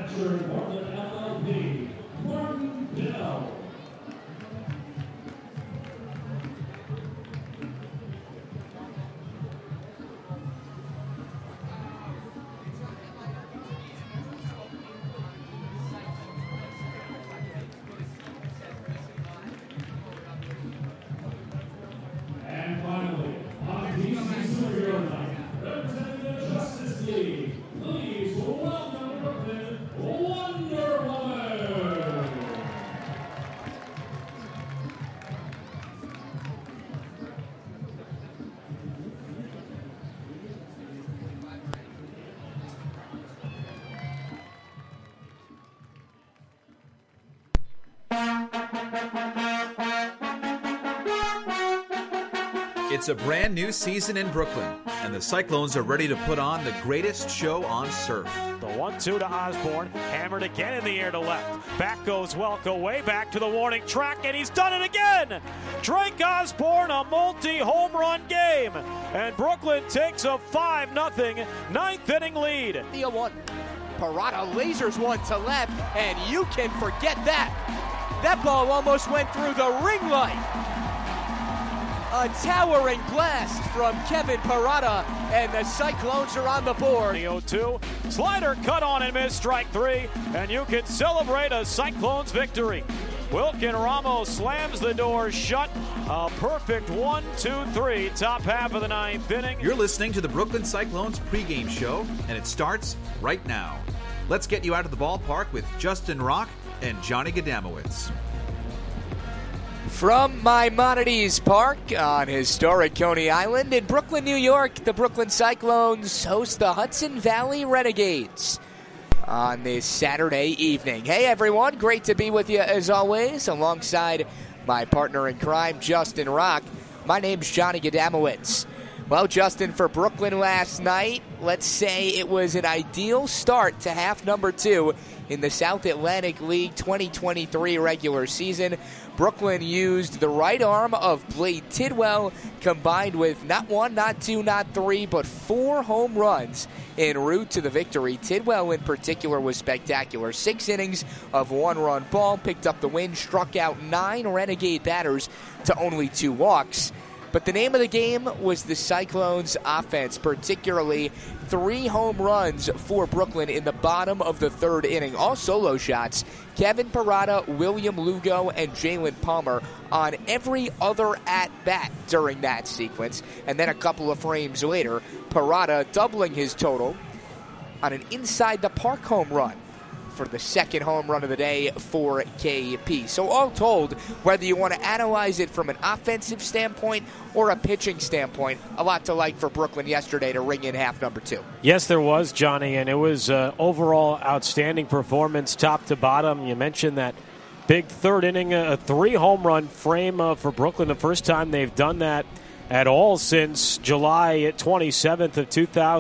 catcher, Portland FLP, Martin Bell. And finally, on DC Superhero Night, representing the Justice League, please welcome Brooklyn Wonder Woman. It's a brand new season in Brooklyn, and the Cyclones are ready to put on the greatest show on surf. The 1-2 to Osborne, hammered again in the air to left. Back goes Welko, way back to the warning track, and he's done it again! Drake Osborne, a multi-home run game, and Brooklyn takes a 5-0 ninth inning lead. The 1. Parada lasers one to left, and you can forget that. That ball almost went through the ring light. A towering blast from Kevin Parada, and the Cyclones are on the board. The 0-2, slider cut on and missed, strike 3, and you can celebrate a Cyclones victory. Wilkin Ramos slams the door shut. A perfect 1-2-3, top half of the ninth inning. You're listening to the Brooklyn Cyclones pregame show, and it starts right now. Let's get you out of the ballpark with Justin Rock and Johnny Gadamowitz. From Maimonides Park on historic Coney Island in Brooklyn, New York, the Brooklyn Cyclones host the Hudson Valley Renegades on this Saturday evening. Hey everyone, great to be with you as always, alongside my partner in crime, Justin Rock. My name's Johnny Gadamowitz. Well, Justin, for Brooklyn last night, let's say it was an ideal start to half number 2 in the South Atlantic League 2023 regular season. Brooklyn used the right arm of Blade Tidwell, combined with not 1, not 2, not 3, but 4 home runs en route to the victory. Tidwell in particular was spectacular. 6 innings of 1-run ball, picked up the win, struck out 9 Renegade batters to only 2 walks. But the name of the game was the Cyclones' offense, particularly 3 home runs for Brooklyn in the bottom of the 3rd inning. All solo shots. Kevin Parada, William Lugo, and Jalen Palmer on every other at-bat during that sequence. And then a couple of frames later, Parada doubling his total on an inside-the-park home run for the 2nd home run of the day for KP. So all told, whether you want to analyze it from an offensive standpoint or a pitching standpoint, a lot to like for Brooklyn yesterday to ring in half number 2. Yes, there was, Johnny, and it was overall outstanding performance top to bottom. You mentioned that big 3rd inning, a 3 home run frame for Brooklyn, the first time they've done that at all since July 27th of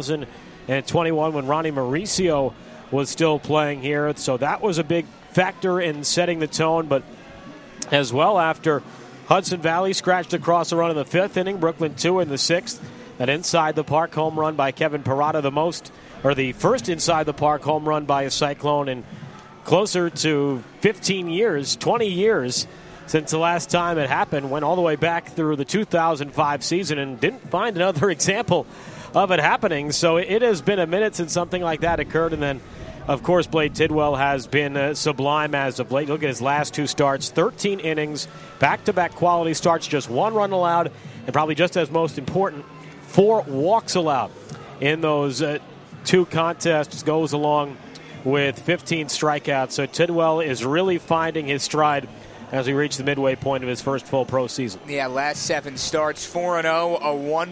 2021 when Ronnie Mauricio was still playing here. So that was a big factor in setting the tone. But as well, after Hudson Valley scratched across a run in the 5th inning, Brooklyn 2 in the 6th. An inside-the-park home run by Kevin Parada, the first inside-the-park home run by a Cyclone in closer to 15 years, 20 years since the last time it happened. Went all the way back through the 2005 season and didn't find another example of it happening. So it has been a minute since something like that occurred. And then, of course, Blade Tidwell has been sublime as of late. Look at his last 2 starts, 13 innings, back-to-back quality starts, just 1 run allowed, and probably just as most important, 4 walks allowed in those 2 contests, goes along with 15 strikeouts. So Tidwell is really finding his stride as we reach the midway point of his first full pro season. Yeah, last 7 starts, 4-0, a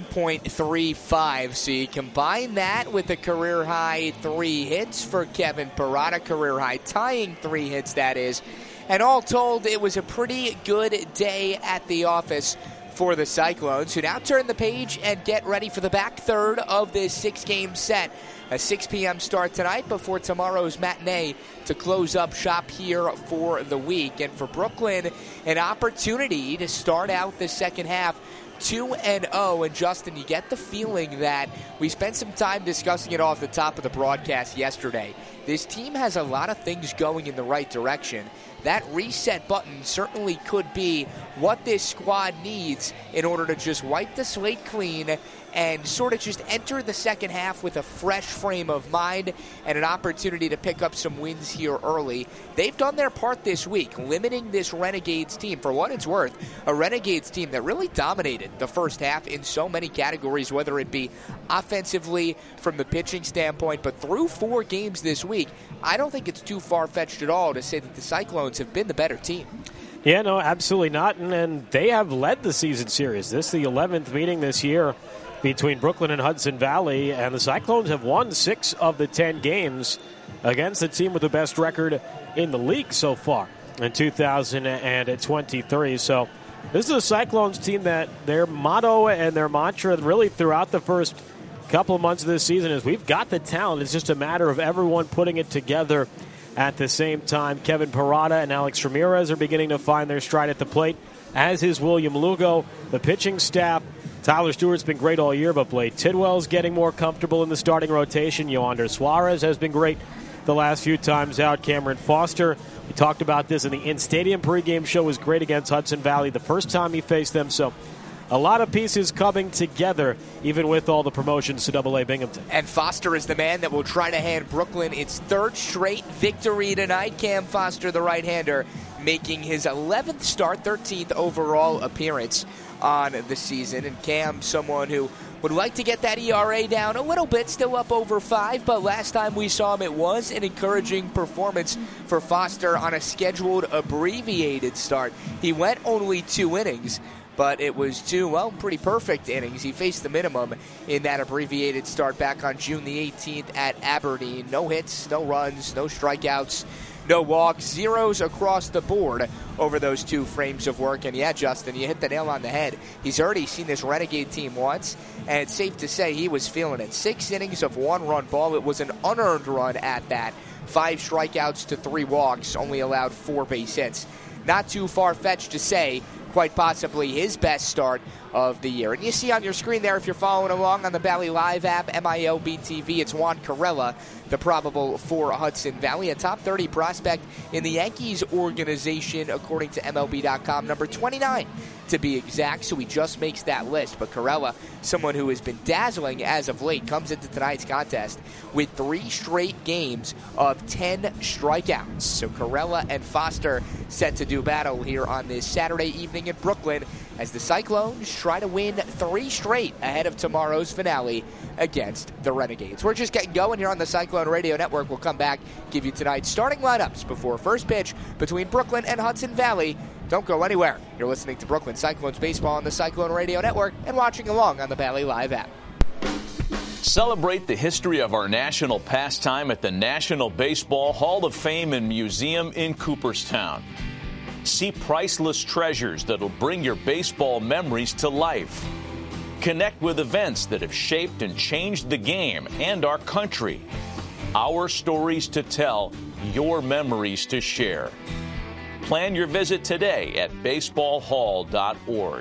1.35. So you combine that with a career-high 3 hits for Kevin Parada, career-high tying 3 hits, that is. And all told, it was a pretty good day at the office for the Cyclones, who now turn the page and get ready for the back third of this 6-game set. A 6 p.m. start tonight before tomorrow's matinee to close up shop here for the week. And for Brooklyn, an opportunity to start out the second half 2-0. And Justin, you get the feeling that we spent some time discussing it off the top of the broadcast yesterday. This team has a lot of things going in the right direction. That reset button certainly could be what this squad needs in order to just wipe the slate clean and sort of just enter the second half with a fresh frame of mind and an opportunity to pick up some wins here early. They've done their part this week, limiting this Renegades team. For what it's worth, a Renegades team that really dominated the first half in so many categories, whether it be offensively from the pitching standpoint, but through 4 games this week, I don't think it's too far-fetched at all to say that the Cyclones have been the better team. Yeah, no, absolutely not. And they have led the season series. This is the 11th meeting this year between Brooklyn and Hudson Valley, and the Cyclones have won 6 of the 10 games against the team with the best record in the league so far in 2023. So this is a Cyclones team that their motto and their mantra really throughout the first couple of months of this season is we've got the talent. It's just a matter of everyone putting it together at the same time. Kevin Parada and Alex Ramirez are beginning to find their stride at the plate, as is William Lugo. The pitching staff, Tyler Stewart's been great all year, but Blade Tidwell's getting more comfortable in the starting rotation. Yoander Suarez has been great the last few times out. Cameron Foster, we talked about this in the in-stadium pregame show, was great against Hudson Valley the first time he faced them. So a lot of pieces coming together, even with all the promotions to AA Binghamton. And Foster is the man that will try to hand Brooklyn its 3rd straight victory tonight. Cam Foster, the right-hander, making his 11th start, 13th overall appearance on the season. And Cam, someone who would like to get that ERA down a little bit, still up over 5, but last time we saw him, it was an encouraging performance for Foster on a scheduled abbreviated start. He went only 2 innings, but it was 2, pretty perfect innings. He faced the minimum in that abbreviated start back on June the 18th at Aberdeen. No hits, no runs, no strikeouts, no walks, zeros across the board over those 2 frames of work. And yeah, Justin, you hit the nail on the head. He's already seen this Renegade team once, and it's safe to say he was feeling it. 6 innings of 1-run ball. It was an unearned run at that. 5 strikeouts to 3 walks, only allowed 4 base hits. Not too far-fetched to say quite possibly his best start of the year. And you see on your screen there, if you're following along on the Valley Live app, MILB TV, it's Juan Carrella, the probable for Hudson Valley, a top 30 prospect in the Yankees organization, according to MLB.com, number 29 to be exact, so he just makes that list. But Carrella, someone who has been dazzling as of late, comes into tonight's contest with 3 straight games of 10 strikeouts. So Carrella and Foster set to do battle here on this Saturday evening in Brooklyn as the Cyclones try to win 3 straight ahead of tomorrow's finale against the Renegades. We're just getting going here on the Cyclone Radio Network. We'll come back, give you tonight's starting lineups before first pitch between Brooklyn and Hudson Valley. Don't go anywhere. You're listening to Brooklyn Cyclones baseball on the Cyclone Radio Network and watching along on the Valley Live app. Celebrate the history of our national pastime at the National Baseball Hall of Fame and Museum in Cooperstown. See priceless treasures that'll bring your baseball memories to life. Connect with events that have shaped and changed the game and our country. Our stories to tell, your memories to share. Plan your visit today at baseballhall.org.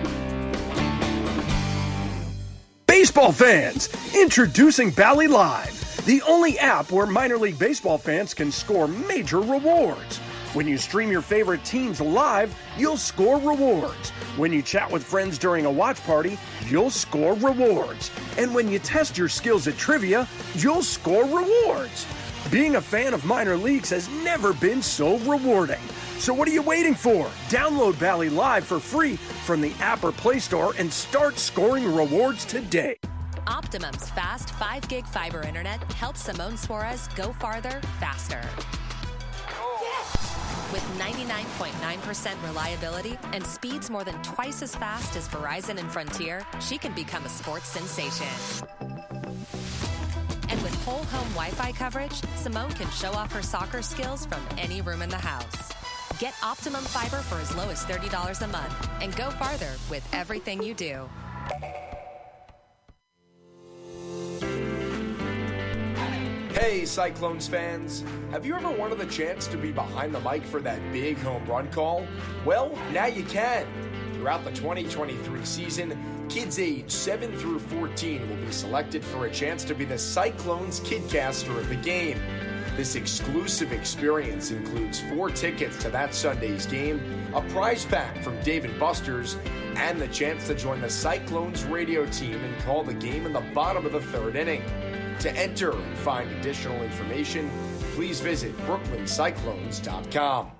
Baseball fans, introducing Bally Live, the only app where minor league baseball fans can score major rewards. When you stream your favorite teams live, you'll score rewards. When you chat with friends during a watch party, you'll score rewards. And when you test your skills at trivia, you'll score rewards. Being a fan of minor leagues has never been so rewarding. So what are you waiting for? Download Bally Live for free from the app or Play Store and start scoring rewards today. Optimum's fast 5-gig fiber internet helps Simone Suarez go farther, faster. With 99.9% reliability and speeds more than twice as fast as Verizon and Frontier, she can become a sports sensation. And with whole home Wi-Fi coverage, Simone can show off her soccer skills from any room in the house. Get Optimum Fiber for as low as $30 a month and go farther with everything you do. Hey, Cyclones fans. Have you ever wanted the chance to be behind the mic for that big home run call? Well, now you can. Throughout the 2023 season, kids aged 7 through 14 will be selected for a chance to be the Cyclones Kidcaster of the game. This exclusive experience includes 4 tickets to that Sunday's game, a prize pack from Dave & Buster's, and the chance to join the Cyclones radio team and call the game in the bottom of the 3rd inning. To enter and find additional information, please visit brooklyncyclones.com.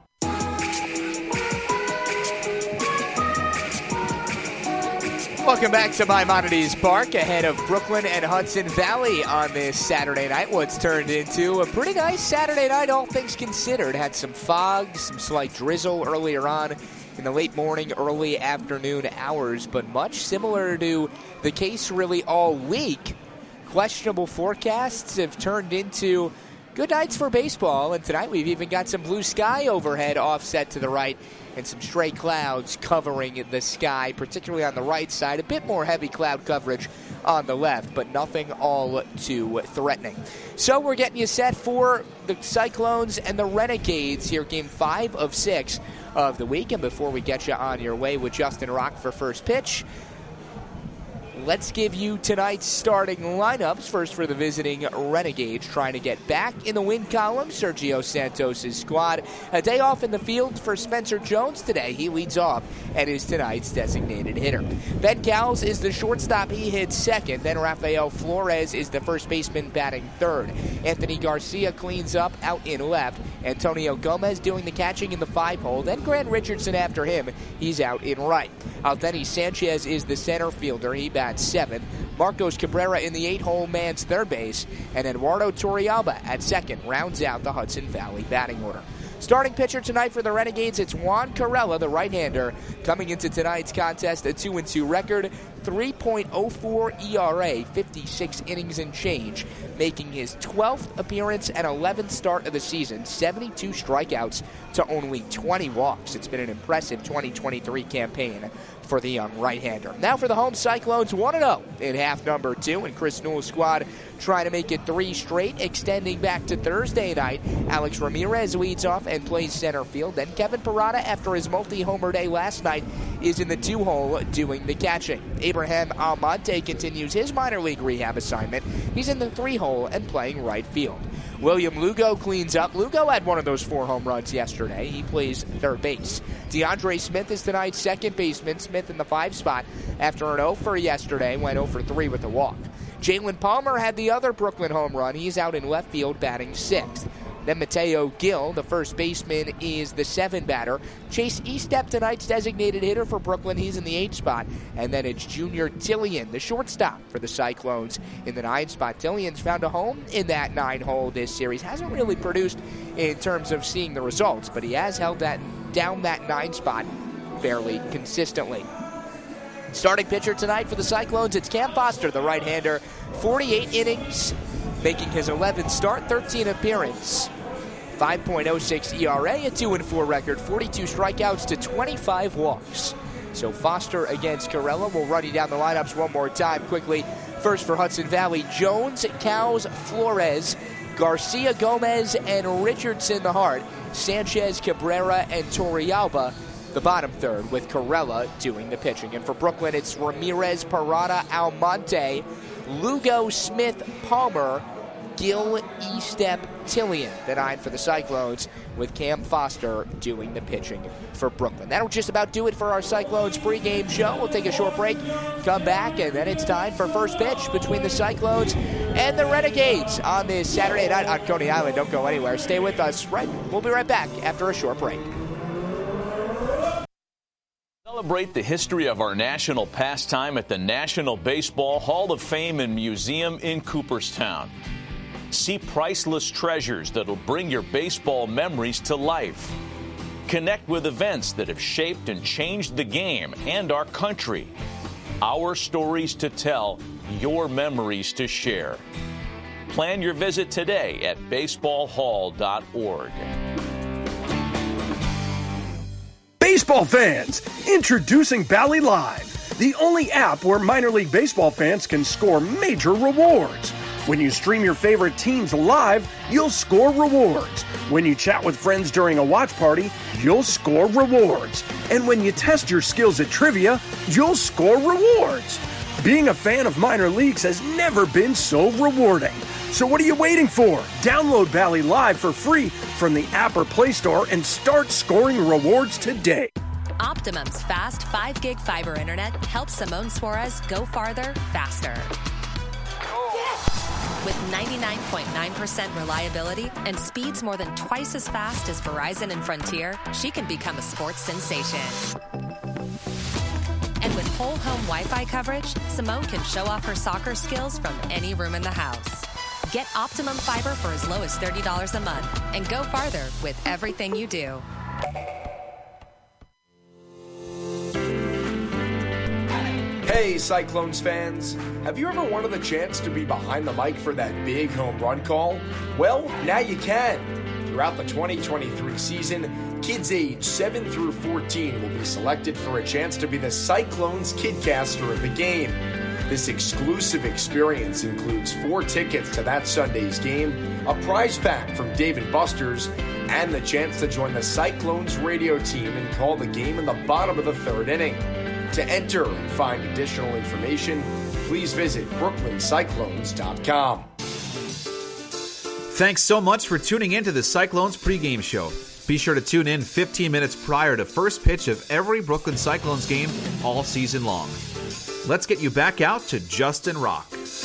Welcome back to Maimonides Park ahead of Brooklyn and Hudson Valley on this Saturday night. What's turned into a pretty nice Saturday night, all things considered. Had some fog, some slight drizzle earlier on in the late morning, early afternoon hours, but much similar to the case really all week. Questionable forecasts have turned into good nights for baseball, and tonight we've even got some blue sky overhead offset to the right and some stray clouds covering the sky, particularly on the right side. A bit more heavy cloud coverage on the left, but nothing all too threatening. So we're getting you set for the Cyclones and the Renegades here, Game 5 of 6 of the week. And before we get you on your way with Justin Rock for first pitch, let's give you tonight's starting lineups. First for the visiting Renegades, trying to get back in the win column, Sergio Santos' squad. A day off in the field for Spencer Jones today. He leads off and is tonight's designated hitter. Ben Cowles is the shortstop. He hits second. Then Rafael Flores is the first baseman, batting third. Anthony Garcia cleans up out in left. Antonio Gomez doing the catching in the 5-hole. Then Grant Richardson after him. He's out in right. Aldeni Sanchez is the center fielder. He bats seventh. Marcos Cabrera in the 8-hole, man's third base, and Eduardo Torrealba at second rounds out the Hudson Valley batting order. Starting pitcher tonight for the Renegades, it's Juan Corella, the right-hander, coming into tonight's contest, a 2-2 record, 3.04 ERA, 56 innings and change, making his 12th appearance and 11th start of the season, 72 strikeouts to only 20 walks. It's been an impressive 2023 campaign for the young right-hander. Now for the home Cyclones, 1-0 in half number 2, and Chris Newell's squad trying to make it 3 straight, extending back to Thursday night. Alex Ramirez leads off and plays center field. Then Kevin Parada, after his multi-homer day last night, is in the 2-hole doing the catching. Abraham Almonte continues his minor league rehab assignment. He's in the 3-hole and playing right field. William Lugo cleans up. Lugo had one of those 4 home runs yesterday. He plays third base. DeAndre Smith is tonight's second baseman. Smith in the 5 spot after an 0 for yesterday, went 0 for 3 with a walk. Jalen Palmer had the other Brooklyn home run. He's out in left field batting 6th. Then Mateo Gill, the first baseman, is the 7 batter. Chase Estep, tonight's designated hitter for Brooklyn. He's in the 8 spot. And then it's Junior Tillian, the shortstop for the Cyclones, in the 9 spot. Tillian's found a home in that 9-hole this series. Hasn't really produced in terms of seeing the results, but he has held that down that 9 spot fairly consistently. Starting pitcher tonight for the Cyclones, it's Cam Foster, the right-hander. 48 innings, making his 11th start, 13 appearance. 5.06 ERA, a 2-4 record, 42 strikeouts to 25 walks. So Foster against Corella. We'll run you down the lineups one more time quickly. First for Hudson Valley, Jones, Cowles, Flores, Garcia, Gomez, and Richardson the heart. Sanchez, Cabrera, and Torrealba the bottom third, with Corella doing the pitching. And for Brooklyn, it's Ramirez, Parada, Almonte, Lugo, Smith, Palmer, Gill, Estep, Tillian, the 9 for the Cyclones, with Cam Foster doing the pitching for Brooklyn. That'll just about do it for our Cyclones pregame show. We'll take a short break, come back, and then it's time for first pitch between the Cyclones and the Renegades on this Saturday night on Coney Island. Don't go anywhere. Stay with us. We'll be right back after a short break. Celebrate the history of our national pastime at the National Baseball Hall of Fame and Museum in Cooperstown. See priceless treasures that'll bring your baseball memories to life. Connect with events that have shaped and changed the game and our country. Our stories to tell, your memories to share. Plan your visit today at baseballhall.org. Baseball fans, introducing Bally Live, the only app where minor league baseball fans can score major rewards. When you stream your favorite teams live, you'll score rewards. When you chat with friends during a watch party, you'll score rewards. And when you test your skills at trivia, you'll score rewards. Being a fan of minor leagues has never been so rewarding. So what are you waiting for? Download Bally Live for free from the app or Play Store and start scoring rewards today. Optimum's fast 5 gig fiber internet helps Simone Suarez go farther, faster. With 99.9% reliability and speeds more than twice as fast as Verizon and Frontier, she can become a sports sensation. And with whole home Wi-Fi coverage, Simone can show off her soccer skills from any room in the house. Get Optimum Fiber for as low as $30 a month and go farther with everything you do. Hey, Cyclones fans! Have you ever wanted the chance to be behind the mic for that big home run call? Well, now you can. Throughout the 2023 season, kids age 7 through 14 will be selected for a chance to be the Cyclones Kidcaster of the game. This exclusive experience includes 4 tickets to that Sunday's game, a prize pack from Dave & Buster's, and the chance to join the Cyclones radio team and call the game in the bottom of the 3rd inning. To enter and find additional information, please visit brooklyncyclones.com. Thanks so much for tuning in to the Cyclones pregame show. Be sure to tune in 15 minutes prior to first pitch of every Brooklyn Cyclones game all season long. Let's get you back out to Justin Rock.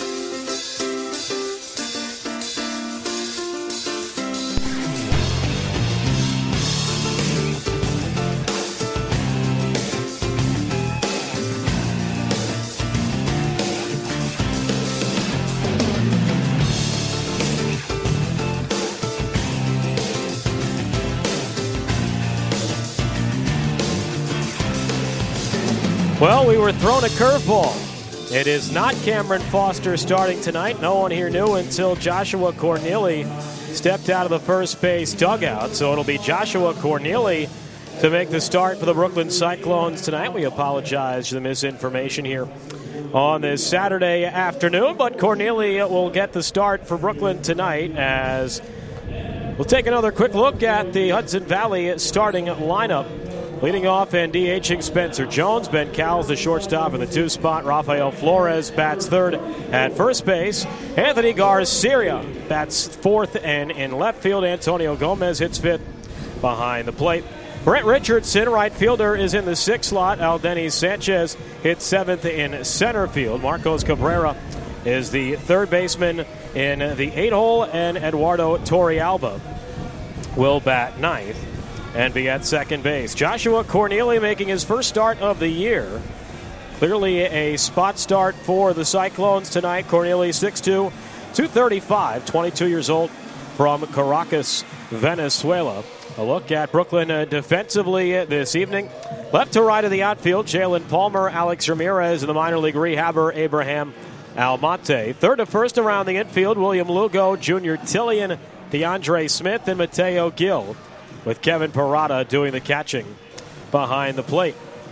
Well, we were thrown a curveball. It is not Cameron Foster starting tonight. No one here knew until Joshua Corneli stepped out of the first base dugout. So it'll be Joshua Corneli to make the start for the Brooklyn Cyclones tonight. We apologize for the misinformation here on this Saturday afternoon, but Corneli will get the start for Brooklyn tonight as we'll take another quick look at the Hudson Valley starting lineup. Leading off and DHing Spencer Jones. Ben Cowell's the shortstop in the 2 spot. Rafael Flores bats 3rd at first base. Anthony Garcia bats 4th, and in left field, Antonio Gomez hits 5th behind the plate. Brett Richardson, right fielder, is in the 6th slot. Aldenis Sanchez hits 7th in center field. Marcos Cabrera is the 3rd baseman in the 8-hole, and Eduardo Torrealba will bat 9th and be at second base. Joshua Corneli making his first start of the year. Clearly a spot start for the Cyclones tonight. Corneli 6'2", 235, 22 years old, from Caracas, Venezuela. A look at Brooklyn defensively this evening. Left to right of the outfield, Jalen Palmer, Alex Ramirez, and the minor league rehabber Abraham Almonte. 3rd to 1st around the infield, William Lugo, Junior Tillian, DeAndre Smith, and Mateo Gil, with Kevin Parada doing the catching behind the plate.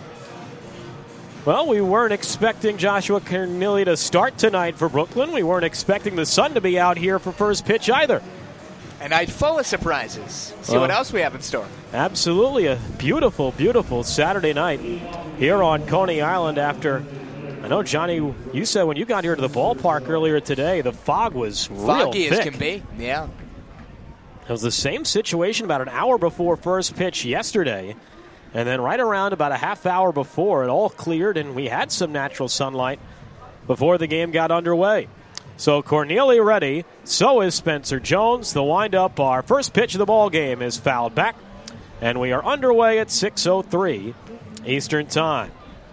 Well, we weren't expecting Joshua Corneli to start tonight for Brooklyn. We weren't expecting the sun to be out here for first pitch either. A night full of surprises. See what else we have in store. Absolutely. A beautiful, beautiful Saturday night here on Coney Island after, I know, Johnny, you said when you got here to the ballpark earlier today, the fog was real foggy thick. As can be, yeah. It was the same situation about an hour before first pitch yesterday. And then right around about a half hour before, it all cleared and we had some natural sunlight before the game got underway. So Corneli ready. So is Spencer Jones. The windup, our first pitch of the ball game, is fouled back. And we are underway at 6:03 Eastern Time.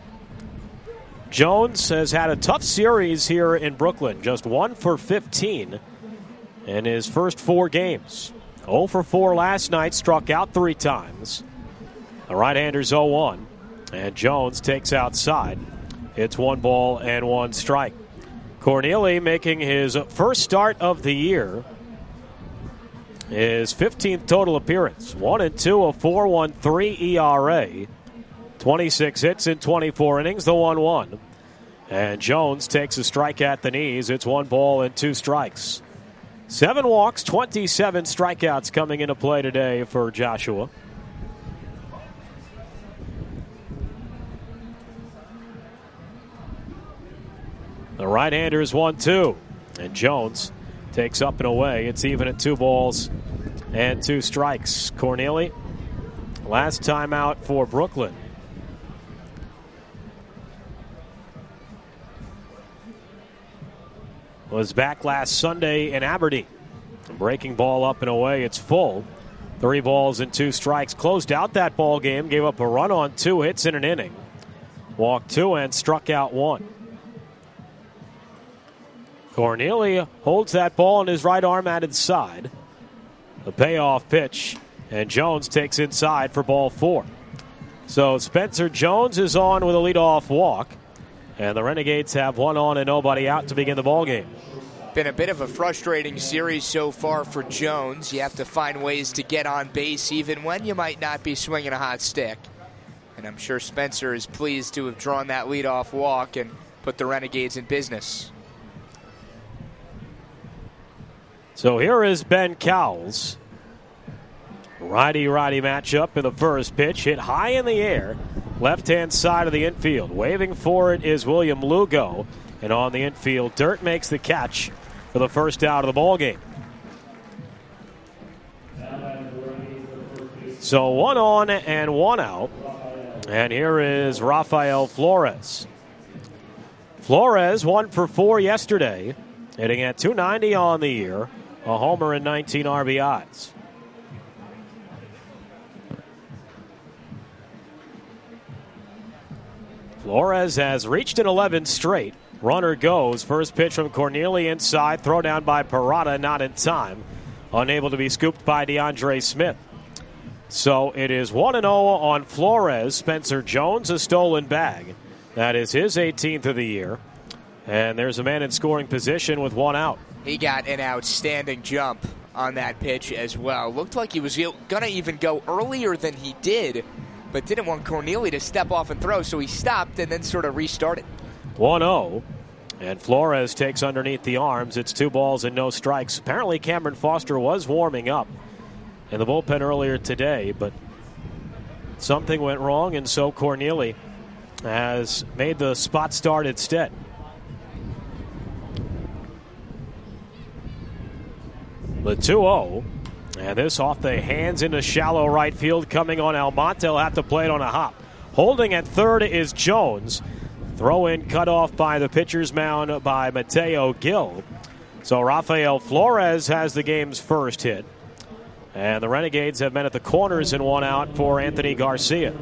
Jones has had a tough series here in Brooklyn. Just 1 for 15 in his first 4 games. 0 for 4 last night, struck out 3 times. The right-hander's 0-1, and Jones takes outside. It's 1 ball and 1 strike. Corneli making his first start of the year. His 15th total appearance. 1-2, a 4.13 ERA. 26 hits in 24 innings, the 1-1. And Jones takes a strike at the knees. It's 1 ball and 2 strikes. 7 walks, 27 strikeouts coming into play today for Joshua. right-handers 1-2. And Jones takes up and away. It's even at 2 balls and 2 strikes. Corneli, last time out for Brooklyn. Was back last Sunday in Aberdeen. Breaking ball up and away. It's full. 3 balls and 2 strikes. Closed out that ball game. Gave up a run on 2 hits in an inning. Walked 2 and struck out 1. Corneli holds that ball in his right arm at its side. The payoff pitch. And Jones takes inside for ball 4. So Spencer Jones is on with a leadoff walk. And the Renegades have 1 on and nobody out to begin the ball game. Been a bit of a frustrating series so far for Jones. You have to find ways to get on base even when you might not be swinging a hot stick. And I'm sure Spencer is pleased to have drawn that leadoff walk and put the Renegades in business. So here is Ben Cowles. Righty-righty matchup in the first pitch. Hit high in the air. Left-hand side of the infield. Waving for it is William Lugo. And on the infield, Dirt makes the catch for the first out of the ball game. So 1 on and 1 out. And here is Rafael Flores. Flores 1 for 4 yesterday, hitting at .290 on the year, a homer and 19 RBIs. Flores has reached an 11 straight. Runner goes. First pitch from Corneli inside. Throw down by Parada, not in time. Unable to be scooped by DeAndre Smith. So it is 1-0 on Flores. Spencer Jones, a stolen bag. That is his 18th of the year. And there's a man in scoring position with 1 out. He got an outstanding jump on that pitch as well. Looked like he was going to even go earlier than he did, but didn't want Corneli to step off and throw, so he stopped and then sort of restarted. 1-0, and Flores takes underneath the arms. It's 2 balls and no strikes. Apparently Cameron Foster was warming up in the bullpen earlier today, but something went wrong, and so Corneli has made the spot start instead. The 2-0, and this off the hands into shallow right field coming on Almonte. He'll have to play it on a hop. Holding at third is Jones. Throw in cut off by the pitcher's mound by Mateo Gil. So Rafael Flores has the game's first hit. And the Renegades have been at the corners in 1 out for Anthony Garcia.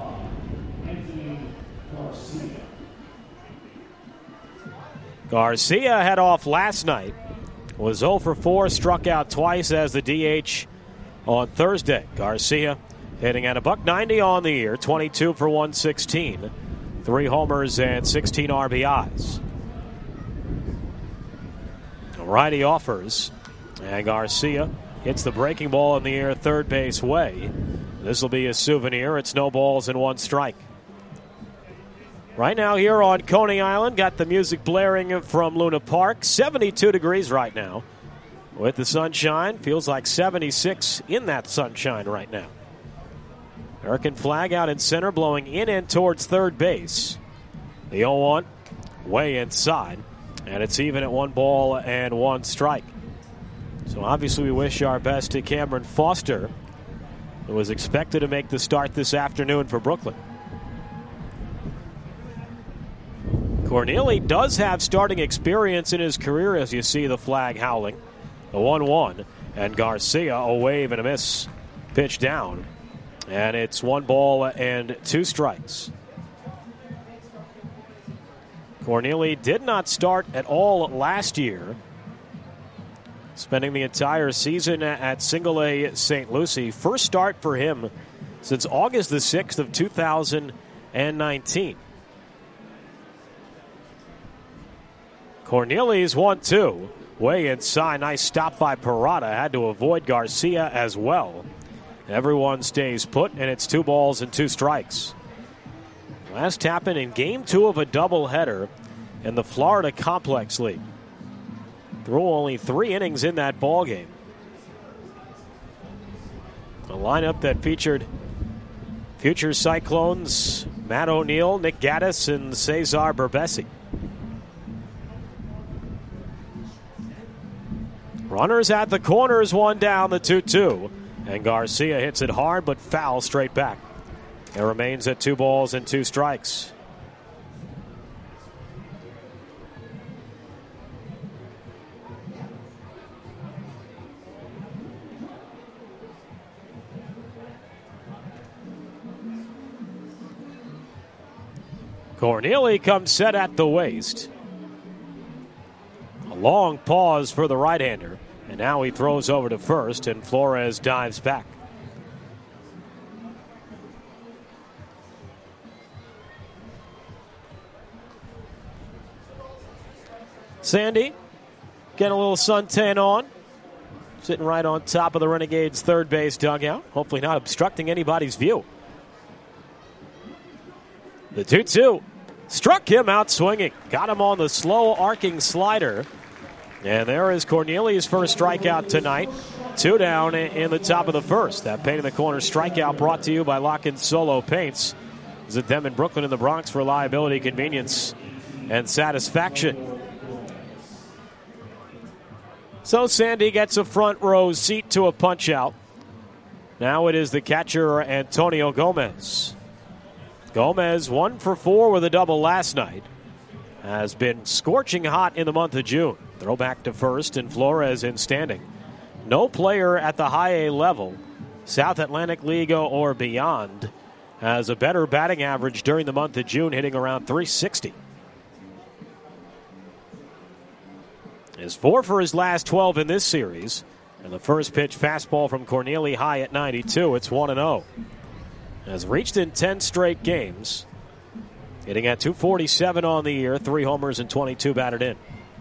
Garcia had off last night. Was 0 for 4, struck out twice as the DH on Thursday. Garcia hitting at $190 on the year, 22 for 116. 3 homers and 16 RBIs. Righty offers, and Garcia hits the breaking ball in the air third base way. This will be a souvenir. It's no balls and 1 strike. Right now here on Coney Island, got the music blaring from Luna Park. 72 degrees right now with the sunshine. Feels like 76 in that sunshine right now. American flag out in center, blowing in and towards third base. The 0-1 way inside, and it's even at 1 ball and 1 strike. So obviously we wish our best to Cameron Foster, who was expected to make the start this afternoon for Brooklyn. Corneli does have starting experience in his career, as you see the flag howling. The 1-1, and Garcia, a wave and a miss, pitch down. And it's 1 ball and 2 strikes. Corneli did not start at all last year, spending the entire season at Single A St. Lucie. First start for him since August the 6th of 2019. Corneli's 1-2. Way inside. Nice stop by Parada. Had to avoid Garcia as well. Everyone stays put, and it's 2 balls and 2 strikes. Last happened in Game 2 of a doubleheader in the Florida Complex League. Threw only 3 innings in that ball game. A lineup that featured future Cyclones Matt O'Neill, Nick Gaddis, and Cesar Berbesi. Runners at the corners, one down, the 2-2. And Garcia hits it hard, but foul straight back. It remains at 2 balls and 2 strikes. Corneli comes set at the waist. A long pause for the right-hander. And now he throws over to first, and Flores dives back. Sandy getting a little suntan on. Sitting right on top of the Renegades' third base dugout. Hopefully not obstructing anybody's view. The 2-2 struck him out swinging. Got him on the slow arcing slider. And there is Corneli's first strikeout tonight. 2 down in the top of the first. That paint in the corner strikeout brought to you by Lock-In Solo Paints. Visit them in Brooklyn and the Bronx for reliability, convenience, and satisfaction. So Sandy gets a front row seat to a punch out. Now it is the catcher, Antonio Gomez. Gomez 1 for 4 with a double last night. Has been scorching hot in the month of June. Throw back to first, and Flores in standing. No player at the high A level, South Atlantic League or beyond, has a better batting average during the month of June, hitting around 360. Is 4 for his last 12 in this series. And the first pitch fastball from Corneli high at 92. It's 1-0. Has reached in 10 straight games. Hitting at 247 on the year, 3 homers and 22 batted in.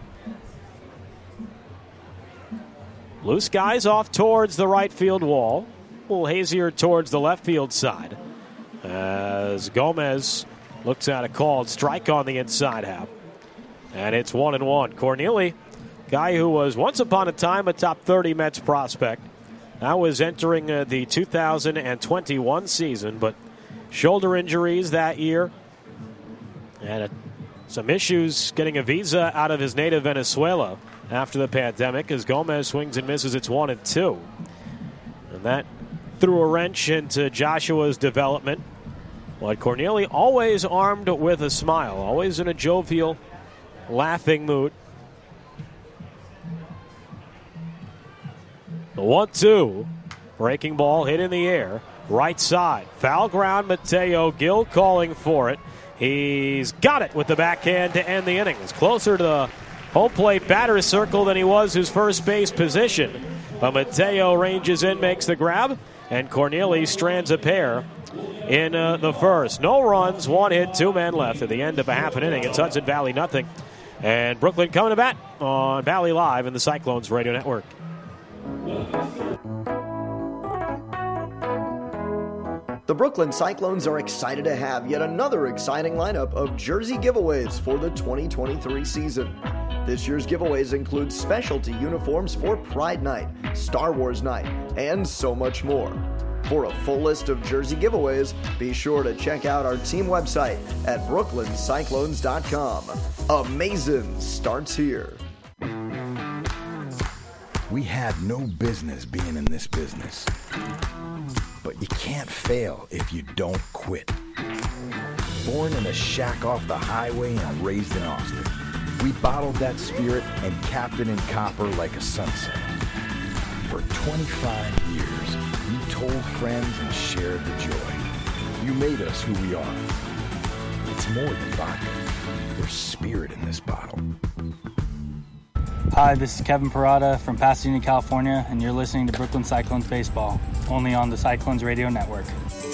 Blue skies off towards the right field wall. A little hazier towards the left field side. As Gomez looks at a called strike on the inside half. And it's 1-1. Corneli, guy who was once upon a time a top 30 Mets prospect. That was entering the 2021 season, but shoulder injuries that year. And some issues getting a visa out of his native Venezuela after the pandemic as Gomez swings and misses. It's 1-2. And that threw a wrench into Joshua's development. But Corneli always armed with a smile, always in a jovial, laughing mood. The 1-2. Breaking ball hit in the air. Right side. Foul ground, Mateo Gil calling for it. He's got it with the backhand to end the inning. He's closer to the home plate batter's circle than he was his first base position. But Mateo ranges in, makes the grab, and Corneli strands a pair in the first. No runs, 1 hit, 2 men left at the end of a half an inning. It's Hudson Valley nothing. And Brooklyn coming to bat on Valley Live in the Cyclones Radio Network. The Brooklyn Cyclones are excited to have yet another exciting lineup of jersey giveaways for the 2023 season. This year's giveaways include specialty uniforms for Pride Night, Star Wars Night, and so much more. For a full list of jersey giveaways, be sure to check out our team website at brooklyncyclones.com. Amazing starts here. We had no business being in this business. But you can't fail if you don't quit. Born in a shack off the highway and raised in Austin, we bottled that spirit and capped it in copper like a sunset. For 25 years, you told friends and shared the joy. You made us who we are. It's more than vodka. There's spirit in this bottle. Hi, this is Kevin Parada from Pasadena, California, and you're listening to Brooklyn Cyclones Baseball, only on the Cyclones Radio Network.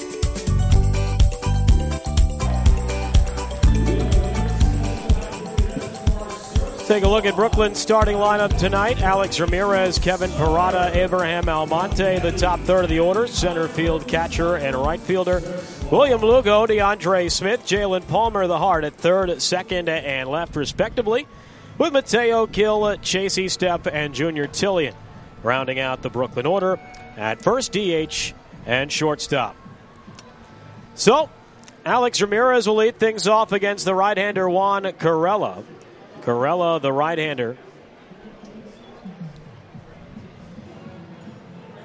Take a look at Brooklyn's starting lineup tonight. Alex Ramirez, Kevin Parada, Abraham Almonte, the top third of the order. Center field catcher and right fielder William Lugo, DeAndre Smith, Jalen Palmer, the heart at third, second, and left, respectively, with Mateo Gil, Chase Estep, and Junior Tillian rounding out the Brooklyn order at first, DH, and shortstop. So, Alex Ramirez will lead things off against the right-hander Juan Corella. Corella, the right-hander,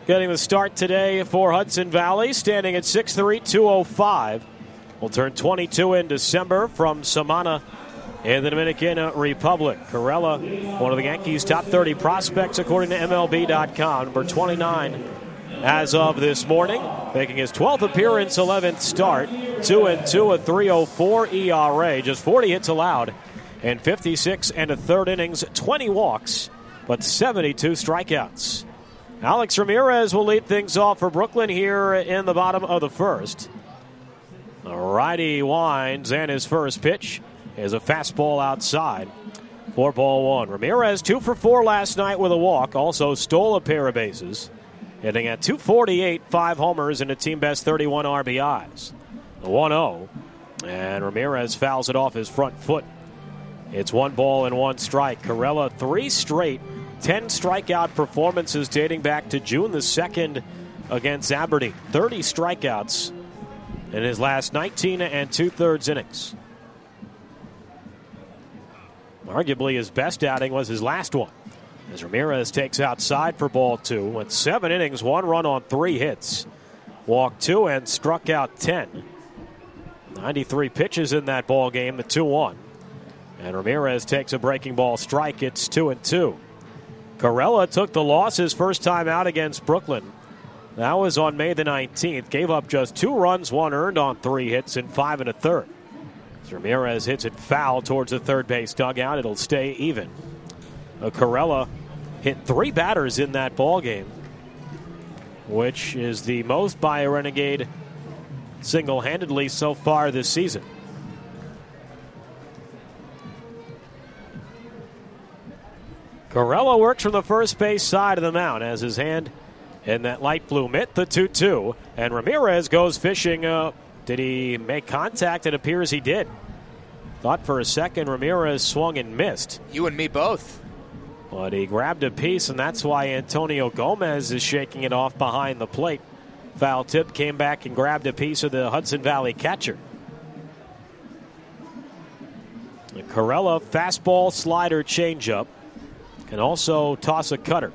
getting the start today for Hudson Valley, standing at 6'3", 205. Will turn 22 in December from Samana in the Dominican Republic. Corella, one of the Yankees' top 30 prospects according to MLB.com, number 29 as of this morning, making his 12th appearance, 11th start, 2-2, a 3.04 ERA, just 40 hits allowed in 56 and a third innings, 20 walks, but 72 strikeouts. Alex Ramirez will lead things off for Brooklyn here in the bottom of the first. The righty winds, and his first pitch is a fastball outside. 4-1. Ramirez 2 for 4 last night with a walk, also stole a pair of bases, hitting at .248, 5 homers, and a team best 31 RBIs. The 1-0, and Ramirez fouls it off his front foot. It's 1-1 strike. Corella 3 straight 10 strikeout performances dating back to June the 2nd against Aberdeen. 30 strikeouts in his last 19 2/3 innings. Arguably his best outing was his last one, as Ramirez takes outside for ball 2. Went 7 innings, 1 run on 3 hits. Walked 2 and struck out 10. 93 pitches in that ball game, the 2-1. And Ramirez takes a breaking ball strike. It's 2-2. Corella took the loss his first time out against Brooklyn. That was on May the 19th. Gave up just 2 runs, 1 earned on 3 hits in 5 1/3. As Ramirez hits it foul towards the third base dugout, it'll stay even. Corella hit 3 batters in that ball game, which is the most by a Renegade single-handedly so far this season. Corella works from the first base side of the mound as his hand in that light blue mitt, the 2-2. And Ramirez goes fishing. Did he make contact? It appears he did. Thought for a second Ramirez swung and missed. You and me both. But he grabbed a piece, and that's why Antonio Gomez is shaking it off behind the plate. Foul tip, came back and grabbed a piece of the Hudson Valley catcher. The Corella fastball, slider, changeup. Can also toss a cutter.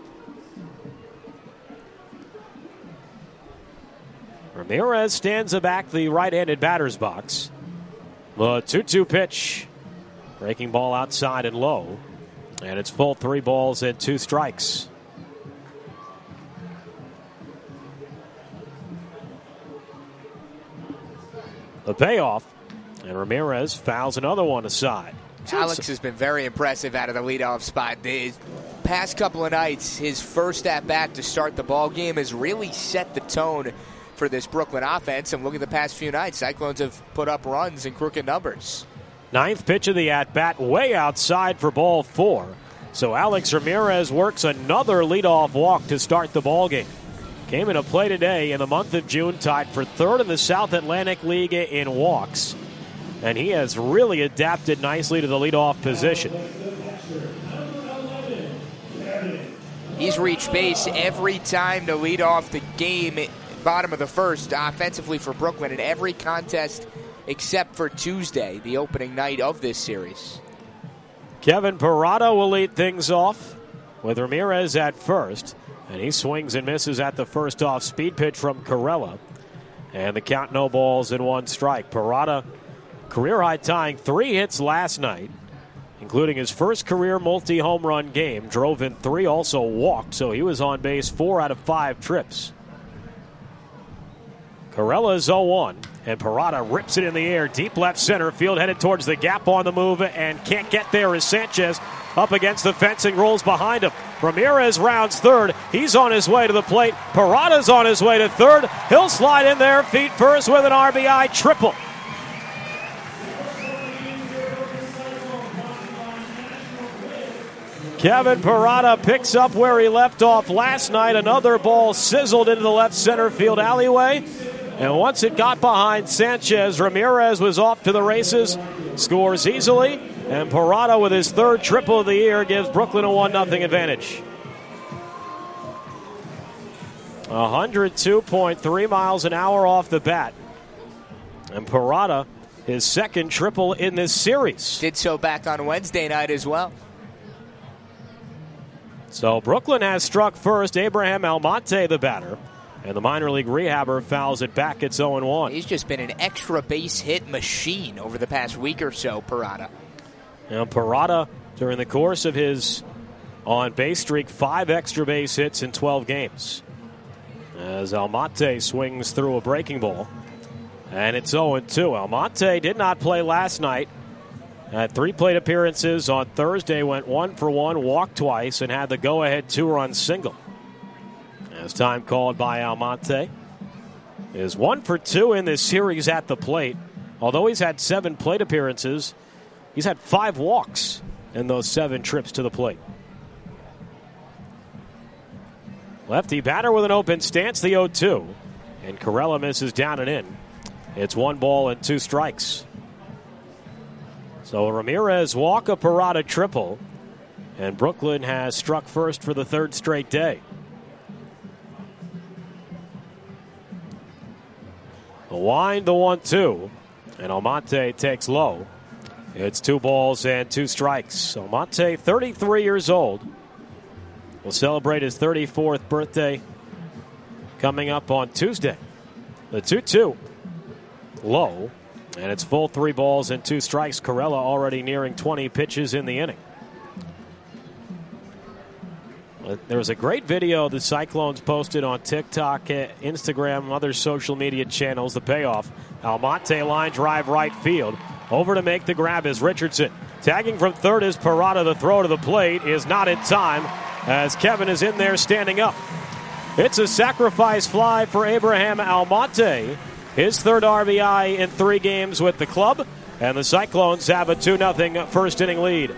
Ramirez stands aback the right-handed batter's box. The 2-2 pitch. Breaking ball outside and low. And it's full 3 balls and 2 strikes. The payoff. And Ramirez fouls another one aside. Alex has been very impressive out of the leadoff spot. The past couple of nights, his first at-bat to start the ball game has really set the tone for this Brooklyn offense. And look at the past few nights. Cyclones have put up runs in crooked numbers. 9th pitch of the at-bat, way outside for ball 4. So Alex Ramirez works another leadoff walk to start the ball game. Came into play today in the month of June, tied for 3rd in the South Atlantic League in walks. And he has really adapted nicely to the leadoff position. He's reached base every time to lead off the game, bottom of the first, offensively for Brooklyn in every contest except for Tuesday, the opening night of this series. Kevin Parada will lead things off with Ramirez at first. And he swings and misses at the first off speed pitch from Corella. And the count, no balls and 1 strike. Parada, career high tying 3 hits last night, including his first career multi-home run game. Drove in 3, also walked, so he was on base 4 out of 5 trips. Corella is 0-1, and Parada rips it in the air, deep left center field, headed towards the gap on the move, and can't get there as Sanchez up against the fencing, rolls behind him. Ramirez rounds third. He's on his way to the plate. Parada's on his way to third. He'll slide in there, feet first with an RBI triple. Kevin Parada picks up where he left off last night. Another ball sizzled into the left center field alleyway. And once it got behind Sanchez, Ramirez was off to the races, scores easily, and Parada with his 3rd triple of the year gives Brooklyn a 1-0 advantage. 102.3 miles an hour off the bat. And Parada, his 2nd triple in this series. Did so back on Wednesday night as well. So Brooklyn has struck first. Abraham Almonte, the batter. And the minor league rehabber fouls it back. It's 0-1. He's just been an extra base hit machine over the past week or so, Parada. And Parada, during the course of his on-base streak, 5 extra base hits in 12 games. As Almonte swings through a breaking ball. And it's 0-2. Almonte did not play last night. Had 3 plate appearances on Thursday, went 1 for 1, walked twice, and had the go-ahead 2-run single. As time called by Almonte is 1 for 2 in this series at the plate. Although he's had 7 plate appearances, he's had 5 walks in those 7 trips to the plate. Lefty batter with an open stance, the 0-2. And Corella misses down and in. It's 1 ball and 2 strikes. So Ramirez walk, a Parada triple. And Brooklyn has struck first for the 3rd straight day. The wind, the 1-2. And Almonte takes low. It's 2 balls and 2 strikes. Almonte, 33 years old. Will celebrate his 34th birthday coming up on Tuesday. The 2-2. Low. And it's full 3 balls and 2 strikes. Corella already nearing 20 pitches in the inning. There was a great video the Cyclones posted on TikTok, Instagram, other social media channels. The payoff. Almonte line drive right field. Over to make the grab is Richardson. Tagging from third is Parada. The throw to the plate is not in time as Kevin is in there standing up. It's a sacrifice fly for Abraham Almonte. His 3rd RBI in 3 games with the club. And the Cyclones have a 2-0 first inning lead.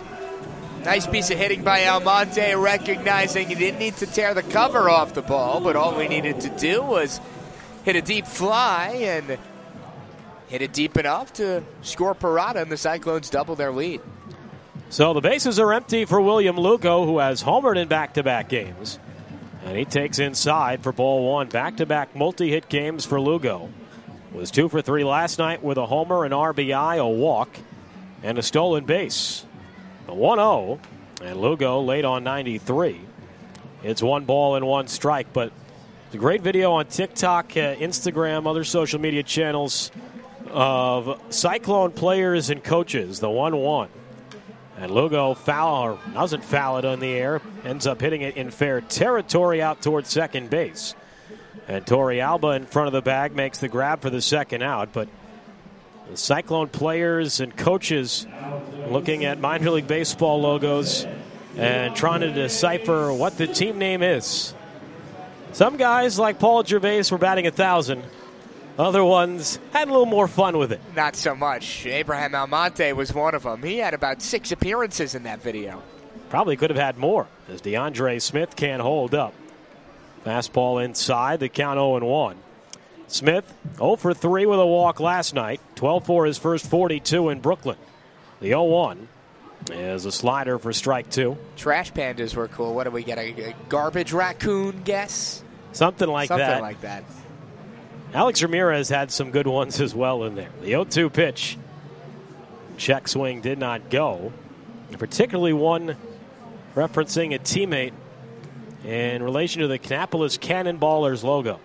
Nice piece of hitting by Almonte, recognizing he didn't need to tear the cover off the ball, but all we needed to do was hit a deep fly and hit it deep enough to score Parada, and the Cyclones double their lead. So the bases are empty for William Lugo, who has homered in back-to-back games. And he takes inside for ball 1. Back-to-back multi-hit games for Lugo. Was 2 for 3 last night with a homer, an RBI, a walk, and a stolen base. The 1-0, and Lugo late on 93. It's 1 ball and 1 strike, but it's a great video on TikTok, Instagram, other social media channels of Cyclone players and coaches, the 1-1. And Lugo doesn't foul it on the air, ends up hitting it in fair territory out towards second base. And Torey Alba in front of the bag makes the grab for the second out, but the Cyclone players and coaches looking at minor league baseball logos and trying to decipher what the team name is. Some guys, like Paul Gervais, were batting 1,000. Other ones had a little more fun with it. Not so much. Abraham Almonte was one of them. He had about 6 appearances in that video. Probably could have had more, as DeAndre Smith can't hold up. Fastball inside, the count 0-1. Smith 0 for 3 with a walk last night. 12 for his first 42 in Brooklyn. The 0-1 is a slider for strike 2. Trash pandas were cool. What do we get? A garbage raccoon guess? Something like that. Something like that. Alex Ramirez had some good ones as well in there. The 0-2 pitch. Check swing did not go. Particularly one referencing a teammate in relation to the Kannapolis Cannonballers logo.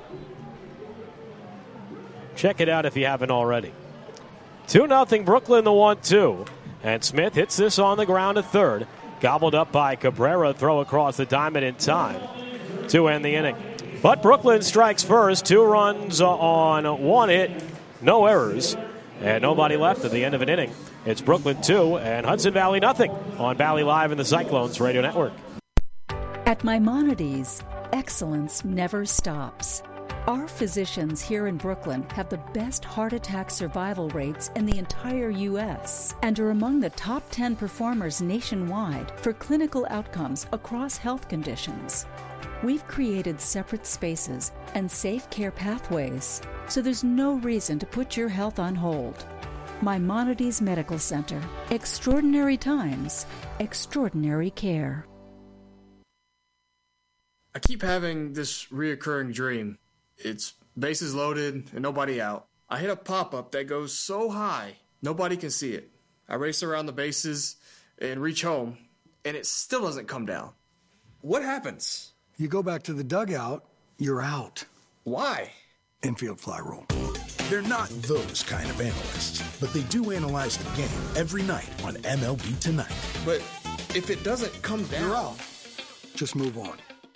Check it out if you haven't already. 2-0 Brooklyn, the 1-2. And Smith hits this on the ground at third. Gobbled up by Cabrera. Throw across the diamond in time to end the inning. But Brooklyn strikes first. 2 runs on 1 hit. No errors. And nobody left at the end of an inning. It's Brooklyn 2 and Hudson Valley nothing on Valley Live and the Cyclones Radio Network. At Maimonides, excellence never stops. Our physicians here in Brooklyn have the best heart attack survival rates in the entire U.S. and are among the top 10 performers nationwide for clinical outcomes across health conditions. We've created separate spaces and safe care pathways, so there's no reason to put your health on hold. Maimonides Medical Center. Extraordinary times, extraordinary care. I keep having this reoccurring dream. It's bases loaded and nobody out. I hit a pop-up that goes so high, nobody can see it. I race around the bases and reach home, and it still doesn't come down. What happens? You go back to the dugout, you're out. Why? Infield fly rule. They're not those kind of analysts, but they do analyze the game every night on MLB Tonight. But if it doesn't come down, you're out. Just move on.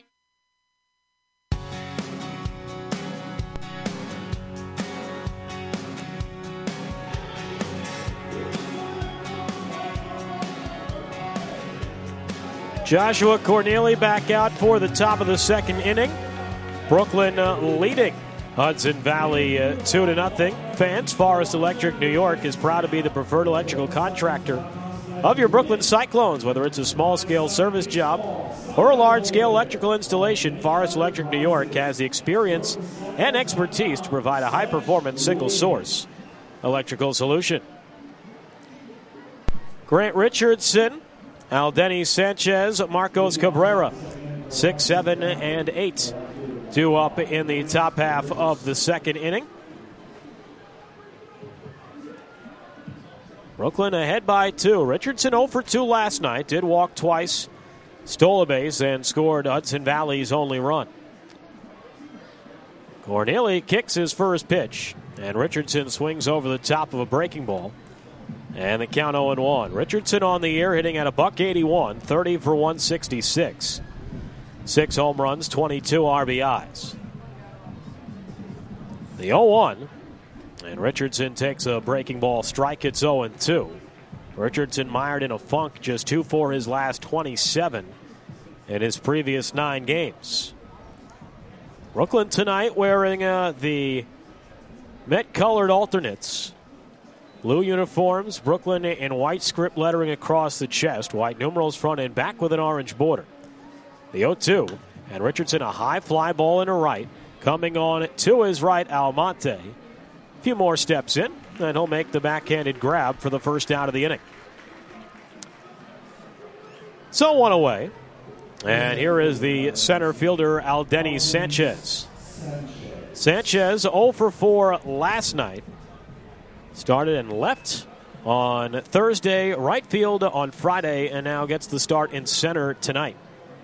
Joshua Corneli back out for the top of the second inning. Brooklyn leading Hudson Valley 2-0. Fans, Forest Electric New York is proud to be the preferred electrical contractor of your Brooklyn Cyclones. Whether it's a small-scale service job or a large-scale electrical installation, Forest Electric New York has the experience and expertise to provide a high-performance single-source electrical solution. Grant Richardson, Aldeni Sanchez, Marcos Cabrera, 6, 7, and 8. 2 up in the top half of the second inning. Brooklyn ahead by 2. Richardson 0 for 2 last night. Did walk twice, stole a base, and scored Hudson Valley's only run. Corneli kicks his first pitch, and Richardson swings over the top of a breaking ball. And the count 0-1. Richardson on the year hitting at $181, 30 for 166. 6 home runs, 22 RBIs. The 0-1. And Richardson takes a breaking ball strike. It's 0-2. Richardson mired in a funk, just 2 for his last 27 in his previous 9 games. Brooklyn tonight wearing the Met-colored alternates. Blue uniforms, Brooklyn in white script lettering across the chest. White numerals front and back with an orange border. The 0-2, and Richardson a high fly ball in a right. Coming on to his right, Almonte. A few more steps in, and he'll make the backhanded grab for the first out of the inning. So 1 away. And here is the center fielder, Aldeni Sanchez. Sanchez 0 for 4 last night. Started and left on Thursday, right field on Friday, and now gets the start in center tonight.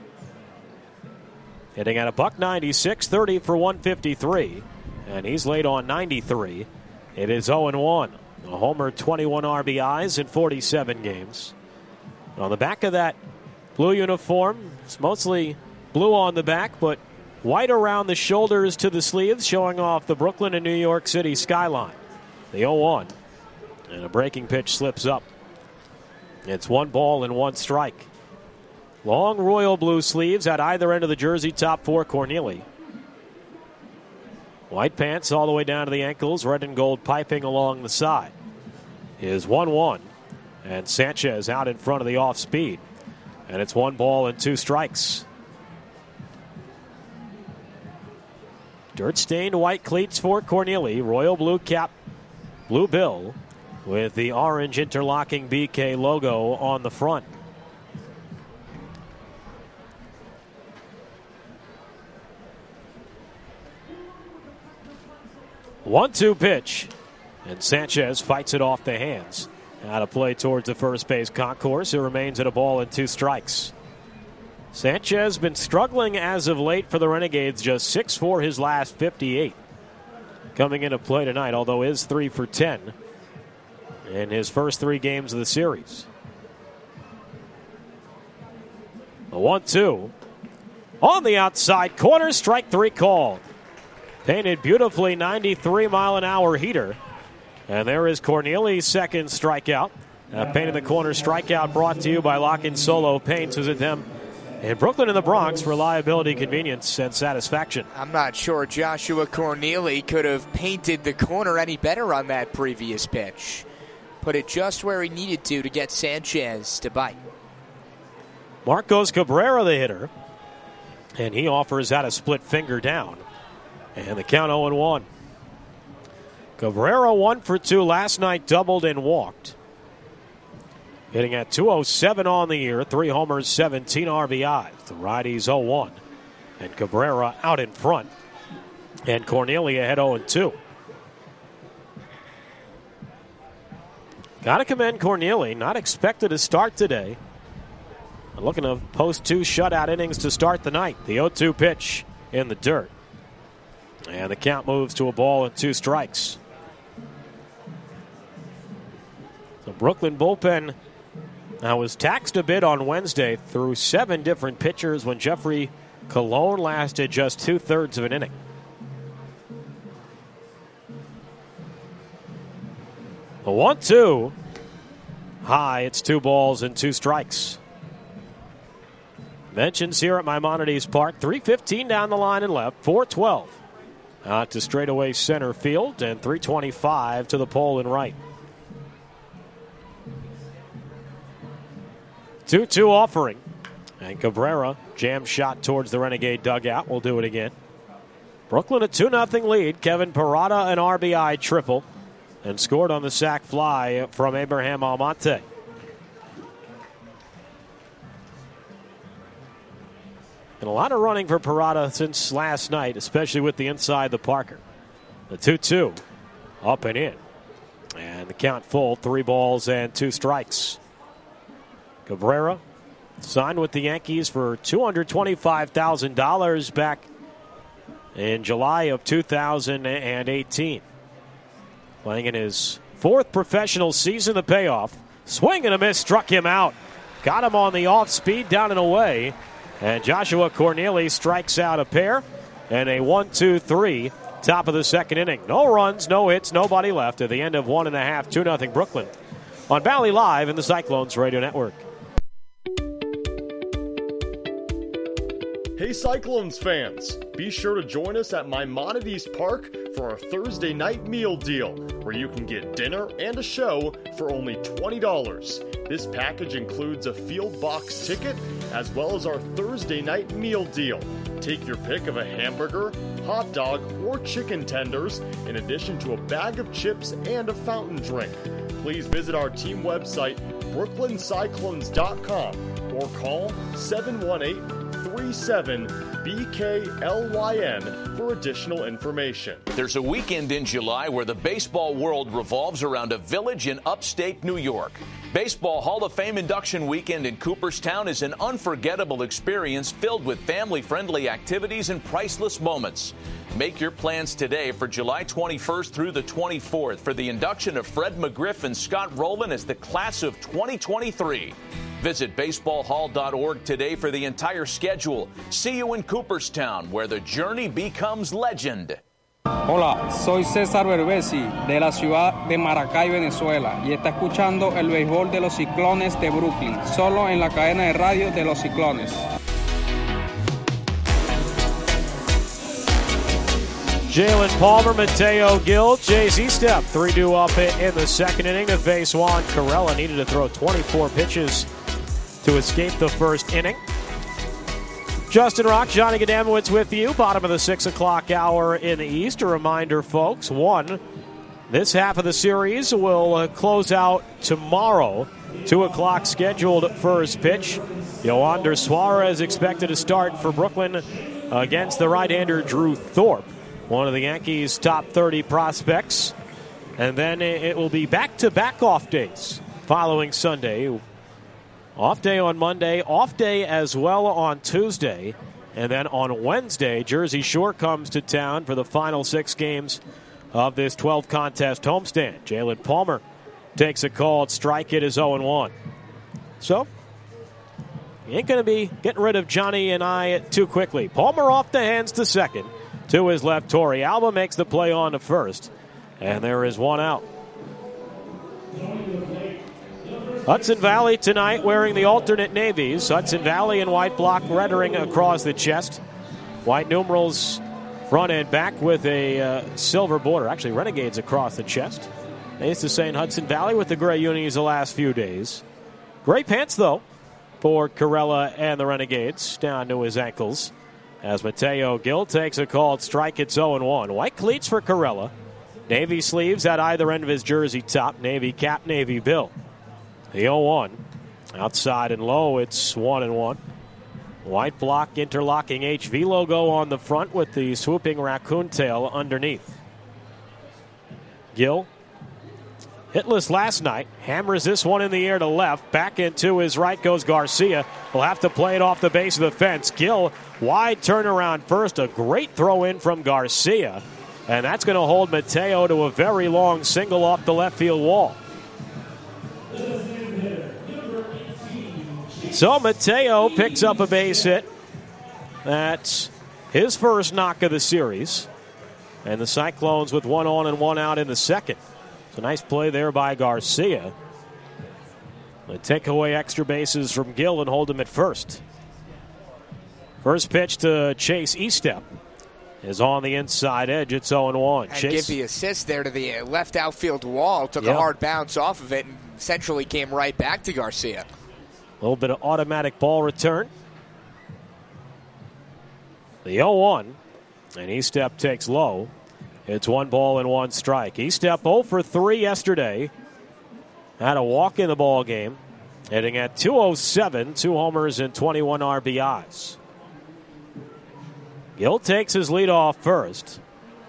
Hitting at $196, 30 for 153, and he's late on 93. It is 0-1. A homer, 21 RBIs in 47 games. On the back of that blue uniform, it's mostly blue on the back, but white around the shoulders to the sleeves, showing off the Brooklyn and New York City skyline. The 0-1, and a breaking pitch slips up. It's 1 ball and 1 strike. Long royal blue sleeves at either end of the jersey, top 4 Corneli. White pants all the way down to the ankles, red and gold piping along the side. Is 1-1, and Sanchez out in front of the off speed. And it's 1 ball and 2 strikes. Dirt-stained white cleats for Corneli, royal blue cap, blue bill with the orange interlocking BK logo on the front. One-two pitch, and Sanchez fights it off the hands. Out of play towards the first base concourse. It remains at 1 ball and 2 strikes. Sanchez been struggling as of late for the Renegades, just 6 for his last 58. Coming into play tonight, although is 3 for 10 in his first 3 games of the series. The 1-2 on the outside corner, strike 3 called. Painted beautifully, 93-mile-an-hour heater. And there is Corneli's second strikeout. Paint in the corner strikeout brought to you by Lock-In Solo Paints. Visit them in Brooklyn and the Bronx for reliability, convenience, and satisfaction. I'm not sure Joshua Corneli could have painted the corner any better on that previous pitch. Put it just where he needed to get Sanchez to bite. Marcos Cabrera, the hitter. And he offers out a split finger down. And the count 0-1. Cabrera 1 for 2 last night, doubled and walked. Hitting at 207 on the year, 3 homers, 17 RBIs. The righties 0-1. And Cabrera out in front. And Corneli ahead 0-2. Got to commend Corneli, not expected to start today. Looking to post 2 shutout innings to start the night. The 0-2 pitch in the dirt. And the count moves to a ball and 2 strikes. The Brooklyn bullpen was taxed a bit on Wednesday through 7 different pitchers when Jeffrey Colon lasted just 2/3 of an inning. A 1-2. High, it's 2 balls and 2 strikes. Mentions here at Maimonides Park, 3:15 down the line and left, 4:12 out to straightaway center field, and 3:25 to the pole and right. 2-2 offering, and Cabrera jam shot towards the Renegade dugout. We'll do it again. Brooklyn a 2-0 lead. Kevin Parada an RBI triple, and scored on the sac fly from Abraham Almonte. And a lot of running for Parada since last night, especially with the inside the Parker. The 2-2 up and in. And the count full, 3 balls and 2 strikes. Cabrera signed with the Yankees for $225,000 back in July of 2018. Playing in his 4th professional season, the payoff. Swing and a miss, struck him out. Got him on the off speed, down and away. And Joshua Corneli strikes out a pair. And a 1-2-3, top of the second inning. No runs, no hits, nobody left at the end of 1.5, 2-0 Brooklyn. On Valley Live and the Cyclones Radio Network. Hey Cyclones fans, be sure to join us at Maimonides Park for our Thursday night meal deal, where you can get dinner and a show for only $20. This package includes a field box ticket as well as our Thursday night meal deal. Take your pick of a hamburger, hot dog, or chicken tenders, in addition to a bag of chips and a fountain drink. Please visit our team website, brooklyncyclones.com, or call 718-37-BKLYN for additional information. There's a weekend in July where the baseball world revolves around a village in upstate New York. Baseball Hall of Fame induction weekend in Cooperstown is an unforgettable experience filled with family-friendly activities and priceless moments. Make your plans today for July 21st through the 24th for the induction of Fred McGriff and Scott Rowland as the class of 2023. Visit baseballhall.org today for the entire schedule. See you in Cooperstown, where the journey becomes legend. Hola, soy César Berbesi de la ciudad de Maracay, Venezuela, y está escuchando el béisbol de los Ciclones de Brooklyn, solo en la cadena de radio de los Ciclones. Jalen Palmer, Mateo Gil, Jay-Z Step, 3-2 up in the second inning to face Juan Corella. Needed to throw 24 pitches to escape the first inning. Justin Rock, Johnny Gadamowicz with you. Bottom of the 6 o'clock hour in the East. A reminder, folks, this half of the series will close out tomorrow. 2 o'clock scheduled first pitch. Yoander Suarez expected to start for Brooklyn against the right-hander Drew Thorpe, one of the Yankees' top 30 prospects. And then it will be back-to-back off days following Sunday. Off day on Monday, off day as well on Tuesday. And then on Wednesday, Jersey Shore comes to town for the final 6 games of this 12-contest homestand. Jalen Palmer takes a called strike. It is 0-1. So, you ain't going to be getting rid of Johnny and I too quickly. Palmer off the hands to second. To his left, Torrey Alba makes the play on to first. And there is one out. Hudson Valley tonight wearing the alternate navies. Hudson Valley in white block lettering across the chest. White numerals front and back with a silver border. Actually, Renegades across the chest. They used to say in Hudson Valley with the gray unis the last few days. Gray pants, though, for Corella and the Renegades down to his ankles. As Mateo Gil takes a called strike, it's 0-1. White cleats for Corella. Navy sleeves at either end of his jersey top. Navy cap, Navy bill. The 0-1. Outside and low, it's 1-1. White block interlocking HV logo on the front with the swooping raccoon tail underneath. Gil hitless last night. Hammers this one in the air to left. Back into his right goes Garcia. Will have to play it off the base of the fence. Gill, wide turnaround first. A great throw in from Garcia. And that's going to hold Mateo to a very long single off the left field wall. So Mateo picks up a base hit. That's his first knock of the series. And the Cyclones with 1 on and 1 out in the second. It's a nice play there by Garcia. They take away extra bases from Gill and hold him at first. First pitch to Chase Estep is on the inside edge. It's 0-1. And give the assist there to the left outfield wall. Took a hard bounce off of it and essentially came right back to Garcia. A little bit of automatic ball return. The 0-1. And Estep takes low. It's 1 ball and 1 strike. Estep 0 for 3 yesterday. Had a walk in the ball game. Hitting at .207, 2 homers and 21 RBIs. Gill takes his lead off first.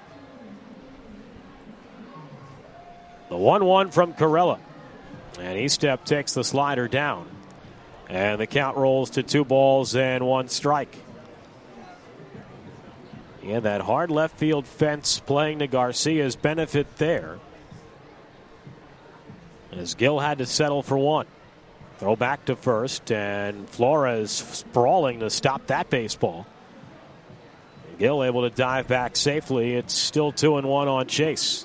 The 1-1 from Corella. And Estep takes the slider down. And the count rolls to 2 balls and 1 strike. Yeah, that hard left field fence playing to Garcia's benefit there. As Gill had to settle for 1. Throw back to first, and Flores sprawling to stop that baseball. Gill able to dive back safely. It's still 2-1 on Chase.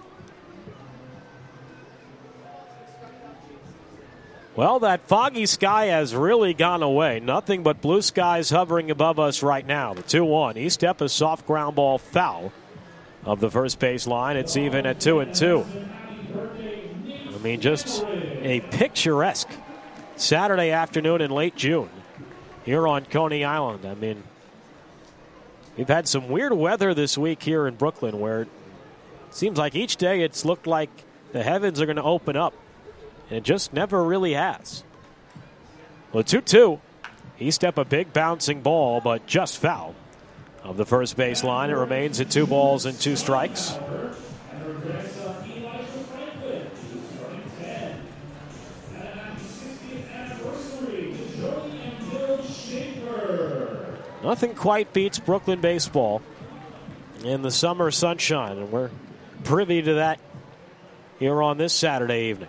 Well, that foggy sky has really gone away. Nothing but blue skies hovering above us right now. The 2-1. Estep a soft ground ball foul of the first base line. It's even at 2-2. I mean, just a picturesque Saturday afternoon in late June here on Coney Island. I mean, we've had some weird weather this week here in Brooklyn where it seems like each day it's looked like the heavens are going to open up. And it just never really has. Well, 2-2. Estep a big bouncing ball, but just foul of the first base line. It remains at 2 balls and 2 strikes. Nothing quite beats Brooklyn baseball in the summer sunshine, and we're privy to that here on this Saturday evening.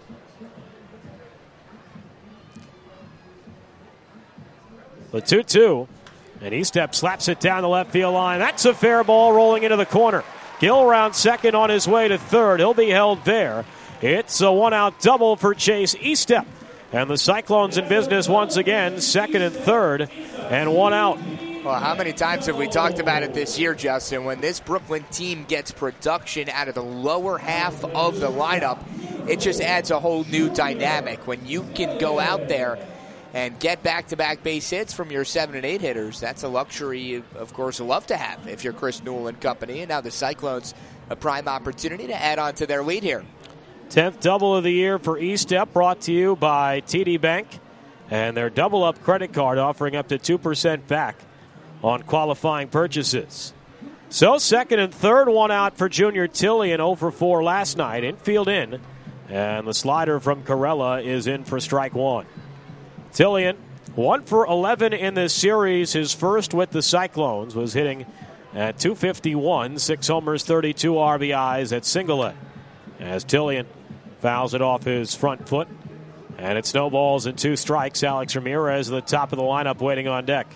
The 2-2, and Estep slaps it down the left field line. That's a fair ball rolling into the corner. Gill around second on his way to third. He'll be held there. It's a 1-out double for Chase Estep. And the Cyclones in business once again, second and third, and 1 out. Well, how many times have we talked about it this year, Justin? When this Brooklyn team gets production out of the lower half of the lineup, it just adds a whole new dynamic. When you can go out there and get back-to-back base hits from your 7 and 8 hitters, that's a luxury you, of course, love to have if you're Chris Newell and company. And now the Cyclones, a prime opportunity to add on to their lead here. 10th double of the year for Estep, brought to you by TD Bank and their double-up credit card offering up to 2% back on qualifying purchases. So second and third, 1 out for Junior Tillian, 0 for 4 last night. Infield in, and the slider from Corella is in for strike 1. Tillian, 1 for 11 in this series. His first with the Cyclones was hitting at .251, 6 homers, 32 RBIs at single A. As Tillian fouls it off his front foot, and it's no balls and 2 strikes. Alex Ramirez at the top of the lineup waiting on deck.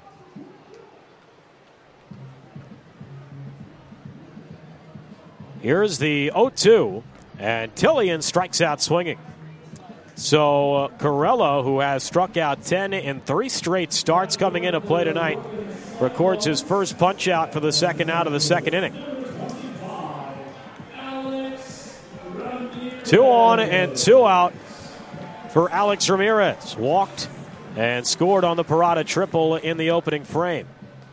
Here's the 0-2, and Tillian strikes out swinging. So Corella, who has struck out 10 in 3 straight starts coming into play tonight, records his first punch out for the second out of the second inning. 2 on and 2 out for Alex Ramirez. Walked and scored on the Parada triple in the opening frame.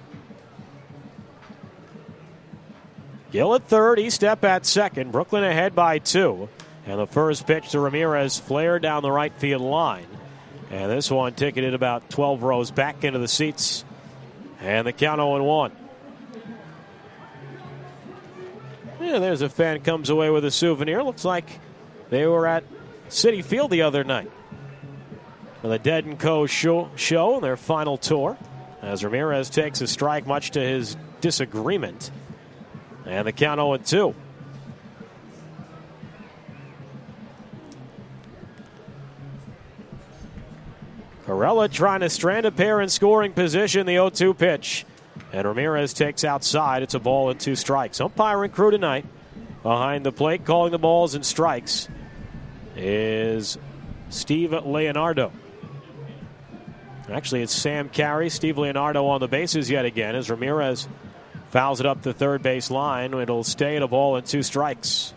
Gill at third, Estep at second. Brooklyn ahead by 2. And the first pitch to Ramirez flared down the right field line. And this one ticketed about 12 rows back into the seats. And the count 0-1. Yeah, there's a fan comes away with a souvenir. Looks like They were at Citi Field the other night for the Dead & Co. show their final tour, as Ramirez takes a strike, much to his disagreement. And the count 0-2. Corella trying to strand a pair in scoring position, the 0-2 pitch. And Ramirez takes outside. It's a ball and 2 strikes. Umpiring crew tonight behind the plate, calling the balls and strikes, is Steve Leonardo. Actually, it's Sam Carey, Steve Leonardo on the bases yet again as Ramirez fouls it up the third base line. It'll stay at a ball and 2 strikes.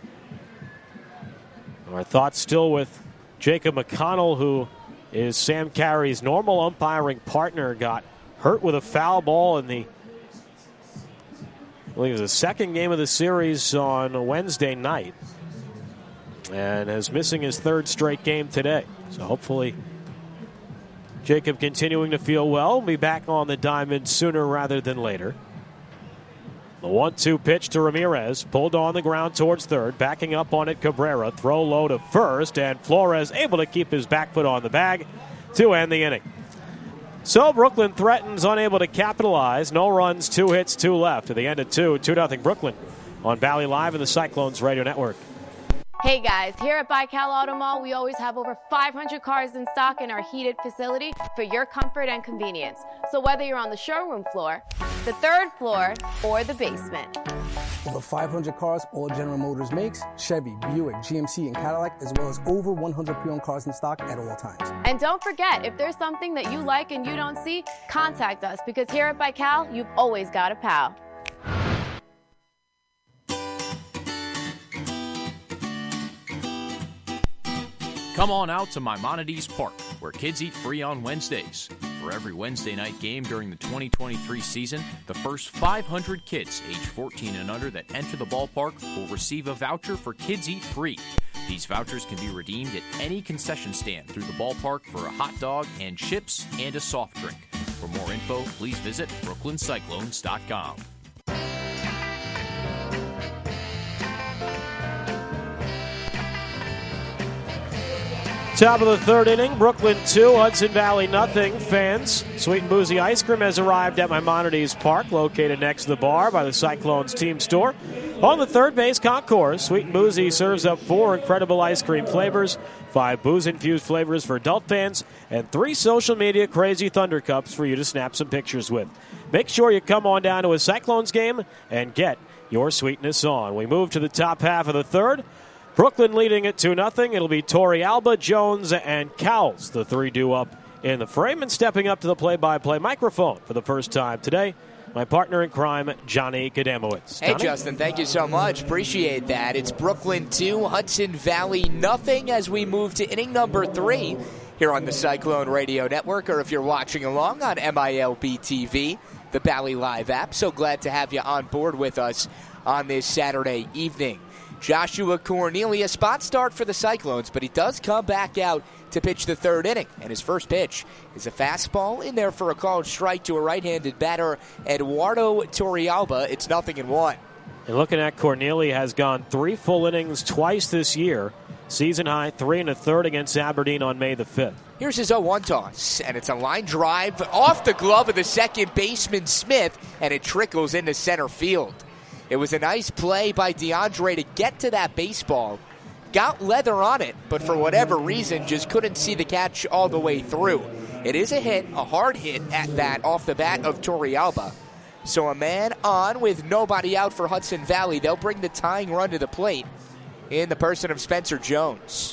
Our thoughts still with Jacob McConnell, who is Sam Carey's normal umpiring partner, got hurt with a foul ball in I believe it was the second game of the series on Wednesday night, and is missing his 3rd straight game today. So hopefully Jacob continuing to feel well. Will be back on the diamond sooner rather than later. The 1-2 pitch to Ramirez, pulled on the ground towards third, backing up on it Cabrera, throw low to first, and Flores able to keep his back foot on the bag to end the inning. So Brooklyn threatens, unable to capitalize. No runs, 2 hits, 2 left. At the end of 2-0 Brooklyn on Valley Live and the Cyclones Radio Network. Hey guys, here at Baikal Auto Mall, we always have over 500 cars in stock in our heated facility for your comfort and convenience. So whether you're on the showroom floor, the 3rd floor, or the basement. Over 500 cars all General Motors makes, Chevy, Buick, GMC, and Cadillac, as well as over 100 pre-owned cars in stock at all times. And don't forget, if there's something that you like and you don't see, contact us, because here at Baikal, you've always got a pal. Come on out to Maimonides Park, where kids eat free on Wednesdays. For every Wednesday night game during the 2023 season, the first 500 kids age 14 and under that enter the ballpark will receive a voucher for Kids Eat Free. These vouchers can be redeemed at any concession stand through the ballpark for a hot dog and chips and a soft drink. For more info, please visit BrooklynCyclones.com. Top of the 3rd inning, Brooklyn 2, Hudson Valley nothing. Fans, Sweet and Boozy Ice Cream has arrived at Maimonides Park, located next to the bar by the Cyclones team store. On the 3rd base concourse, Sweet and Boozy serves up 4 incredible ice cream flavors, 5 booze-infused flavors for adult fans, and 3 social media crazy Thunder Cups for you to snap some pictures with. Make sure you come on down to a Cyclones game and get your sweetness on. We move to the top half of the 3rd. Brooklyn leading it 2-0. It'll be Torrealba, Jones, and Cowles, the 3 due up in the frame. And stepping up to the play-by-play microphone for the first time today, my partner in crime, Johnny Kadamowicz. Hey, Justin, thank you so much. Appreciate that. It's Brooklyn 2, Hudson Valley nothing as we move to inning number 3 here on the Cyclone Radio Network, or if you're watching along on MILB TV, the Valley Live app. So glad to have you on board with us on this Saturday evening. Joshua Cornelia, spot start for the Cyclones, but he does come back out to pitch the 3rd inning. And his first pitch is a fastball in there for a called strike to a right-handed batter, Eduardo Torrealba. It's 0-1. And looking at Cornelia, has gone 3 full innings twice this year. Season high 3 1/3 against Aberdeen on May the 5th. Here's his 0-1 toss, and it's a line drive off the glove of the second baseman Smith, and it trickles into center field. It was a nice play by DeAndre to get to that baseball. Got leather on it, but for whatever reason, just couldn't see the catch all the way through. It is a hit, a hard hit at that off the bat of Torrealba. So a man on with nobody out for Hudson Valley. They'll bring the tying run to the plate in the person of Spencer Jones.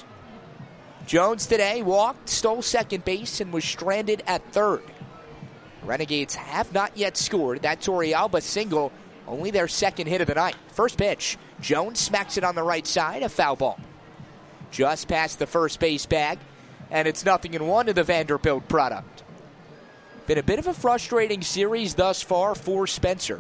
Jones today walked, stole second base, and was stranded at 3rd. Renegades have not yet scored. That Torrealba single, only their 2nd hit of the night. First pitch, Jones smacks it on the right side, a foul ball. Just past the first base bag, and it's 0-1 to the Vanderbilt product. Been a bit of a frustrating series thus far for Spencer.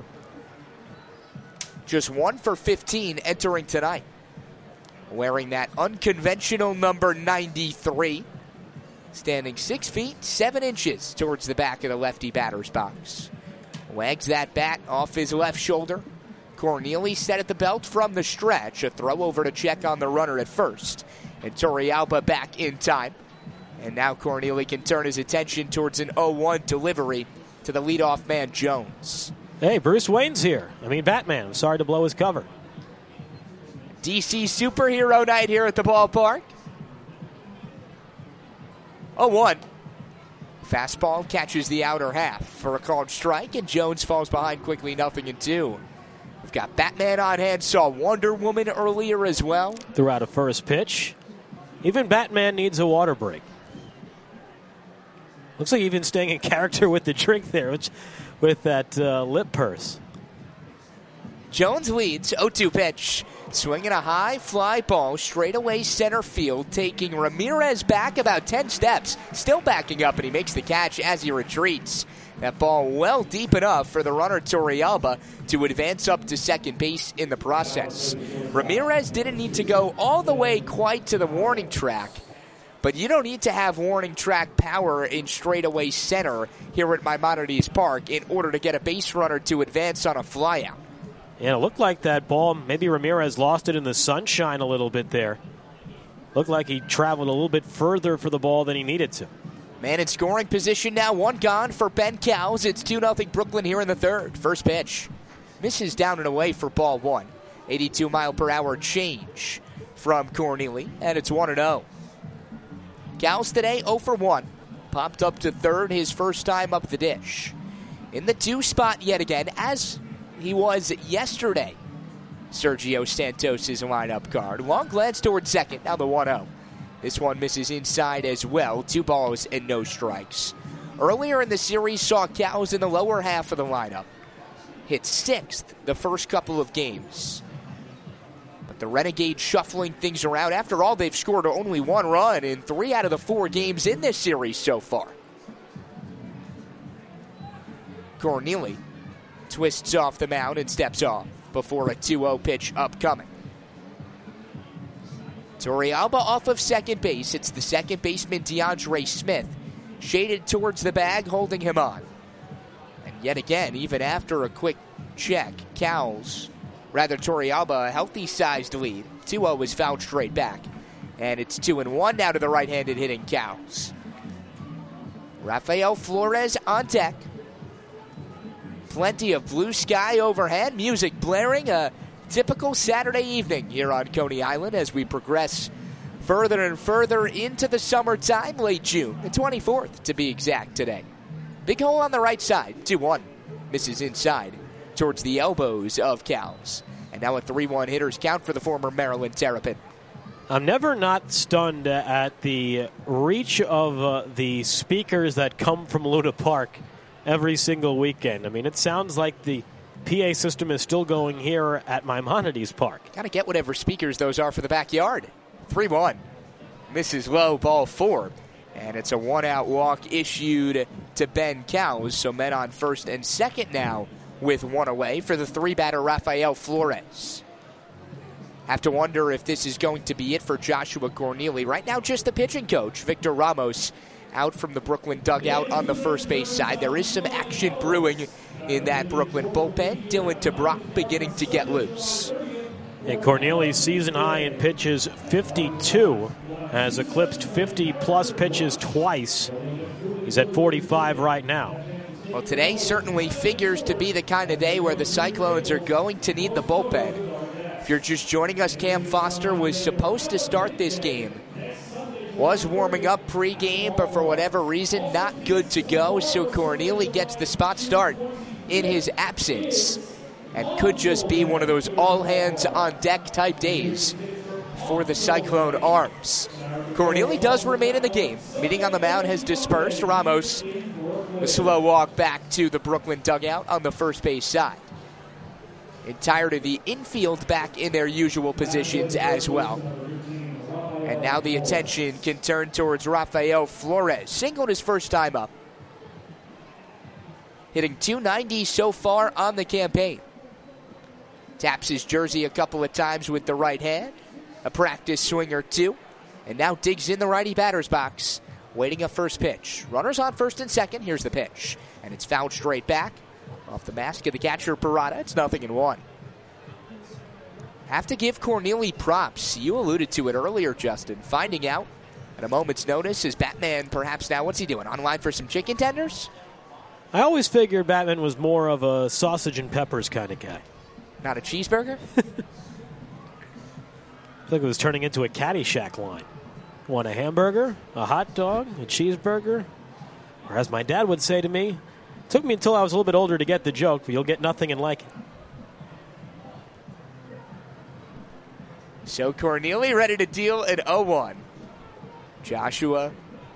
Just 1 for 15 entering tonight. Wearing that unconventional number 93. Standing 6 feet, 7 inches towards the back of the lefty batter's box. Wags that bat off his left shoulder. Corneli set at the belt from the stretch. A throw over to check on the runner at first. And Torrealba back in time. And now Corneli can turn his attention towards an 0-1 delivery to the leadoff man, Jones. Hey, Bruce Wayne's here. Batman. I'm sorry to blow his cover. DC superhero night here at the ballpark. 0-1. Fastball catches the outer half for a called strike, and Jones falls behind quickly, 0-2. We've got Batman on hand, saw Wonder Woman earlier as well. Threw out a first pitch. Even Batman needs a water break. Looks like even staying in character with the drink there, with that lip purse. Jones leads, 0-2 pitch. Swinging a high fly ball straight away center field, taking Ramirez back about 10 steps. Still backing up, and he makes the catch as he retreats. That ball well deep enough for the runner Torrealba to advance up to second base in the process. Ramirez didn't need to go all the way quite to the warning track, but you don't need to have warning track power in straightaway center here at Maimonides Park in order to get a base runner to advance on a flyout. Yeah, it looked like that ball, maybe Ramirez lost it in the sunshine a little bit there. Looked like he traveled a little bit further for the ball than he needed to. Man in scoring position now, one gone for Ben Cowles. It's 2-0 Brooklyn here in the third. First pitch. Misses down and away for ball one. 82-mile-per-hour change from Corneli, and it's 1-0. Cowles today 0 for 1. Popped up to third his first time up the dish. In the 2 spot yet again, as he was yesterday. Sergio Santos' lineup card. Long glance towards second, now the 1-0. This one misses inside as well. 2 balls and no strikes. Earlier in the series, saw Cowles in the lower half of the lineup. Hit 6th the first couple of games. But the Renegades shuffling things around. After all, they've scored only 1 run in 3 out of the 4 games in this series so far. Corneli twists off the mound and steps off before a 2-0 pitch upcoming. Torrealba off of second base. It's the second baseman, DeAndre Smith, shaded towards the bag, holding him on. And yet again, even after a quick check, Torrealba, a healthy-sized lead. 2-0 is fouled straight back. And it's 2-1 now to the right-handed hitting Cowles. Rafael Flores on deck. Plenty of blue sky overhead, music blaring, a typical Saturday evening here on Coney Island as we progress further and further into the summertime, late June, the 24th to be exact today. Big hole on the right side, 2-1. Misses inside towards the elbows of Cowles. And now a 3-1 hitter's count for the former Maryland Terrapin. I'm never not stunned at the reach of the speakers that come from Luna Park every single weekend. I mean, it sounds like the PA system is still going here at Maimonides Park. Got to get whatever speakers those are for the backyard. 3-1. Misses low, ball 4. And it's a 1-out walk issued to Ben Cowles. So men on first and second now with 1 away for the 3-batter Rafael Flores. Have to wonder if this is going to be it for Joshua Corneli. Right now, just the pitching coach, Victor Ramos, out from the Brooklyn dugout on the first base side. There is some action brewing in that Brooklyn bullpen. Dylan Tabrock beginning to get loose. And Corneli's season high in pitches, 52, has eclipsed 50-plus pitches twice. He's at 45 right now. Well, today certainly figures to be the kind of day where the Cyclones are going to need the bullpen. If you're just joining us, Cam Foster was supposed to start this game. Was warming up pregame, but for whatever reason, not good to go. So Corneli gets the spot start in his absence. And could just be one of those all-hands-on-deck type days for the Cyclone arms. Corneli does remain in the game. Meeting on the mound has dispersed. Ramos, a slow walk back to the Brooklyn dugout on the first base side. Entirety of the infield back in their usual positions as well. And now the attention can turn towards Rafael Flores. Singled his first time up. Hitting .290 so far on the campaign. Taps his jersey a couple of times with the right hand. A practice swing or two. And now digs in the righty batter's box. Waiting a first pitch. Runners on first and second. Here's the pitch. And it's fouled straight back. Off the mask of the catcher, Parada. It's 0-1. have to give Corneli props. You alluded to it earlier, Justin. Finding out at a moment's notice, is Batman perhaps now, what's he doing, online for some chicken tenders? I always figured Batman was more of a sausage and peppers kind of guy. Not a cheeseburger? I think it was turning into a Caddyshack line. Want a hamburger, a hot dog, a cheeseburger? Or as my dad would say to me, it took me until I was a little bit older to get the joke, but you'll get nothing and like it. So Corneli ready to deal at 0-1. Joshua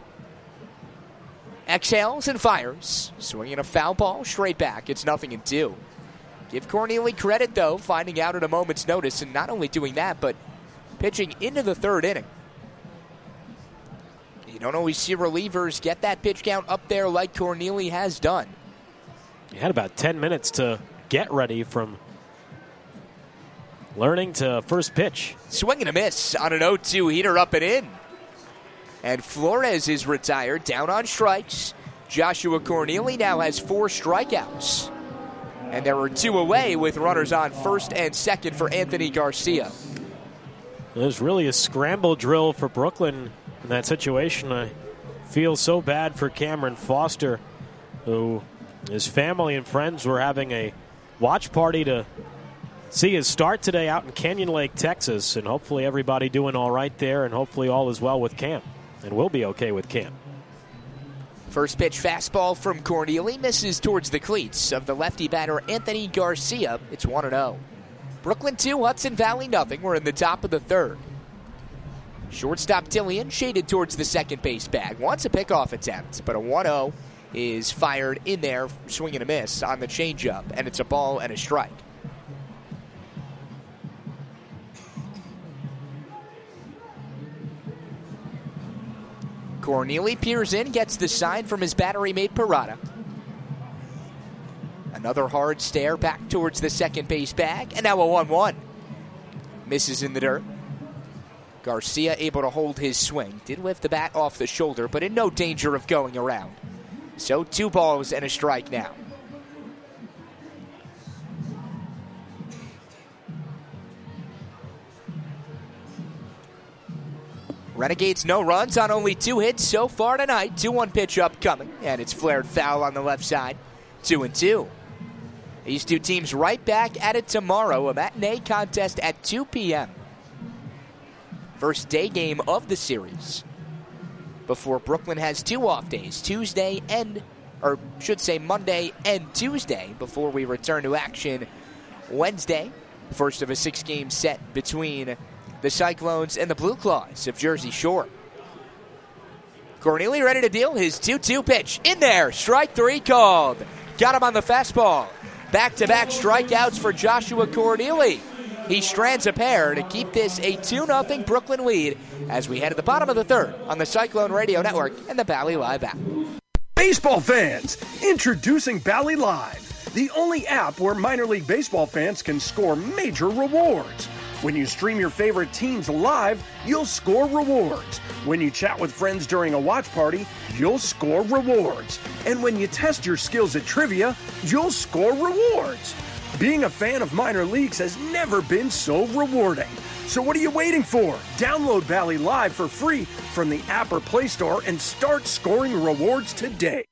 exhales and fires, swinging a foul ball straight back. It's 0-2. Give Corneli credit, though, finding out at a moment's notice, and not only doing that, but pitching into the third inning. You don't always see relievers get that pitch count up there like Corneli has done. He had about 10 minutes to get ready from learning to first pitch. Swing and a miss on an 0-2 heater up and in. And Flores is retired, down on strikes. Joshua Corneli now has 4 strikeouts. And there were 2 away with runners on first and second for Anthony Garcia. It was really a scramble drill for Brooklyn in that situation. I feel so bad for Cameron Foster, who his family and friends were having a watch party to see his start today out in Canyon Lake, Texas. And hopefully everybody doing all right there, and hopefully all is well with Cam. And we'll be okay with Cam. First pitch fastball from Corneli misses towards the cleats of the lefty batter Anthony Garcia. It's 1-0. Brooklyn 2, Hudson Valley nothing. We're in the top of the third. Shortstop Tillian shaded towards the second base bag. Wants a pickoff attempt, but a 1-0 is fired in there, swing and a miss on the changeup, and it's a ball and a strike. Corneli peers in, gets the sign from his battery mate Parada. Another hard stare back towards the second base bag, and now a 1-1. Misses in the dirt. Garcia able to hold his swing. Did lift the bat off the shoulder, but in no danger of going around. So 2 balls and a strike now. Renegades no runs on only 2 hits so far tonight. 2-1 pitch upcoming, and it's flared foul on the left side. 2-2. These 2 teams right back at it tomorrow. A matinee contest at 2 p.m. First day game of the series. Before Brooklyn has 2 off days, Monday and Tuesday, before we return to action Wednesday. First of a 6-game set between the Cyclones and the Blue Claws of Jersey Shore. Corneli ready to deal his 2-2 pitch. In there, strike 3 called. Got him on the fastball. Back-to-back strikeouts for Joshua Corneli. He strands a pair to keep this a 2-0 Brooklyn lead as we head to the bottom of the third on the Cyclone Radio Network and the Bally Live app. Baseball fans, introducing Bally Live, the only app where minor league baseball fans can score major rewards. When you stream your favorite teams live, you'll score rewards. When you chat with friends during a watch party, you'll score rewards. And when you test your skills at trivia, you'll score rewards. Being a fan of minor leagues has never been so rewarding. So what are you waiting for? Download Bally Live for free from the app or Play Store and start scoring rewards today.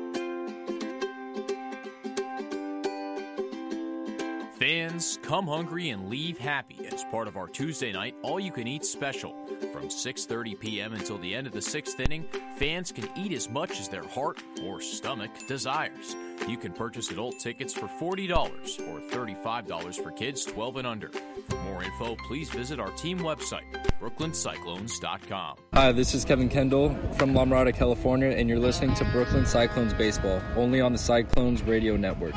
Fans, come hungry and leave happy as part of our Tuesday night all-you-can-eat special. From 6:30 p.m. until the end of the 6th inning, fans can eat as much as their heart or stomach desires. You can purchase adult tickets for $40 or $35 for kids 12 and under. For more info, please visit our team website, brooklyncyclones.com. Hi, this is Kevin Kendall from La Mirada, California, and you're listening to Brooklyn Cyclones Baseball, only on the Cyclones Radio Network.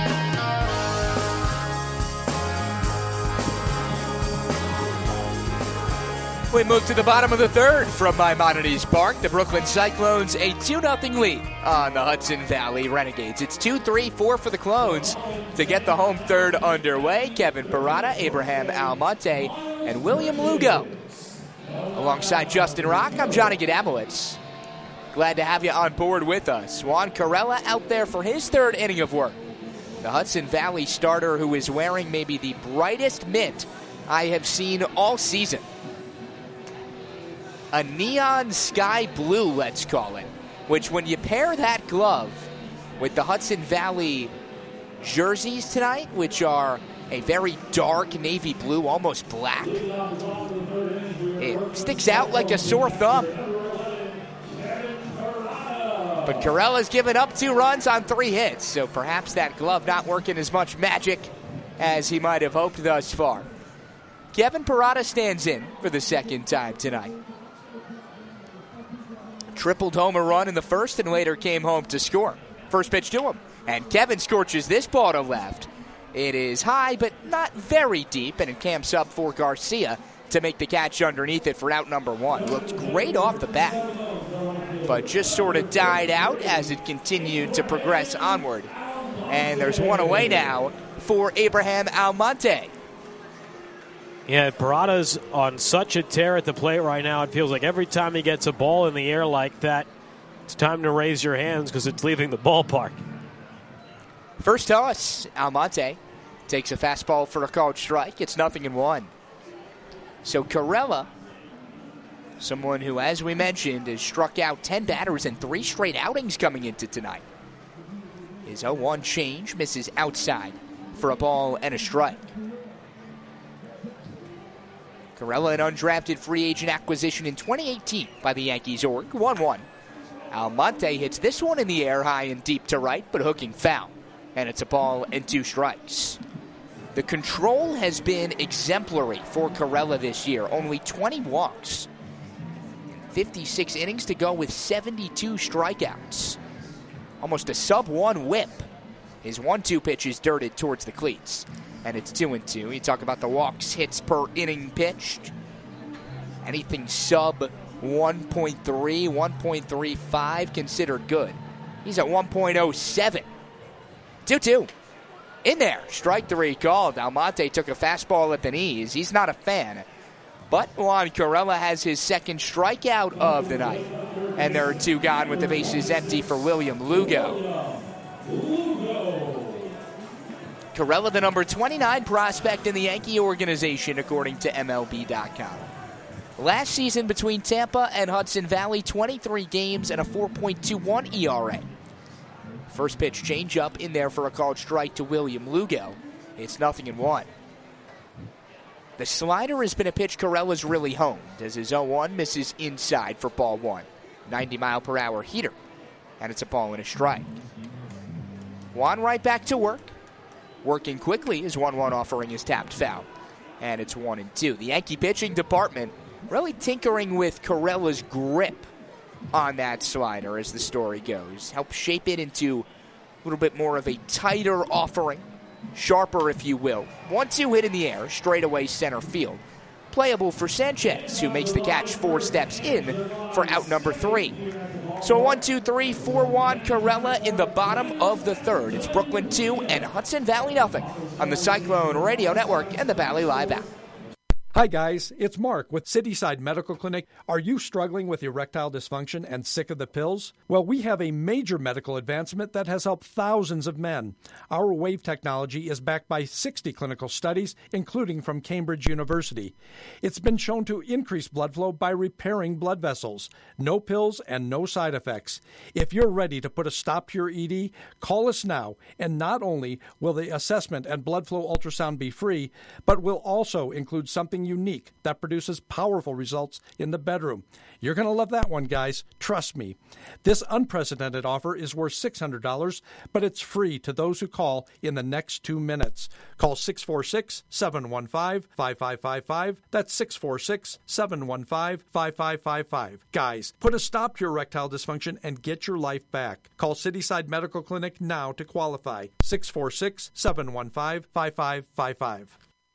We move to the bottom of the third from Maimonides Park. The Brooklyn Cyclones a 2-0 lead on the Hudson Valley Renegades. It's 2-3-4 for the Clones to get the home third underway. Kevin Parada, Abraham Almonte, and William Lugo. Alongside Justin Rock, I'm Johnny Gadamowicz. Glad to have you on board with us. Juan Carrella out there for his 3rd inning of work. The Hudson Valley starter who is wearing maybe the brightest mint I have seen all season. A neon sky blue, let's call it, which when you pair that glove with the Hudson Valley jerseys tonight, which are a very dark navy blue, almost black, it sticks out like a sore thumb. But Corrella's given up 2 runs on 3 hits, so perhaps that glove not working as much magic as he might have hoped thus far. Kevin Parada stands in for the second time tonight. Tripled home a run in the first and later came home to score. First pitch to him, and Kevin scorches this ball to left. It is high, but not very deep, and it camps up for Garcia to make the catch underneath it for out number 1. Looked great off the bat, but just sort of died out as it continued to progress onward. And there's one away now for Abraham Almonte. Yeah, Parada's on such a tear at the plate right now. It feels like every time he gets a ball in the air like that, it's time to raise your hands because it's leaving the ballpark. First toss, Almonte takes a fastball for a called strike. It's 0-1. So Corrella, someone who, as we mentioned, has struck out 10 batters in 3 straight outings coming into tonight. His 0-1 change misses outside for a ball and a strike. Corrella, an undrafted free agent acquisition in 2018 by the Yankees org, 1-1. Almonte hits this one in the air high and deep to right, but hooking foul. And it's a ball and 2 strikes. The control has been exemplary for Corrella this year. Only 20 walks. 56 innings to go with 72 strikeouts. Almost a sub-1 whip. His 1-2 pitch is dirted towards the cleats. And it's 2-2. You talk about the walks, hits per inning pitched. Anything sub 1.3, 1.35 considered good. He's at 1.07. 2-2. In there. Strike 3 called. Almonte took a fastball at the knees. He's not a fan. But Juan Corrella has his second strikeout of the night. And there are 2 gone with the bases empty for William Lugo. Corrella, the number 29 prospect in the Yankee organization, according to MLB.com. Last season between Tampa and Hudson Valley, 23 games and a 4.21 ERA. First pitch changeup in there for a called strike to William Lugo. It's 0-1. The slider has been a pitch Corrella's really honed, as his 0-1 misses inside for ball 1. 90-mile-per-hour heater, and it's a ball and a strike. Juan right back to work. Working quickly, his 1-1 offering is tapped foul, and it's 1-2. The Yankee pitching department really tinkering with Corrella's grip on that slider, as the story goes. Help shape it into a little bit more of a tighter offering, sharper if you will. 1-2 hit in the air, straightaway center field. Playable for Sanchez, who makes the catch 4 steps in for out number 3. So 1-2-3 for Juan Corrella in the bottom of the third. It's Brooklyn 2 and Hudson Valley nothing on the Cyclone Radio Network and the Valley Live app. Hi guys, it's Mark with Cityside Medical Clinic. Are you struggling with erectile dysfunction and sick of the pills? Well, we have a major medical advancement that has helped thousands of men. Our WAVE technology is backed by 60 clinical studies, including from Cambridge University. It's been shown to increase blood flow by repairing blood vessels. No pills and no side effects. If you're ready to put a stop to your ED, call us now, and not only will the assessment and blood flow ultrasound be free, but will also include something unique that produces powerful results in the bedroom. You're going to love that one, guys. Trust me. This unprecedented offer is worth $600, but it's free to those who call in the next 2 minutes. Call 646-715-5555. That's 646-715-5555. Guys, put a stop to your erectile dysfunction and get your life back. Call Cityside Medical Clinic now to qualify. 646-715-5555.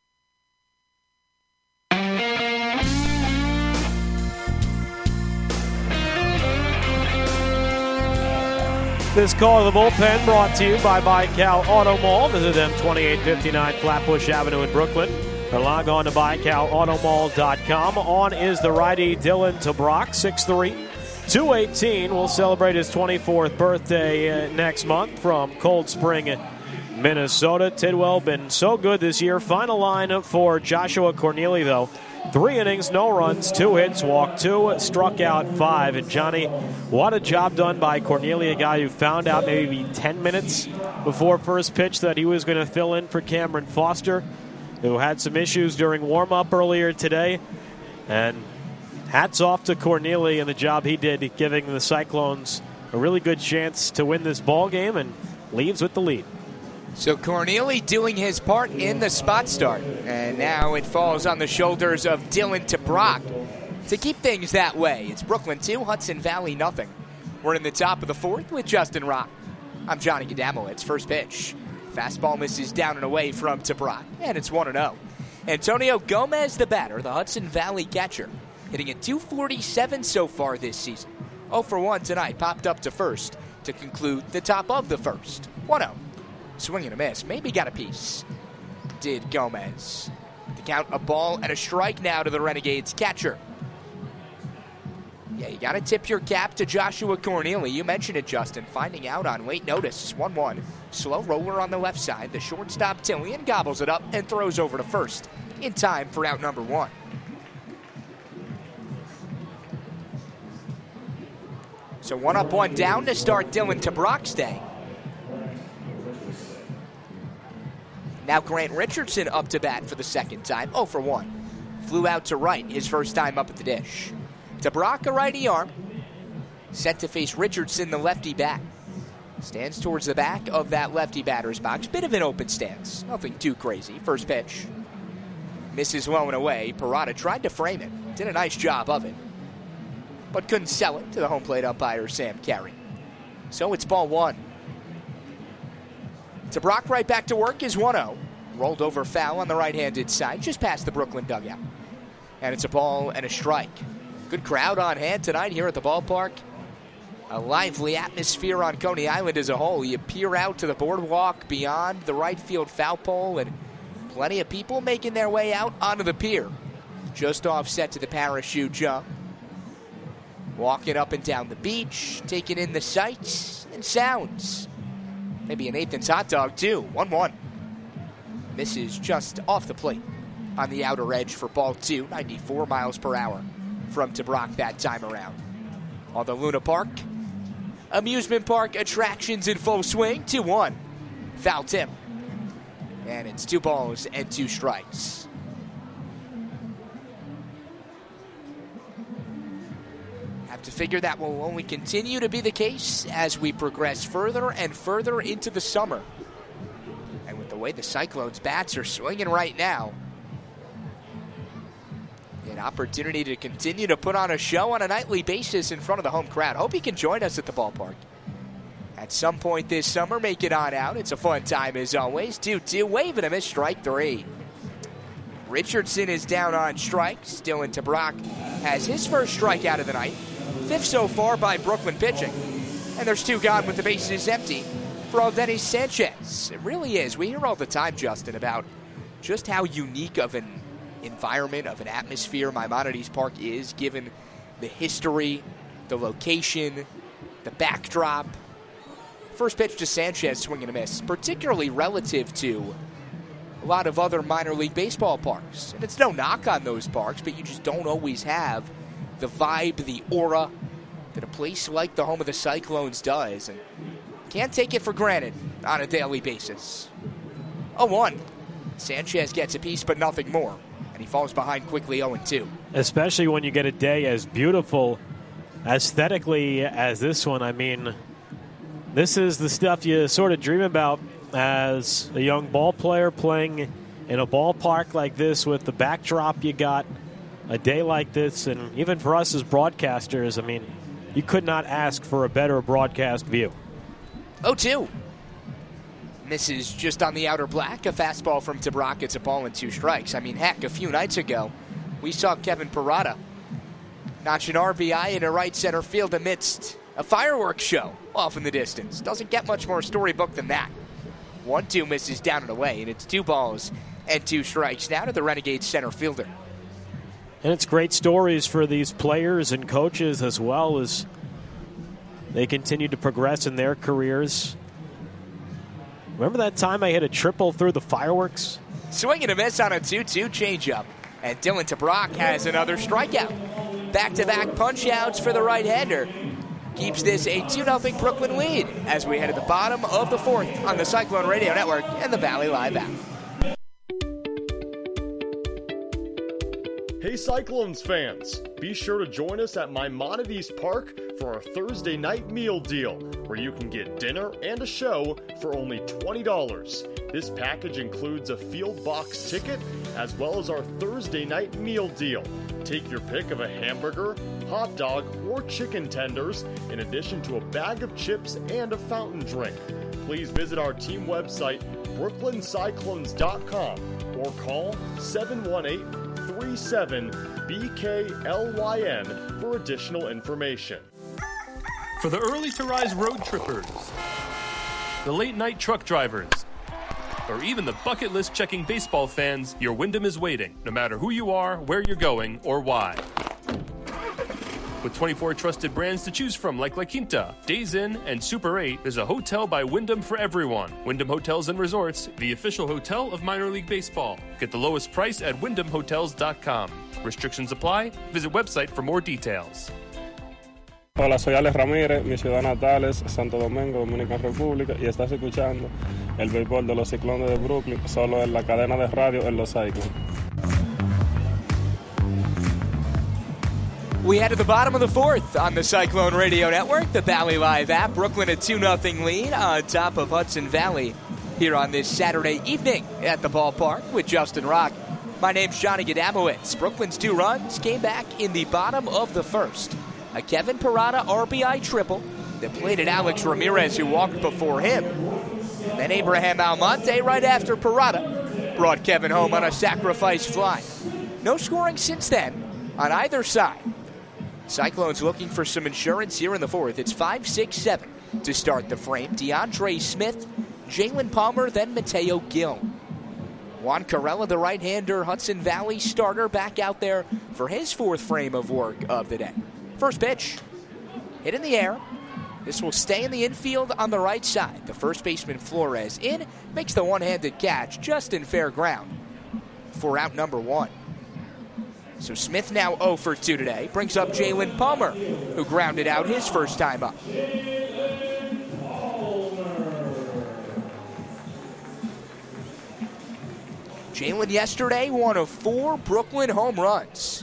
This call of the bullpen brought to you by Baikal Auto Mall. Visit them 2859 Flatbush Avenue in Brooklyn. Or log on to BaikalAutomall.com. On is the righty Dylan Tabrock, 6'3", 218. Will celebrate his 24th birthday next month from Cold Spring Minnesota. Tidwell been so good this year. Final line for Joshua Corneli, though. 3 innings, no runs, 2 hits, walked 2, struck out 5. And Johnny, what a job done by Corneli, a guy who found out maybe 10 minutes before first pitch that he was going to fill in for Cameron Foster, who had some issues during warm-up earlier today. And hats off to Corneli and the job he did, giving the Cyclones a really good chance to win this ball game, and leaves with the lead. So Corneli doing his part in the spot start. And now it falls on the shoulders of Dylan TeBrock to keep things that way. It's Brooklyn 2, Hudson Valley nothing. We're in the top of the 4th with Justin Rock. I'm Johnny Gadamowitz. First pitch. Fastball misses down and away from TeBrock. And it's 1-0. Antonio Gomez, the batter, the Hudson Valley catcher, hitting at .247 so far this season. 0 for 1 tonight, popped up to first to conclude the top of the first. 1-0. Swing and a miss. Maybe got a piece. Did Gomez. To count a ball and a strike now to the Renegades catcher. Yeah, you got to tip your cap to Joshua Corneli. You mentioned it, Justin. Finding out on late notice. 1-1. Slow roller on the left side. The shortstop, Tillian, gobbles it up and throws over to first in time for out number 1. So 1 up, 1 down to start Dylan TeBrock's day. Now Grant Richardson up to bat for the second time. 0 for 1. Flew out to right his first time up at the dish. TeBrock, a righty arm. Set to face Richardson, the lefty bat. Stands towards the back of that lefty batter's box. Bit of an open stance. Nothing too crazy. First pitch. Misses low and away. Parada tried to frame it. Did a nice job of it. But couldn't sell it to the home plate umpire, Sam Carey. So it's ball 1. TeBrock right back to work is 1-0. Rolled over foul on the right-handed side, just past the Brooklyn dugout. And it's a ball and a strike. Good crowd on hand tonight here at the ballpark. A lively atmosphere on Coney Island as a whole. You peer out to the boardwalk beyond the right field foul pole, and plenty of people making their way out onto the pier. Just offset to the parachute jump. Walking up and down the beach, taking in the sights and sounds. Maybe an Nathan's hot dog, too. 1-1. Misses just off the plate on the outer edge for ball 2. 94 miles per hour from TeBrock that time around. On the Luna Park amusement park attractions in full swing. 2-1. Foul tip. And it's 2 balls and 2 strikes. To figure that will only continue to be the case as we progress further and further into the summer. And with the way the Cyclones bats are swinging right now, an opportunity to continue to put on a show on a nightly basis in front of the home crowd. Hope you can join us at the ballpark at some point this summer. Make it on out. It's a fun time as always. 2-2, wave and a miss, strike 3. Richardson is down on strikes. Dylan TeBrock has his first strikeout of the night. 5th so far by Brooklyn pitching. And there's 2 gone with the bases empty for Aldenis Sanchez. It really is. We hear all the time, Justin, about just how unique of an environment, of an atmosphere Maimonides Park is, given the history, the location, the backdrop. First pitch to Sanchez, swing and a miss, particularly relative to a lot of other minor league baseball parks. And it's no knock on those parks, but you just don't always have the vibe, the aura that a place like the home of the Cyclones does. And can't take it for granted on a daily basis. 0-1. Sanchez gets a piece, but nothing more. And he falls behind quickly 0-2. Especially when you get a day as beautiful aesthetically as this one. I mean, this is the stuff you sort of dream about as a young ball player playing in a ballpark like this with the backdrop you got. A day like this, and even for us as broadcasters, I mean, you could not ask for a better broadcast view. 0-2. Misses just on the outer black. A fastball from TeBrock. It's a ball and 2 strikes. I mean, heck, a few nights ago, we saw Kevin Parada notch an RBI in a right center field amidst a fireworks show off in the distance. Doesn't get much more storybook than that. 1-2 misses down and away, and it's 2 balls and 2 strikes now to the Renegades center fielder. And it's great stories for these players and coaches as well as they continue to progress in their careers. Remember that time I hit a triple through the fireworks? Swing and a miss on a 2-2 changeup. And Dylan TeBrock has another strikeout. Back-to-back punch-outs for the right-hander. Keeps this a 2-0 Brooklyn lead as we head to the bottom of the fourth on the Cyclone Radio Network and the Valley Live app. Hey Cyclones fans, be sure to join us at Maimonides Park for our Thursday night meal deal, where you can get dinner and a show for only $20. This package includes a field box ticket as well as our Thursday night meal deal. Take your pick of a hamburger, hot dog, or chicken tenders, in addition to a bag of chips and a fountain drink. Please visit our team website, brooklyncyclones.com, or call 718-37-BKLYN for additional information. For the early to rise road trippers, the late night truck drivers, or even the bucket list checking baseball fans, your Wyndham is waiting, no matter who you are, where you're going, or why. With 24 trusted brands to choose from like La Quinta, Days Inn, and Super 8, there's a hotel by Wyndham for everyone. Wyndham Hotels and Resorts, the official hotel of minor league baseball. Get the lowest price at wyndhamhotels.com. Restrictions apply. Visit website for more details. Hola, soy Alex Ramírez, mi ciudad natal es Santo Domingo, Dominicana República, y estás escuchando el béisbol de los Ciclones de Brooklyn, solo en la cadena de radio en Los Cyclones. We head to the bottom of the fourth on the Cyclone Radio Network, the Valley Live app. Brooklyn a 2-0 lead on top of Hudson Valley here on this Saturday evening at the ballpark with Justin Rock. My name's Johnny Gadamowitz. Brooklyn's 2 runs came back in the bottom of the first. A Kevin Parada RBI triple that plated Alex Ramirez, who walked before him. Then Abraham Almonte right after Parada brought Kevin home on a sacrifice fly. No scoring since then on either side. Cyclones looking for some insurance here in the fourth. It's 5-6-7 to start the frame. DeAndre Smith, Jalen Palmer, then Mateo Gil. Juan Carrella, the right-hander, Hudson Valley starter, back out there for his fourth frame of work of the day. First pitch, hit in the air. This will stay in the infield on the right side. The first baseman Flores in, makes the one-handed catch just in fair ground for out number 1. So Smith now 0 for 2 today. Brings up Jalen Palmer, who grounded out his first time up. Jalen yesterday, 1 of 4 Brooklyn home runs.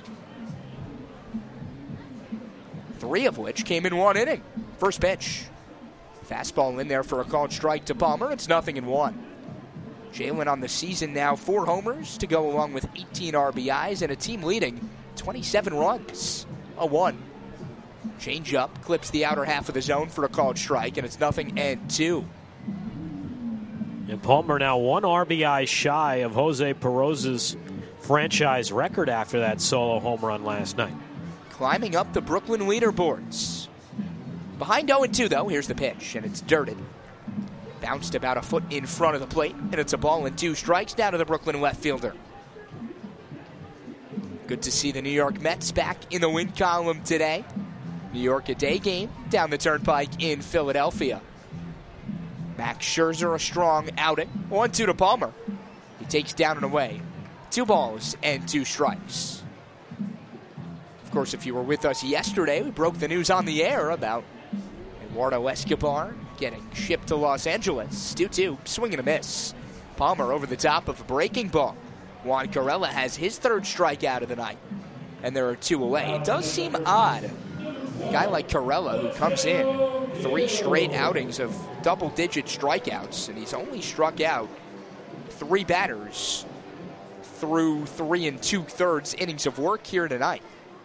3 of which came in 1 inning. First pitch. Fastball in there for a called strike to Palmer. It's 0-1. Jalen on the season now 4 homers to go along with 18 RBIs and a team leading 27 runs. A 1. Change up, clips the outer half of the zone for a called strike, and it's 0-2. And Palmer now 1 RBI shy of Jose Peroz's franchise record after that solo home run last night. Climbing up the Brooklyn leaderboards. Behind 0-2, though, here's the pitch, and it's dirted. Bounced about a foot in front of the plate, and it's a ball and 2 strikes down to the Brooklyn left fielder. Good to see the New York Mets back in the win column today. New York a day game down the turnpike in Philadelphia. Max Scherzer a strong outing. 1-2 to Palmer. He takes down and away. 2 balls and 2 strikes. Of course, if you were with us yesterday, we broke the news on the air about Eduardo Escobar getting shipped to Los Angeles. 2-2, swing and a miss. Palmer over the top of a breaking ball. Juan Carrella has his 3rd strikeout of the night, and there are 2 away. It does seem odd. A guy like Carrella, who comes in 3 straight outings of double-digit strikeouts, and he's only struck out 3 batters through 3 2/3 innings of work here tonight.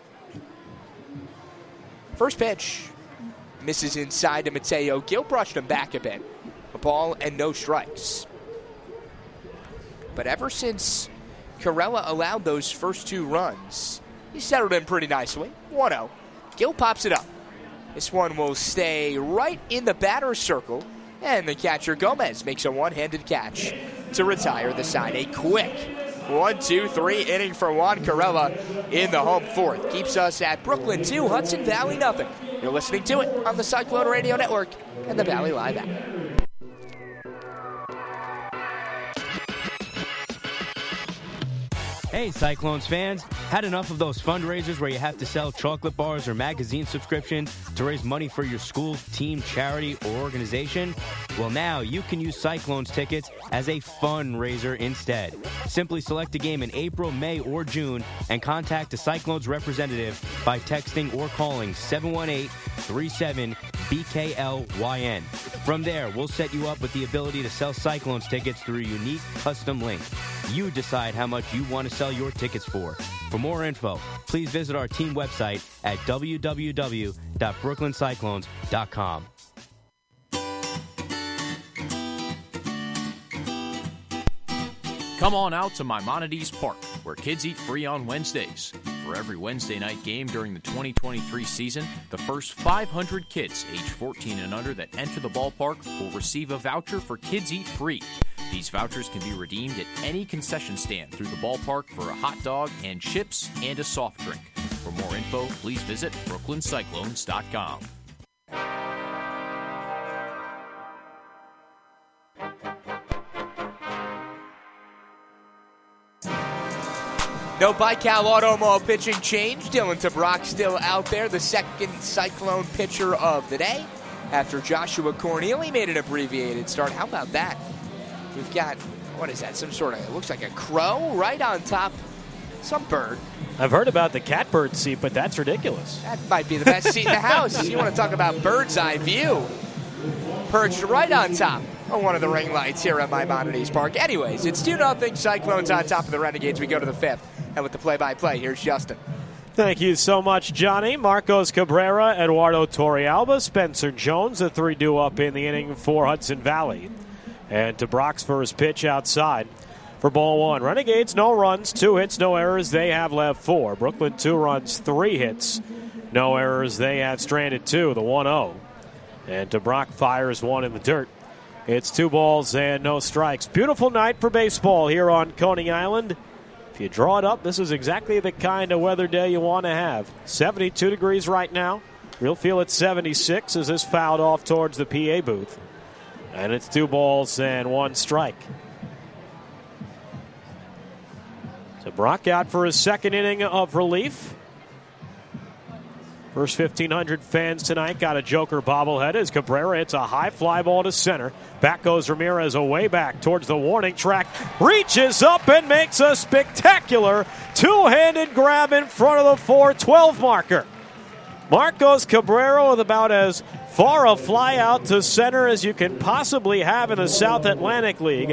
First pitch. Misses inside to Mateo Gil, brushed him back a bit. A ball and no strikes. But ever since Carrella allowed those first 2 runs, he settled in pretty nicely. 1-0. Gil pops it up. This one will stay right in the batter's circle, and the catcher Gomez makes a one-handed catch to retire the side. A quick 1-2-3 inning for Juan Carrella in the home fourth. Keeps us at Brooklyn 2, Hudson Valley 0. You're listening to it on the Cyclone Radio Network and the Valley Live app. Hey, Cyclones fans. Had enough of those fundraisers where you have to sell chocolate bars or magazine subscriptions to raise money for your school, team, charity, or organization? Well, now you can use Cyclones tickets as a fundraiser instead. Simply select a game in April, May, or June and contact a Cyclones representative by texting or calling 718-37-BKLYN. From there, we'll set you up with the ability to sell Cyclones tickets through a unique custom link. You decide how much you want to sell your tickets for. For more info, please visit our team website at www.brooklyncyclones.com. Come on out to Maimonides Park, where kids eat free on Wednesdays. For every Wednesday night game during the 2023 season, the first 500 kids age 14 and under that enter the ballpark will receive a voucher for Kids Eat Free. These vouchers can be redeemed at any concession stand through the ballpark for a hot dog and chips and a soft drink. For more info, please visit brooklyncyclones.com. No Baikal Auto Mall pitching change. Dylan TeBrock still out there, the second Cyclone pitcher of the day. After Joshua Corneli made an abbreviated start. How about that? We've got, what is that, some sort of, it looks like a crow right on top, some bird. I've heard about the catbird seat, but that's ridiculous. That might be the best seat in the house. You want to talk about bird's eye view. Perched right on top of one of the ring lights here at Maimonides Park. Anyways, it's 2-0 Cyclones on top of the Renegades. We go to the fifth. And with the play-by-play, here's Justin. Thank you so much, Johnny. Marcos Cabrera, Eduardo Torrealba, Spencer Jones, the three due up in the inning for Hudson Valley. And TeBrock's first pitch outside for ball one. Renegades, no runs, 2 hits, no errors. They have left 4. Brooklyn, 2 runs, 3 hits, no errors. They have stranded 2, the 1-0. And TeBrock fires one in the dirt. It's 2 balls and no strikes. Beautiful night for baseball here on Coney Island. If you draw it up, this is exactly the kind of weather day you want to have. 72 degrees right now. We'll feel it's 76 as this fouled off towards the PA booth. And it's 2 balls and 1 strike. TeBrock out for his second inning of relief. First 1,500 fans tonight got a Joker bobblehead as Cabrera hits a high fly ball to center. Back goes Ramirez away back towards the warning track. Reaches up and makes a spectacular two-handed grab in front of the 4-12 marker. Marcos Cabrera with about as far a fly out to center as you can possibly have in the South Atlantic League.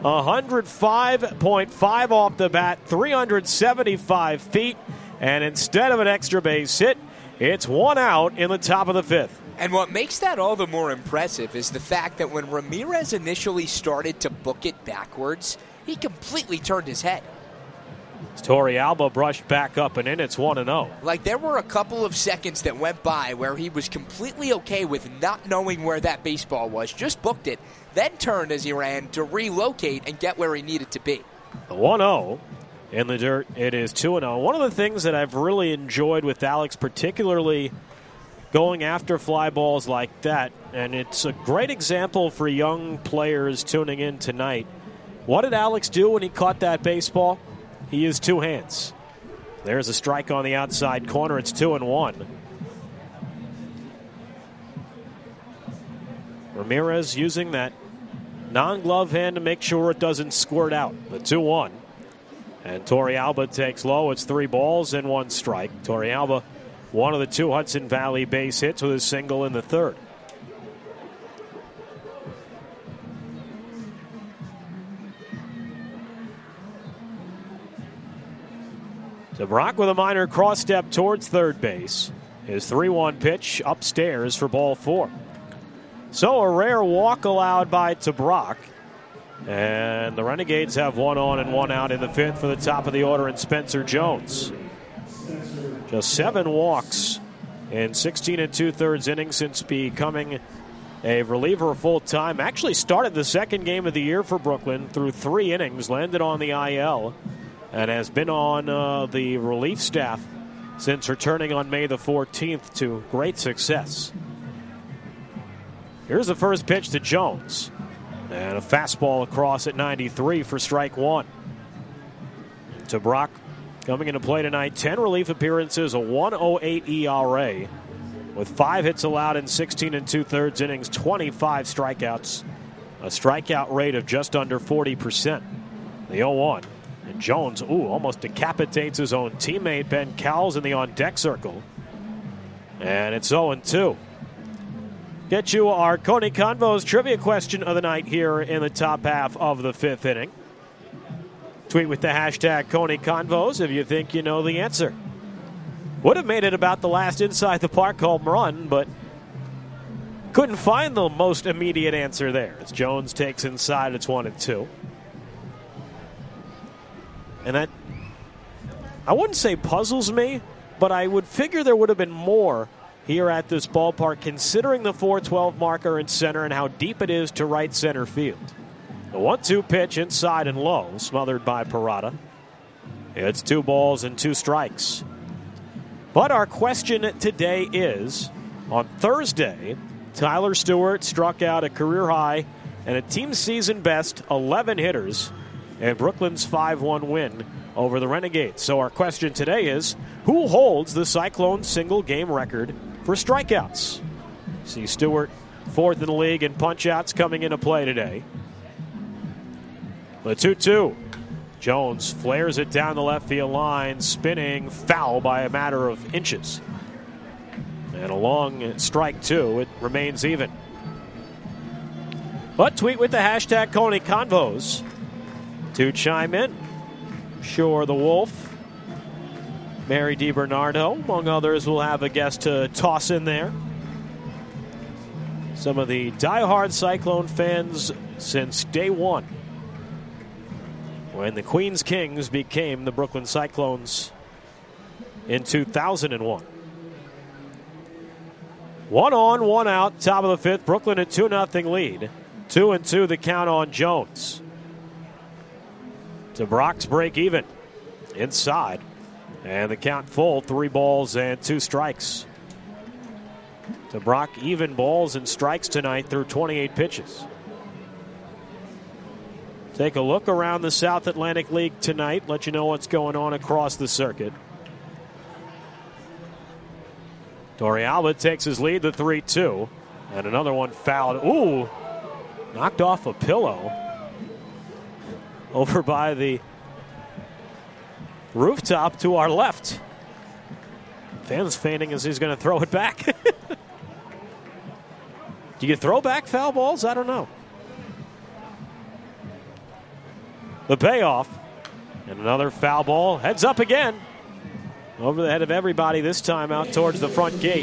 105.5 off the bat, 375 feet, and instead of an extra base hit, it's 1 out in the top of the 5th. And what makes that all the more impressive is the fact that when Ramirez initially started to book it backwards, he completely turned his head. Torrealba brushed back up and in. It's 1-0. Like, there were a couple of seconds that went by where he was completely okay with not knowing where that baseball was, just booked it, then turned as he ran to relocate and get where he needed to be. The 1-0. In the dirt, it is 2-0. One of the things that I've really enjoyed with Alex, particularly going after fly balls like that, and it's a great example for young players tuning in tonight. What did Alex do when he caught that baseball? He used 2 hands. There's a strike on the outside corner. It's 2-1. Ramirez using that non-glove hand to make sure it doesn't squirt out. The 2-1. And Torrealba takes low. It's 3 balls and 1 strike. Torrealba, one of the 2 Hudson Valley base hits with a single in the 3rd. TeBrock with a minor cross step towards third base. His 3-1 pitch upstairs for ball 4. So a rare walk allowed by TeBrock. And the Renegades have 1 on and 1 out in the 5th for the top of the order in Spencer Jones. Just 7 walks in 16 2/3 innings since becoming a reliever full-time. Actually started the 2nd game of the year for Brooklyn through 3 innings, landed on the IL, and has been on the relief staff since returning on May the 14th to great success. Here's the first pitch to Jones. And a fastball across at 93 for strike 1. To Brock coming into play tonight, 10 relief appearances, a 1.08 ERA, with 5 hits allowed in 16 2/3 innings, 25 strikeouts, a strikeout rate of just under 40%. The 0-1. And Jones, almost decapitates his own teammate Ben Cowles in the on-deck circle. And it's 0-2. Get you our Coney Convos trivia question of the night here in the top half of the 5th inning. Tweet with the hashtag Coney Convos if you think you know the answer. Would have made it about the last inside the park home run, but couldn't find the most immediate answer there. As Jones takes inside, it's 1-2. And that, I wouldn't say puzzles me, but I would figure there would have been more here at this ballpark, considering the 412 marker in center and how deep it is to right center field. The 1-2 pitch inside and low, smothered by Parada. It's 2 balls and 2 strikes. But our question today is, on Thursday, Tyler Stewart struck out a career high and a team season best 11 hitters in Brooklyn's 5-1 win over the Renegades. So our question today is, who holds the Cyclones single game record for strikeouts? See Stewart 4th in the league in punch-outs coming into play today. The 2-2. Jones flares it down the left field line, spinning, foul by a matter of inches. And a long strike, too. It remains even. But tweet with the hashtag Coney Convos to chime in. Sure, the Wolf, Mary DiBernardo, among others, will have a guest to toss in there. Some of the diehard Cyclone fans since day one, when the Queens Kings became the Brooklyn Cyclones in 2001. 1 on, 1 out, top of the 5th. Brooklyn a 2-0 lead. 2-2 the count on Jones. To Brock's break even. Inside. And the count full, 3 balls and 2 strikes. To Brock, even balls and strikes tonight through 28 pitches. Take a look around the South Atlantic League tonight. Let you know what's going on across the circuit. Torrealba takes his lead, the 3-2. And another one fouled. Ooh, knocked off a pillow over by the rooftop to our left. Fans feigning as he's going to throw it back. Do you throw back foul balls? I don't know. The payoff. And another foul ball. Heads up again. Over the head of everybody, this time out towards the front gate.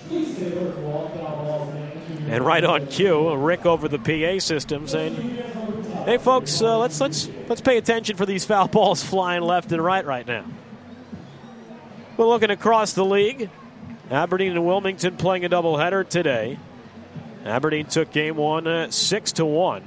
And right on cue, Rick over the PA system saying, hey folks, let's pay attention for these foul balls flying left and right now. We're looking across the league. Aberdeen and Wilmington playing a doubleheader today. Aberdeen took game 1 6-1.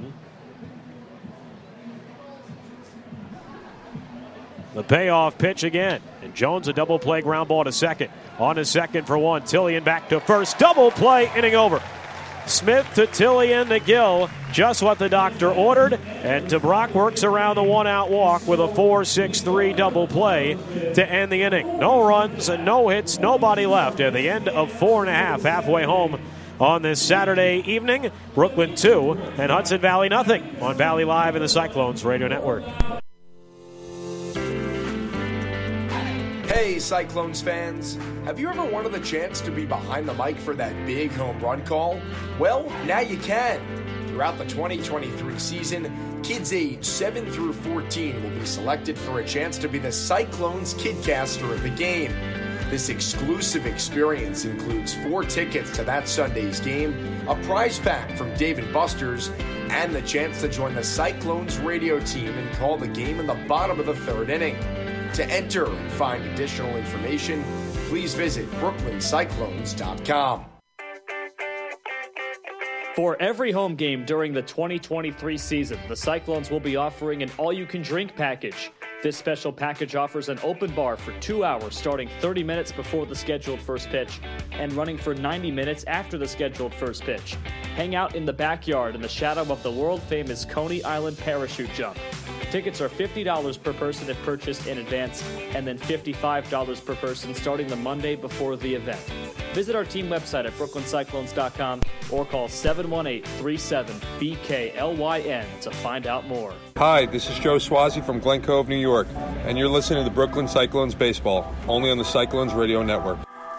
The payoff pitch again. And Jones a double play ground ball to second. On to second for 1. Tillian back to first. Double play, inning over. Smith to Tillian to Gill. Just what the doctor ordered. And DeBrock works around the 1-out walk with a 4-6-3 double play to end the inning. No runs and no hits. Nobody left at the end of 4.5. Halfway home on this Saturday evening. Brooklyn 2 and Hudson Valley nothing on Valley Live and the Cyclones Radio Network. Hey, Cyclones fans. Have you ever wanted the chance to be behind the mic for that big home run call? Well, now you can. Throughout the 2023 season, kids aged 7 through 14 will be selected for a chance to be the Cyclones Kidcaster of the game. This exclusive experience includes 4 tickets to that Sunday's game, a prize pack from Dave & Buster's, and the chance to join the Cyclones radio team and call the game in the bottom of the 3rd inning. To enter and find additional information, please visit brooklyncyclones.com. For every home game during the 2023 season, the Cyclones will be offering an all-you-can-drink package. This special package offers an open bar for 2 hours starting 30 minutes before the scheduled first pitch and running for 90 minutes after the scheduled first pitch. Hang out in the backyard in the shadow of the world-famous Coney Island parachute jump. Tickets are $50 per person if purchased in advance, and then $55 per person starting the Monday before the event. Visit our team website at brooklyncyclones.com or call 718-37-BKLYN to find out more. Hi, this is Joe Swazi from Glen Cove, New York, and you're listening to the Brooklyn Cyclones baseball, only on the Cyclones Radio Network.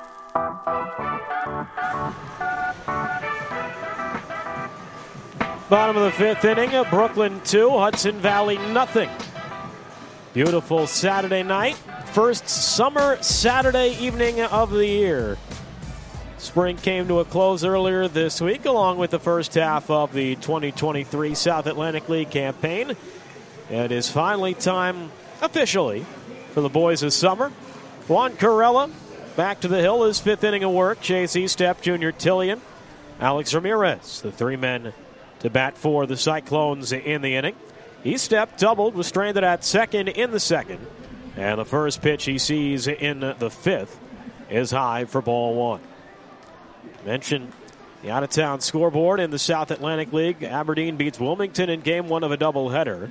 Bottom of the fifth inning, Brooklyn 2, Hudson Valley nothing. Beautiful Saturday night. First summer Saturday evening of the year. Spring came to a close earlier this week, along with the first half of the 2023 South Atlantic League campaign. It is finally time, officially, for the boys of summer. Juan Corella back to the hill, his fifth inning of work. Chase Estep, Junior Tillian, Alex Ramirez, the three men to bat for the Cyclones in the inning. Estep doubled, was stranded at second in the second. And the first pitch he sees in the fifth is high for ball one. Mentioned the out-of-town scoreboard in the South Atlantic League. Aberdeen beats Wilmington in game one of a doubleheader.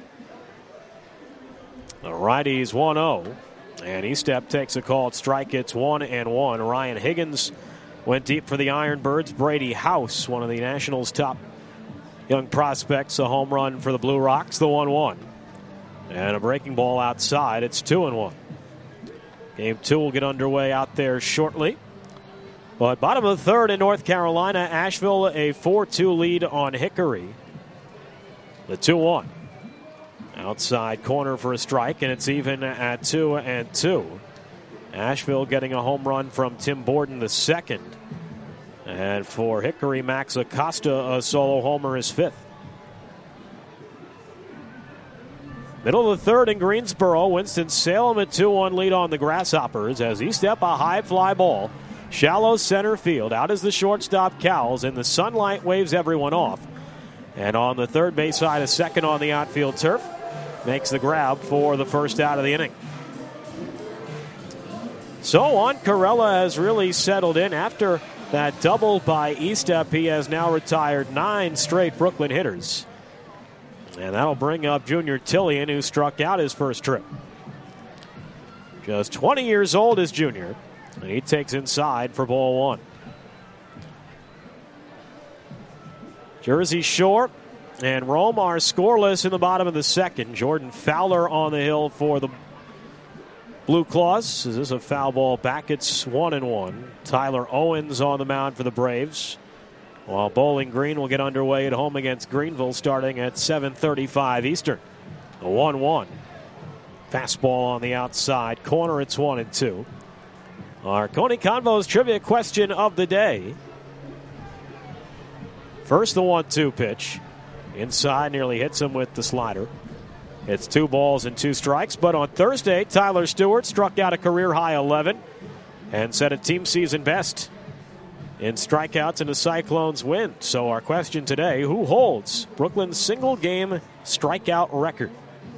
The righties 1-0. And Estep takes a called strike. It's 1-1. Ryan Higgins went deep for the Ironbirds. Brady House, one of the Nationals' top young prospects, a home run for the Blue Rocks, the 1-1. And a breaking ball outside. It's 2-1. Game two will get underway out there shortly. But bottom of the third in North Carolina, Asheville a 4-2 lead on Hickory. The 2-1. Outside corner for a strike, and it's even at 2-2. Asheville getting a home run from Tim Borden the second. And for Hickory, Max Acosta, a solo homer, is fifth. Middle of the third in Greensboro, Winston-Salem a 2-1 lead on the Grasshoppers as Estep a high fly ball. Shallow center field. Out is the shortstop Cowles, and the sunlight waves everyone off. And on the third base side, a second on the outfield turf. Makes the grab for the first out of the inning. So on, Corella has really settled in. After that double by Estep, he has now retired 9 straight Brooklyn hitters. And that'll bring up Junior Tillian, who struck out his first trip. Just 20 years old is Junior, and he takes inside for ball one. Jersey Shore and Rome are scoreless in the bottom of the second. Jordan Fowler on the hill for the Blue Claws. This is a foul ball back. It's 1-1. Tyler Owens on the mound for the Braves. While Bowling Green will get underway at home against Greenville starting at 7:35 Eastern. A 1-1. Fastball on the outside corner. It's 1-2. Our Coney Convos trivia question of the day. First, the 1-2 pitch. Inside, nearly hits him with the slider. It's 2 balls and 2 strikes. But on Thursday, Tyler Stewart struck out a career-high 11 and set a team season best in strikeouts and the Cyclones win. So our question today, who holds Brooklyn's single-game strikeout record?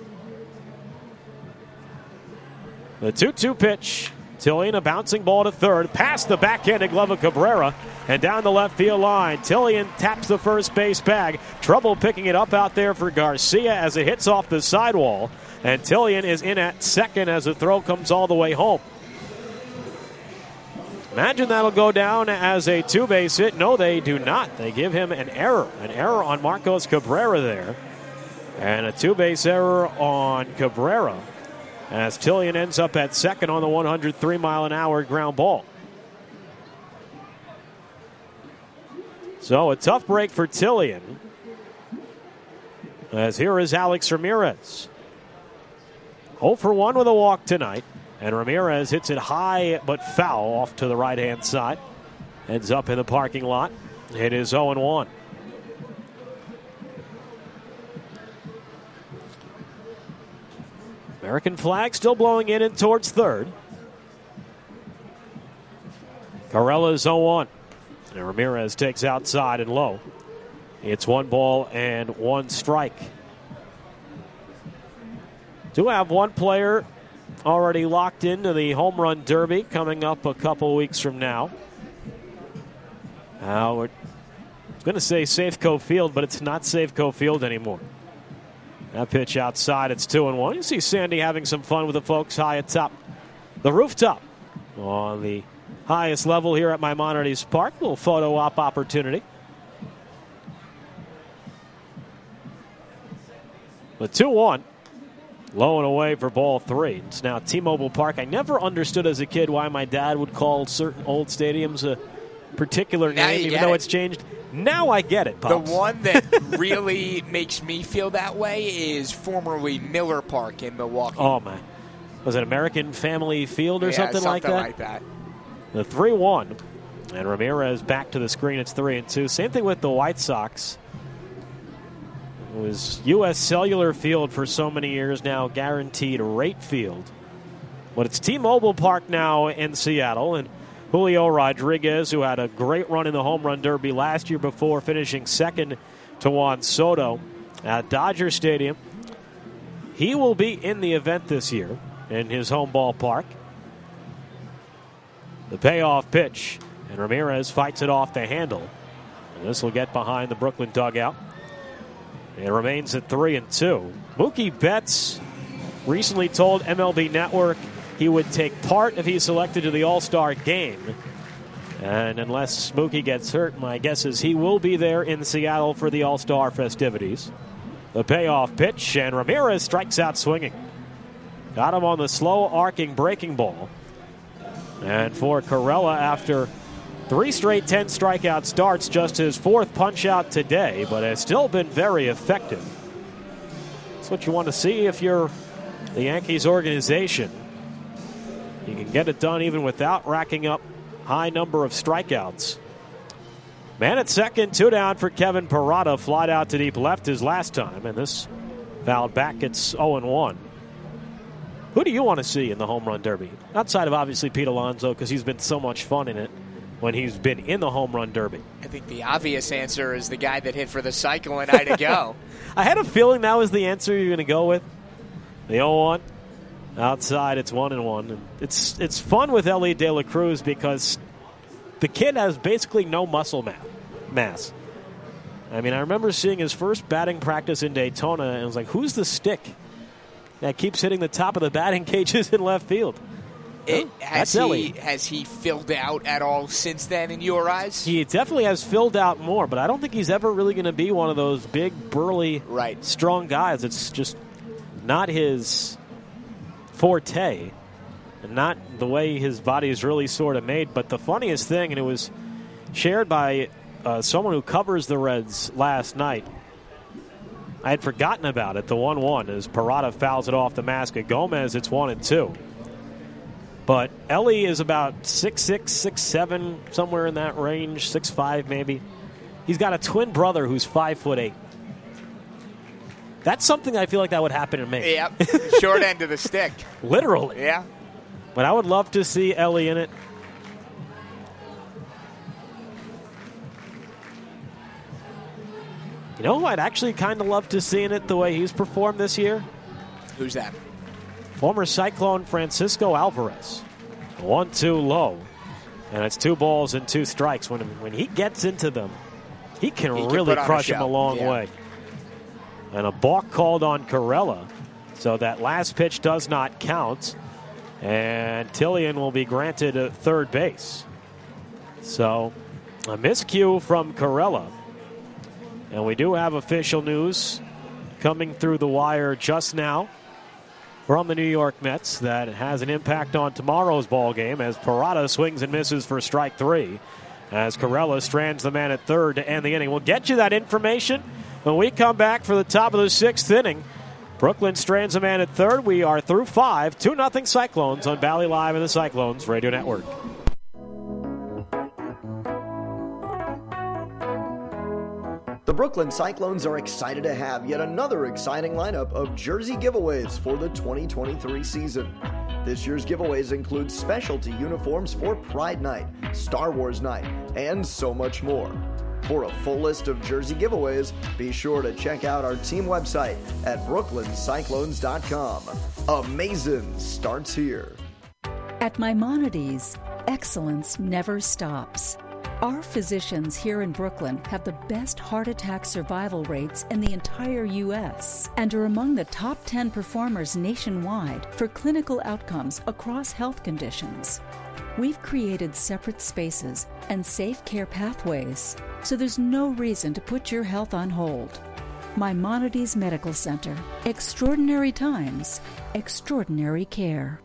The 2-2 pitch. Tillian, a bouncing ball to third, past the backhanded glove of Cabrera, and down the left field line. Tillian taps the first base bag. Trouble picking it up out there for Garcia as it hits off the sidewall. And Tillian is in at second as the throw comes all the way home. Imagine that'll go down as a 2-base hit. No, they do not. They give him an error on Marcos Cabrera there. And a 2-base error on Cabrera as Tillian ends up at second on the 103-mile-an-hour ground ball. So a tough break for Tillian, as here is Alex Ramirez. 0 for 1 with a walk tonight. And Ramirez hits it high but foul off to the right-hand side. Ends up in the parking lot. It is 0-1. American flag still blowing in and towards third. Carella's 0-1. And Ramirez takes outside and low. It's 1 ball and 1 strike. Do have one player already locked into the home run derby coming up a couple weeks from now. We're going to say Safeco Field, but it's not Safeco Field anymore. That pitch outside, it's 2-1. You see Sandy having some fun with the folks high atop the rooftop on the highest level here at Maimonides Park. Little photo op opportunity. The 2-1. Low and away for ball 3. It's now T-Mobile Park. I never understood as a kid why my dad would call certain old stadiums a particular name, even though it's changed. Now I get it, Pops. The one that really makes me feel that way is formerly Miller Park in Milwaukee. Oh, man. Was it American Family Field or something like that? Like that. The 3-1. And Ramirez back to the screen. It's 3-2. Same thing with the White Sox. It was U.S. Cellular Field for so many years now, Guaranteed Rate Field. But it's T-Mobile Park now in Seattle. And Julio Rodriguez, who had a great run in the home run derby last year before finishing second to Juan Soto at Dodger Stadium. He will be in the event this year in his home ballpark. The payoff pitch, and Ramirez fights it off the handle. And this will get behind the Brooklyn dugout. It remains at 3-2. Mookie Betts recently told MLB Network he would take part if he's selected to the All-Star game. And unless Mookie gets hurt, my guess is he will be there in Seattle for the All-Star festivities. The payoff pitch, and Ramirez strikes out swinging. Got him on the slow arcing breaking ball. And for Corella, after 3 straight 10-strikeout starts, just his 4th punch-out today, but has still been very effective. That's what you want to see if you're the Yankees organization. You can get it done even without racking up high number of strikeouts. Man at second, 2 down for Kevin Parada. Flied out to deep left his last time, and this fouled back. It's 0-1. Who do you want to see in the home run derby? Outside of obviously Pete Alonso, because he's been so much fun in it when he's been in the home run derby. I think the obvious answer is the guy that hit for the cycle a night ago. I had a feeling that was the answer you're going to go with. The 0-1. Outside, it's 1-1. It's fun with Ellie De La Cruz because the kid has basically no muscle mass. I mean, I remember seeing his first batting practice in Daytona, and I was like, who's the stick that keeps hitting the top of the batting cages in left field? Has he filled out at all since then in your eyes? He definitely has filled out more, but I don't think he's ever really going to be one of those big, burly, strong guys. It's just not his forte, and not the way his body is really sort of made. But the funniest thing, and it was shared by someone who covers the Reds last night, I had forgotten about it, the 1-1, as Parada fouls it off the mask of Gomez. It's 1-2. But Ellie is about 6'6", 6'7", somewhere in that range, 6'5", maybe. He's got a twin brother who's 5'8". That's something I feel like that would happen to me. Yep, short end of the stick. Literally. Yeah. But I would love to see Ellie in it. You know who I'd actually kind of love to see in it the way he's performed this year? Who's that? Former Cyclone Francisco Alvarez. 1-2 low. And it's 2 balls and 2 strikes. When he gets into them, he can really crush him a long way. And a balk called on Corella. So that last pitch does not count. And Tillian will be granted a third base. So a miscue from Corella. And we do have official news coming through the wire just now from the New York Mets that has an impact on tomorrow's ball game as Parada swings and misses for strike 3 as Corella strands the man at third to end the inning. We'll get you that information when we come back for the top of the 6th inning. Brooklyn strands a man at third. We are through 5, 2-0 Cyclones on Valley Live and the Cyclones Radio Network. The Brooklyn Cyclones are excited to have yet another exciting lineup of jersey giveaways for the 2023 season. This year's giveaways include specialty uniforms for Pride Night, Star Wars Night, and so much more. For a full list of jersey giveaways, be sure to check out our team website at brooklyncyclones.com. Amazing starts here. At Maimonides, excellence never stops. Our physicians here in Brooklyn have the best heart attack survival rates in the entire U.S. and are among the top 10 performers nationwide for clinical outcomes across health conditions. We've created separate spaces and safe care pathways, so there's no reason to put your health on hold. Maimonides Medical Center. Extraordinary times, extraordinary care.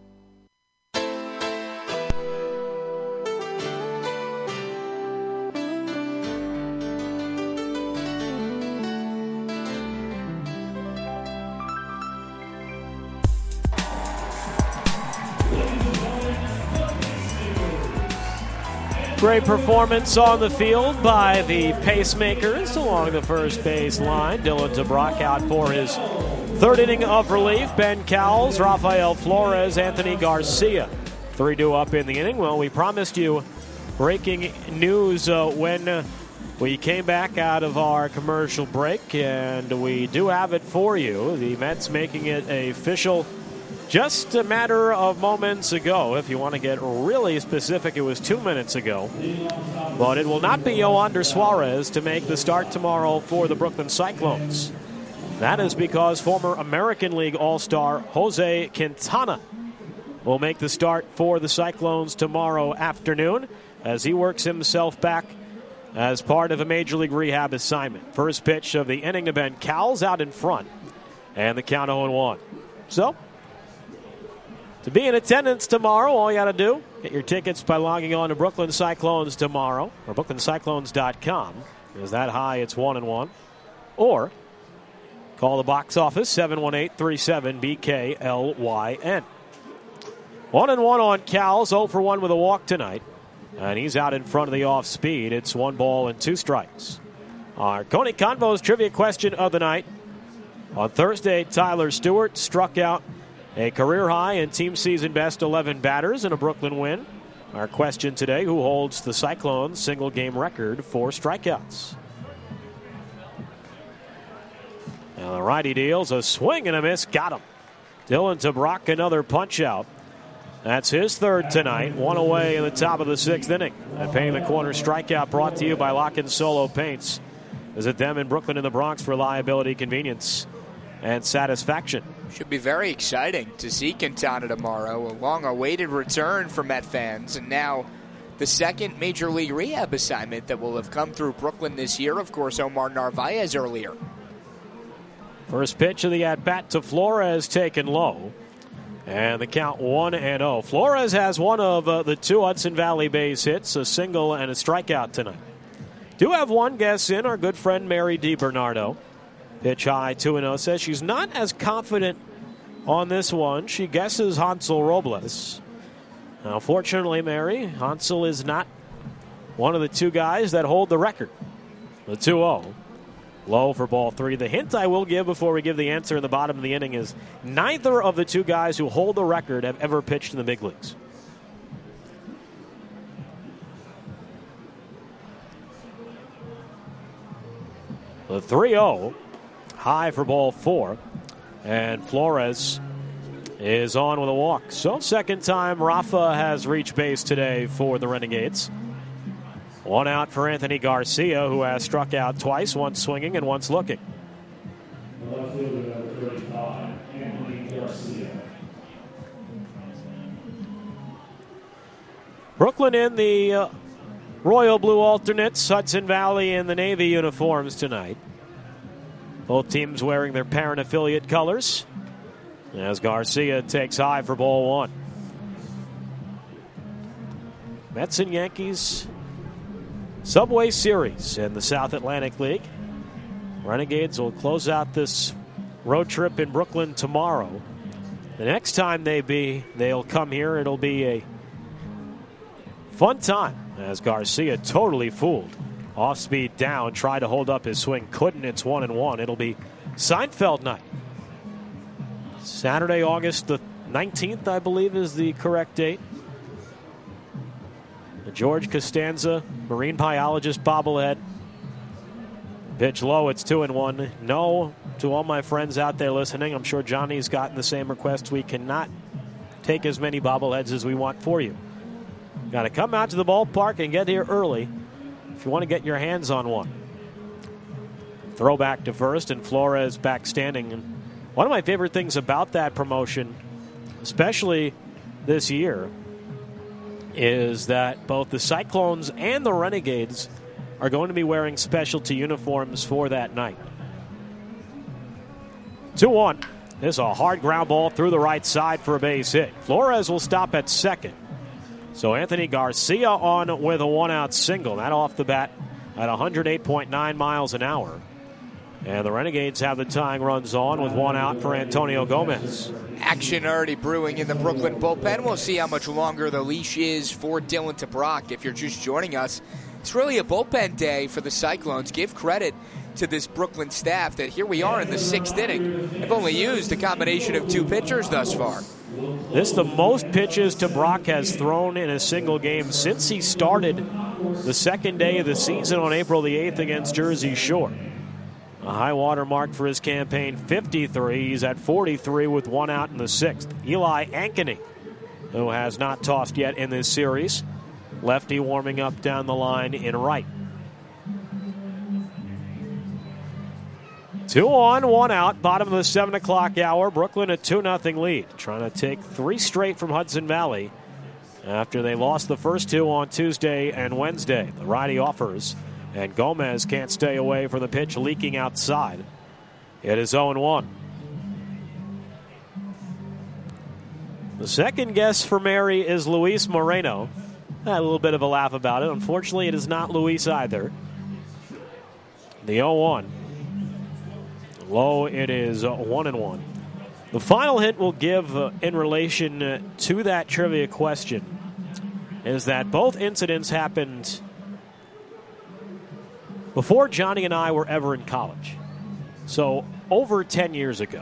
Great performance on the field by the Pacemakers along the first base line. Dylan DeBrock out for his third inning of relief. Ben Cowles, Rafael Flores, Anthony Garcia. 3-2 up in the inning. Well, we promised you breaking news when we came back out of our commercial break, and we do have it for you. The Mets making it official just a matter of moments ago. If you want to get really specific, it was 2 minutes ago. But it will not be Yoander Suarez to make the start tomorrow for the Brooklyn Cyclones. That is because former American League All-Star Jose Quintana will make the start for the Cyclones tomorrow afternoon as he works himself back as part of a Major League rehab assignment. First pitch of the inning to Ben Cowles out in front, and the count 0-1. So, to be in attendance tomorrow, all you got to do, get your tickets by logging on to Brooklyn Cyclones tomorrow, or BrooklynCyclones.com. Is that high? It's 1-1. Or call the box office, 718-37-BKLYN. 1-1 on Cowles, 0 for 1 with a walk tonight. And he's out in front of the off speed. It's 1 ball and 2 strikes. Our Coney Convos trivia question of the night. On Thursday, Tyler Stewart struck out a career high and team season best 11 batters in a Brooklyn win. Our question today, who holds the Cyclones single game record for strikeouts? Now the righty deals a swing and a miss. Got him. Dylan DeBrock, another punch out. That's his third tonight. 1 away in the top of the 6th inning. And painting the corner strikeout brought to you by Lock & Solo Paints. Visit them in Brooklyn and the Bronx for reliability, convenience, and satisfaction. Should be very exciting to see Quintana tomorrow. A long-awaited return for Met fans. And now the second Major League rehab assignment that will have come through Brooklyn this year. Of course, Omar Narvaez earlier. First pitch of the at-bat to Flores taken low. And the count 1-0. Flores has one of the 2 Hudson Valley base hits, a single and a strikeout tonight. Do have one guess in, our good friend Mary DiBernardo. Pitch high, 2-0, says she's not as confident on this one. She guesses Hansel Robles. Now, fortunately, Mary, Hansel is not one of the 2 guys that hold the record. The 2-0. Low for ball 3. The hint I will give before we give the answer in the bottom of the inning is neither of the 2 guys who hold the record have ever pitched in the big leagues. The 3-0. High for ball 4. And Flores is on with a walk. So second time Rafa has reached base today for the Renegades. 1 out for Anthony Garcia, who has struck out twice, once swinging and once looking. Brooklyn in the Royal Blue alternates, Hudson Valley in the Navy uniforms tonight. Both teams wearing their parent affiliate colors as Garcia takes high for ball 1. Mets and Yankees Subway Series in the South Atlantic League. Renegades will close out this road trip in Brooklyn tomorrow. The next time they'll come here, it'll be a fun time as Garcia totally fooled. Off speed down, tried to hold up his swing, couldn't. It's 1-1. It'll be Seinfeld night. Saturday, August the 19th, I believe, is the correct date. The George Costanza marine biologist bobblehead. Pitch low, it's 2-1. No to all my friends out there listening. I'm sure Johnny's gotten the same request. We cannot take as many bobbleheads as we want for you. Got to come out to the ballpark and get here early if you want to get your hands on one. Throwback to first, and Flores back standing. And one of my favorite things about that promotion, especially this year, is that both the Cyclones and the Renegades are going to be wearing specialty uniforms for that night. 2-1. This is a hard ground ball through the right side for a base hit. Flores will stop at second. So Anthony Garcia on with a one-out single. That off the bat at 108.9 miles an hour. And the Renegades have the tying runs on with one out for Antonio Gomez. Action already brewing in the Brooklyn bullpen. We'll see how much longer the leash is for Dylan DeBrock. If you're just joining us, it's really a bullpen day for the Cyclones. Give credit to this Brooklyn staff that here we are in the sixth inning. They've only used a combination of two pitchers thus far. This is the most pitches DeBrock has thrown in a single game since he started the second day of the season on April the 8th against Jersey Shore. A high water mark for his campaign, 53. He's at 43 with one out in the sixth. Eli Ankeny, who has not tossed yet in this series. Lefty warming up down the line in right. 2 on, 1 out, bottom of the 7 o'clock hour. Brooklyn a 2-0 lead, trying to take 3 straight from Hudson Valley after they lost the first 2 on Tuesday and Wednesday. The righty offers, and Gomez can't stay away from the pitch leaking outside. It is 0-1. The second guess for Mary is Luis Moreno. I had a little bit of a laugh about it. Unfortunately, it is not Luis either. The 0-1. Low, it is 1-1. The final hint we'll give in relation to that trivia question is that both incidents happened before Johnny and I were ever in college. So over 10 years ago.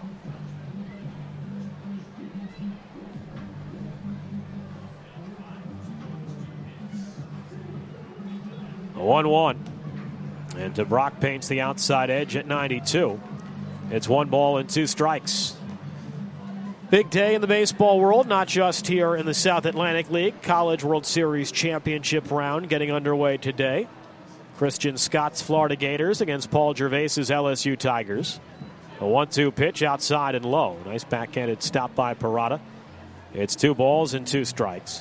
A 1-1. And DeBrock paints the outside edge at 92. It's 1 ball and 2 strikes. Big day in the baseball world, not just here in the South Atlantic League. College World Series championship round getting underway today. Christian Scott's Florida Gators against Paul Gervais's LSU Tigers. A 1-2 pitch outside and low. Nice backhanded stop by Parada. It's 2 balls and 2 strikes.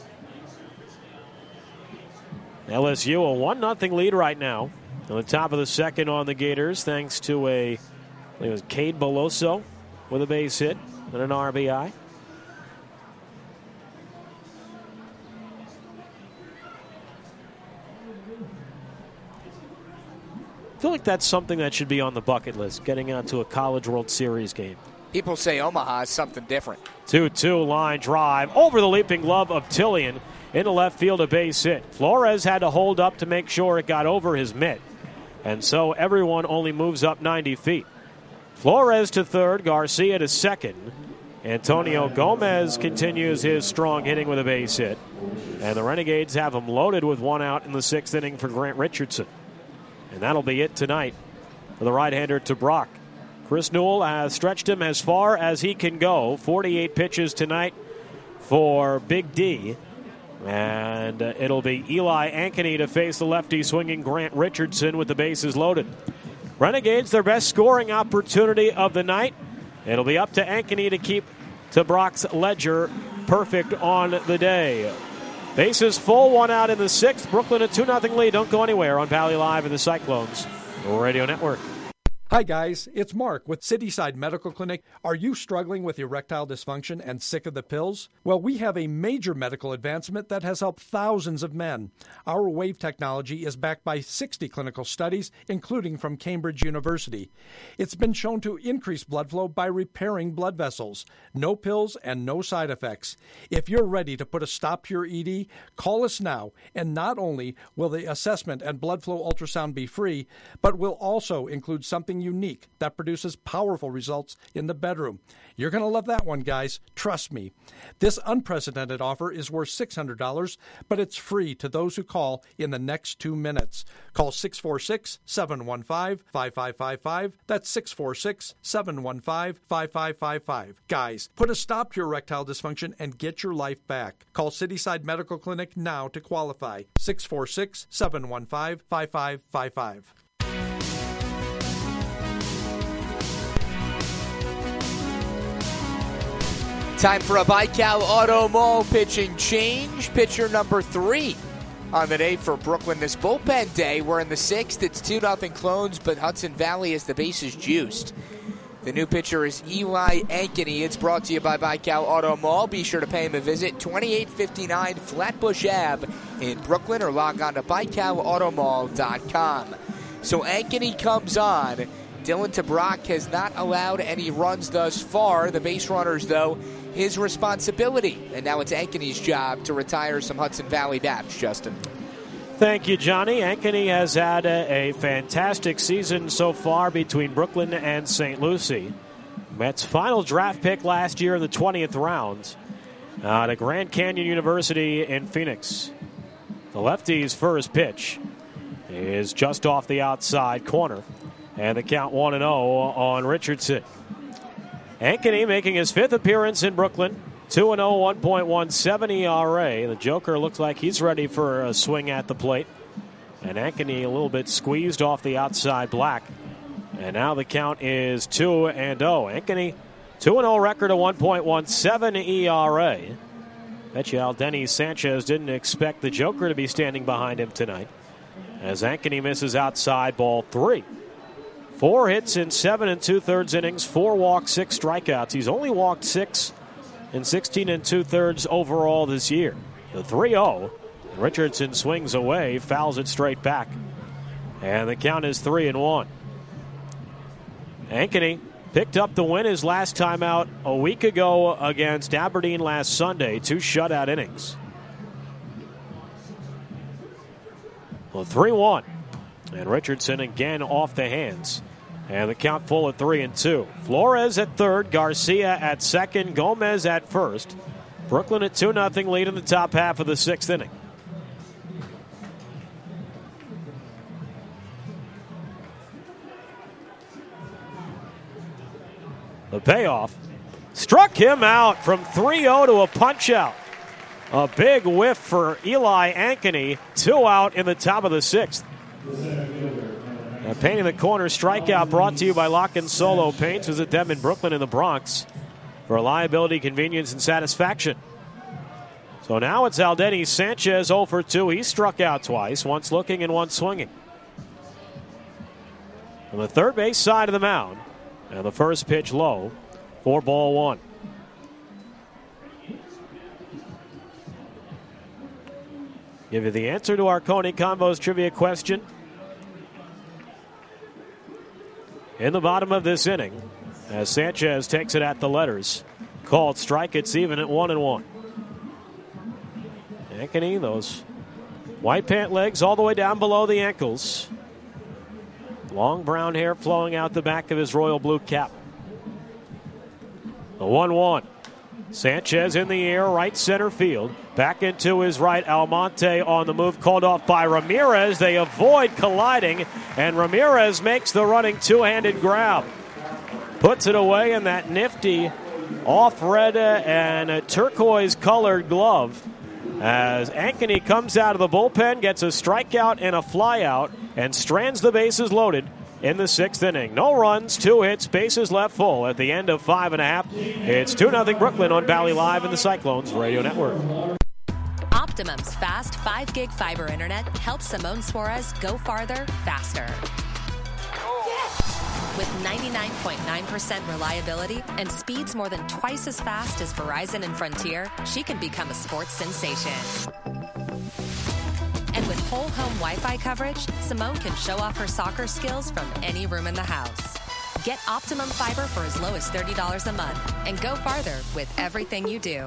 LSU a 1-0 lead right now. On the top of the second on the Gators, thanks to I think it was Cade Beloso with a base hit and an RBI. I feel like that's something that should be on the bucket list, getting out to a College World Series game. People say Omaha is something different. 2-2 line drive over the leaping glove of Tillian into left field, a base hit. Flores had to hold up to make sure it got over his mitt, and so everyone only moves up 90 feet. Flores to third, Garcia to second. Antonio Gomez continues his strong hitting with a base hit. And the Renegades have him loaded with 1 out in the 6th inning for Grant Richardson. And that'll be it tonight for the right-hander DeBrock. Chris Newell has stretched him as far as he can go. 48 pitches tonight for Big D. And it'll be Eli Ankeny to face the lefty swinging Grant Richardson with the bases loaded. Renegades, their best scoring opportunity of the night. It'll be up to Ankeny to keep DeBrock's ledger perfect on the day. Bases full, 1 out in the 6th. Brooklyn a 2-0 lead. Don't go anywhere on Valley Live and the Cyclones Radio Network. Hi guys, it's Mark with Cityside Medical Clinic. Are you struggling with erectile dysfunction and sick of the pills? Well, we have a major medical advancement that has helped thousands of men. Our wave technology is backed by 60 clinical studies, including from Cambridge University. It's been shown to increase blood flow by repairing blood vessels. No pills and no side effects. If you're ready to put a stop to your ED, call us now. And not only will the assessment and blood flow ultrasound be free, but will also include something unique that produces powerful results in the bedroom. You're going to love that one, guys. Trust me. This unprecedented offer is worth $600, but it's free to those who call in the next 2 minutes. Call 646-715-5555. That's 646-715-5555. Guys, put a stop to your erectile dysfunction and get your life back. Call Cityside Medical Clinic now to qualify. 646-715-5555. Time for a Baikal Auto Mall pitching change. Pitcher number 3 on the day for Brooklyn this bullpen day. We're in the 6th. It's 2-0 Clones, but Hudson Valley as the bases juiced. The new pitcher is Eli Ankeny. It's brought to you by Baikal Auto Mall. Be sure to pay him a visit, 2859 Flatbush Ave in Brooklyn, or log on to BaikalAutomall.com. So Ankeny comes on. Dylan Tabrak has not allowed any runs thus far. The base runners, though, his responsibility. And now it's Ankeny's job to retire some Hudson Valley bats, Justin. Thank you, Johnny. Ankeny has had a fantastic season so far between Brooklyn and St. Lucie. Mets' final draft pick last year in the 20th round at Grand Canyon University in Phoenix. The lefty's first pitch is just off the outside corner. And the count 1-0 on Richardson. Ankeny making his 5th appearance in Brooklyn. 2-0, 1.17 ERA. The Joker looks like he's ready for a swing at the plate. And Ankeny a little bit squeezed off the outside black. And now the count is 2-0. Ankeny, 2-0 record of 1.17 ERA. Bet you Aldenis Sanchez didn't expect the Joker to be standing behind him tonight, as Ankeny misses outside, ball 3. 4 hits in 7 2/3 innings, 4 walks, 6 strikeouts. He's only walked 6 in 16 2/3 overall this year. The 3-0. Richardson swings away, fouls it straight back. And the count is 3-1. Ankeny picked up the win his last time out a week ago against Aberdeen last Sunday. 2 shutout innings. Well, 3-1. And Richardson again off the hands. And the count full at 3-2. Flores at third, Garcia at second, Gomez at first. Brooklyn at 2-0 lead in the top half of the 6th inning. The payoff struck him out from 3-0 to a punch out. A big whiff for Eli Ankeny. 2 out in the top of the 6th. Painting the corner strikeout brought to you by Lock & Solo Paints. Visit them in Brooklyn and the Bronx for reliability, convenience, and satisfaction. So now it's Aldenis Sanchez 0 for 2. He struck out twice, once looking and once swinging. On the third base side of the mound, and the first pitch low for ball 1. Give you the answer to our Coney Combos trivia question. In the bottom of this inning, as Sanchez takes it at the letters. Called strike, it's even at 1-1. Ankeny, those white pant legs all the way down below the ankles. Long brown hair flowing out the back of his royal blue cap. The 1-1. Sanchez in the air, right center field. Back into his right, Almonte on the move, called off by Ramirez. They avoid colliding, and Ramirez makes the running two-handed grab. Puts it away in that nifty off-red and turquoise-colored glove as Ankeny comes out of the bullpen, gets a strikeout and a flyout, and strands the bases loaded in the 6th inning. No runs, 2 hits, bases left full at the end of 5.5. It's 2-0 Brooklyn on Valley Live and the Cyclones Radio Network. Optimum's fast 5-gig fiber internet helps Simone Suarez go farther, faster. With 99.9% reliability and speeds more than twice as fast as Verizon and Frontier, she can become a sports sensation. And with whole home Wi-Fi coverage, Simone can show off her soccer skills from any room in the house. Get Optimum Fiber for as low as $30 a month and go farther with everything you do.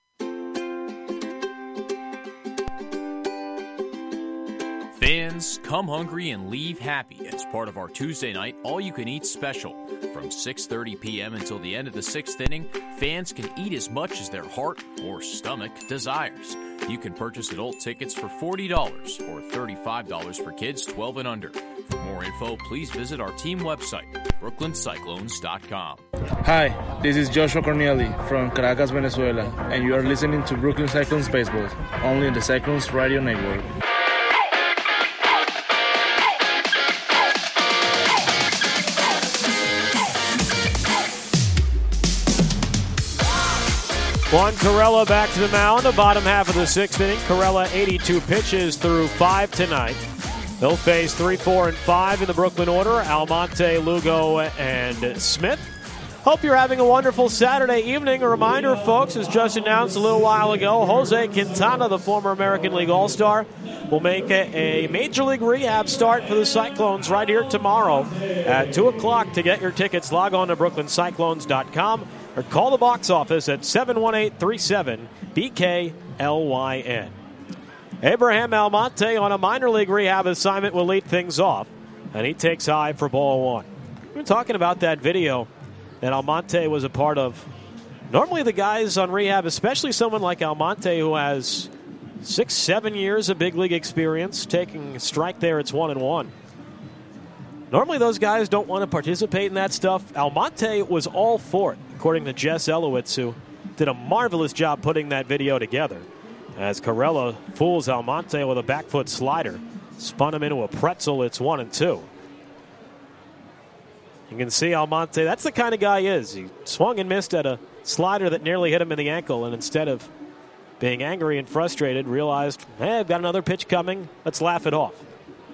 Fans, come hungry and leave happy as part of our Tuesday night all-you-can-eat special. From 6:30 p.m. until the end of the 6th inning, fans can eat as much as their heart or stomach desires. You can purchase adult tickets for $40 or $35 for kids 12 and under. For more info, please visit our team website, brooklyncyclones.com. Hi, this is Joshua Corneli from Caracas, Venezuela, and you are listening to Brooklyn Cyclones Baseball, only on the Cyclones Radio Network. Juan Corella back to the mound, the bottom half of the 6th inning. Corella 82 pitches through 5 tonight. They'll face 3, 4, and 5 in the Brooklyn order, Almonte, Lugo, and Smith. Hope you're having a wonderful Saturday evening. A reminder, folks, as just announced a little while ago, Jose Quintana, the former American League All-Star, will make a Major League rehab start for the Cyclones right here tomorrow at 2 o'clock. To get your tickets, log on to brooklyncyclones.com or call the box office at 718-37-BKLYN. Abraham Almonte on a minor league rehab assignment will lead things off, and he takes high for ball 1. We've been talking about that video that Almonte was a part of. Normally the guys on rehab, especially someone like Almonte who has 6-7 years of big league experience, taking a strike there, it's 1-1. Normally those guys don't want to participate in that stuff. Almonte was all for it, according to Jess Elowitz, who did a marvelous job putting that video together. As Corella fools Almonte with a back foot slider, spun him into a pretzel, it's 1-2. You can see Almonte, that's the kind of guy he is. He swung and missed at a slider that nearly hit him in the ankle, and instead of being angry and frustrated, realized, hey, I've got another pitch coming, let's laugh it off.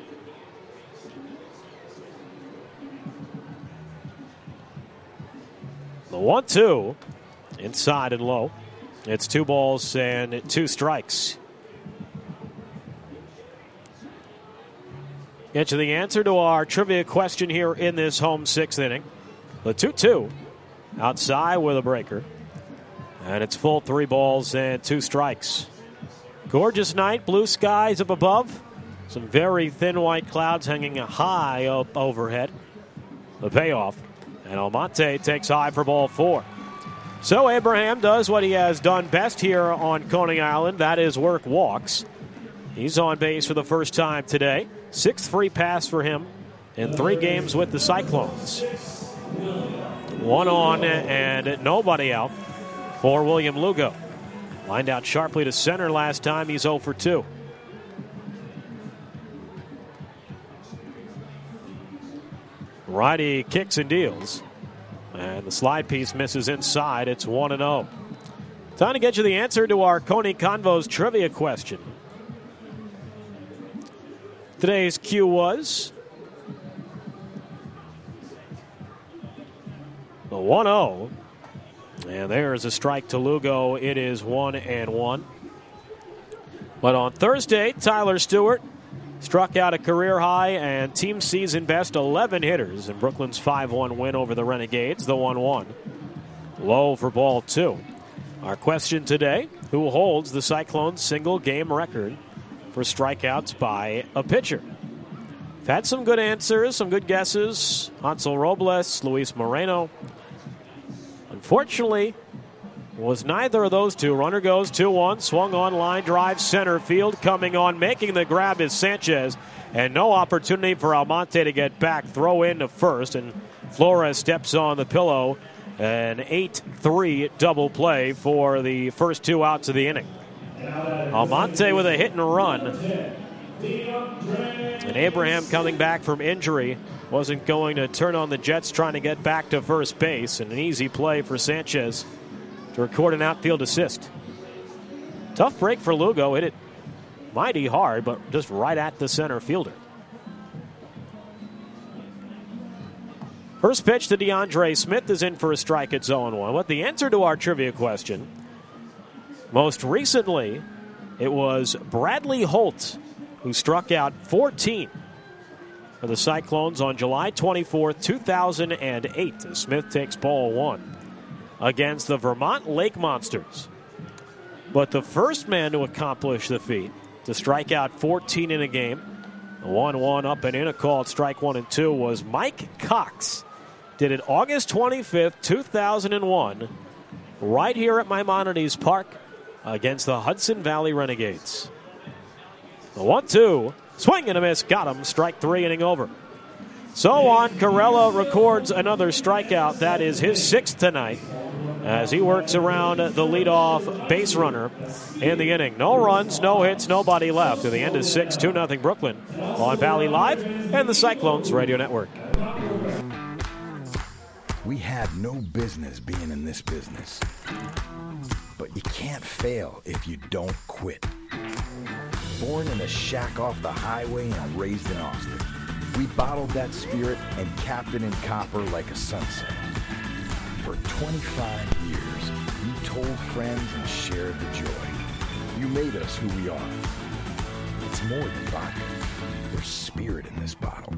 The 1-2, inside and low. It's 2 balls and 2 strikes. Get you the answer to our trivia question here in this home 6th inning. The 2-2, outside with a breaker. And it's full 3 balls and 2 strikes. Gorgeous night, blue skies up above. Some very thin white clouds hanging high up overhead. The payoff. And Almonte takes high for ball 4. So Abraham does what he has done best here on Coney Island. That is work walks. He's on base for the first time today. 6th free pass for him in 3 games with the Cyclones. 1 on and nobody out for William Lugo. Lined out sharply to center last time. He's 0 for 2. Righty kicks and deals. And the slide piece misses inside. It's 1-0. Time to get you the answer to our Coney Convos trivia question. Today's cue was the 1-0. And there's a strike to Lugo. It is 1-1. But on Thursday, Tyler Stewart struck out a career high and team season best 11 hitters in Brooklyn's 5-1 win over the Renegades, the 1-1. Low for ball 2. Our question today, who holds the Cyclones' single game record for strikeouts by a pitcher? We've had some good answers, some good guesses. Hansel Robles, Luis Moreno. Unfortunately, was neither of those two. Runner goes 2-1, swung on, line drive, center field. Coming on, making the grab is Sanchez. And no opportunity for Almonte to get back. Throw in to first, and Flores steps on the pillow. An 8-3 double play for the first 2 outs of the inning. Almonte with a hit and run. And Abraham coming back from injury. Wasn't going to turn on the Jets trying to get back to first base. And an easy play for Sanchez to record an outfield assist. Tough break for Lugo. Hit it mighty hard, but just right at the center fielder. First pitch to DeAndre Smith is in for a strike at 0-1. What the answer to our trivia question? Most recently, it was Bradley Holt, who struck out 14 for the Cyclones on July 24th, 2008. Smith takes ball 1 against the Vermont Lake Monsters. But the first man to accomplish the feat, to strike out 14 in a game, 1-1 up and in. A called strike 1-2 was Mike Cox. Did it August 25th, 2001, right here at Maimonides Park against the Hudson Valley Renegades. The 1-2, swing and a miss, got him, strike 3, inning over. So on, Corella records another strikeout. That is his 6th tonight as he works around the leadoff base runner in the inning. No runs, no hits, nobody left. At the end of 6, 2-0 Brooklyn on Valley Live and the Cyclones Radio Network. We have no business being in this business, but you can't fail if you don't quit. Born in a shack off the highway and raised in Austin, we bottled that spirit and capped it in copper like a sunset. For 25 years, you told friends and shared the joy. You made us who we are. It's more than vodka. There's spirit in this bottle.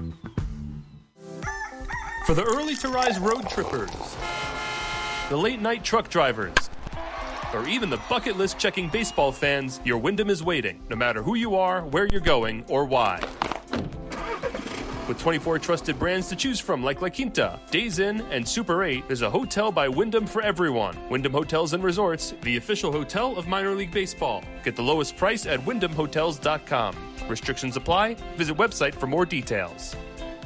For the early-to-rise road trippers, the late-night truck drivers, or even the bucket list checking baseball fans, your Wyndham is waiting, no matter who you are, where you're going, or why. With 24 trusted brands to choose from like La Quinta, Days Inn, and Super 8, there's a hotel by Wyndham for everyone. Wyndham Hotels and Resorts, the official hotel of minor league baseball. Get the lowest price at wyndhamhotels.com. Restrictions apply. Visit website for more details.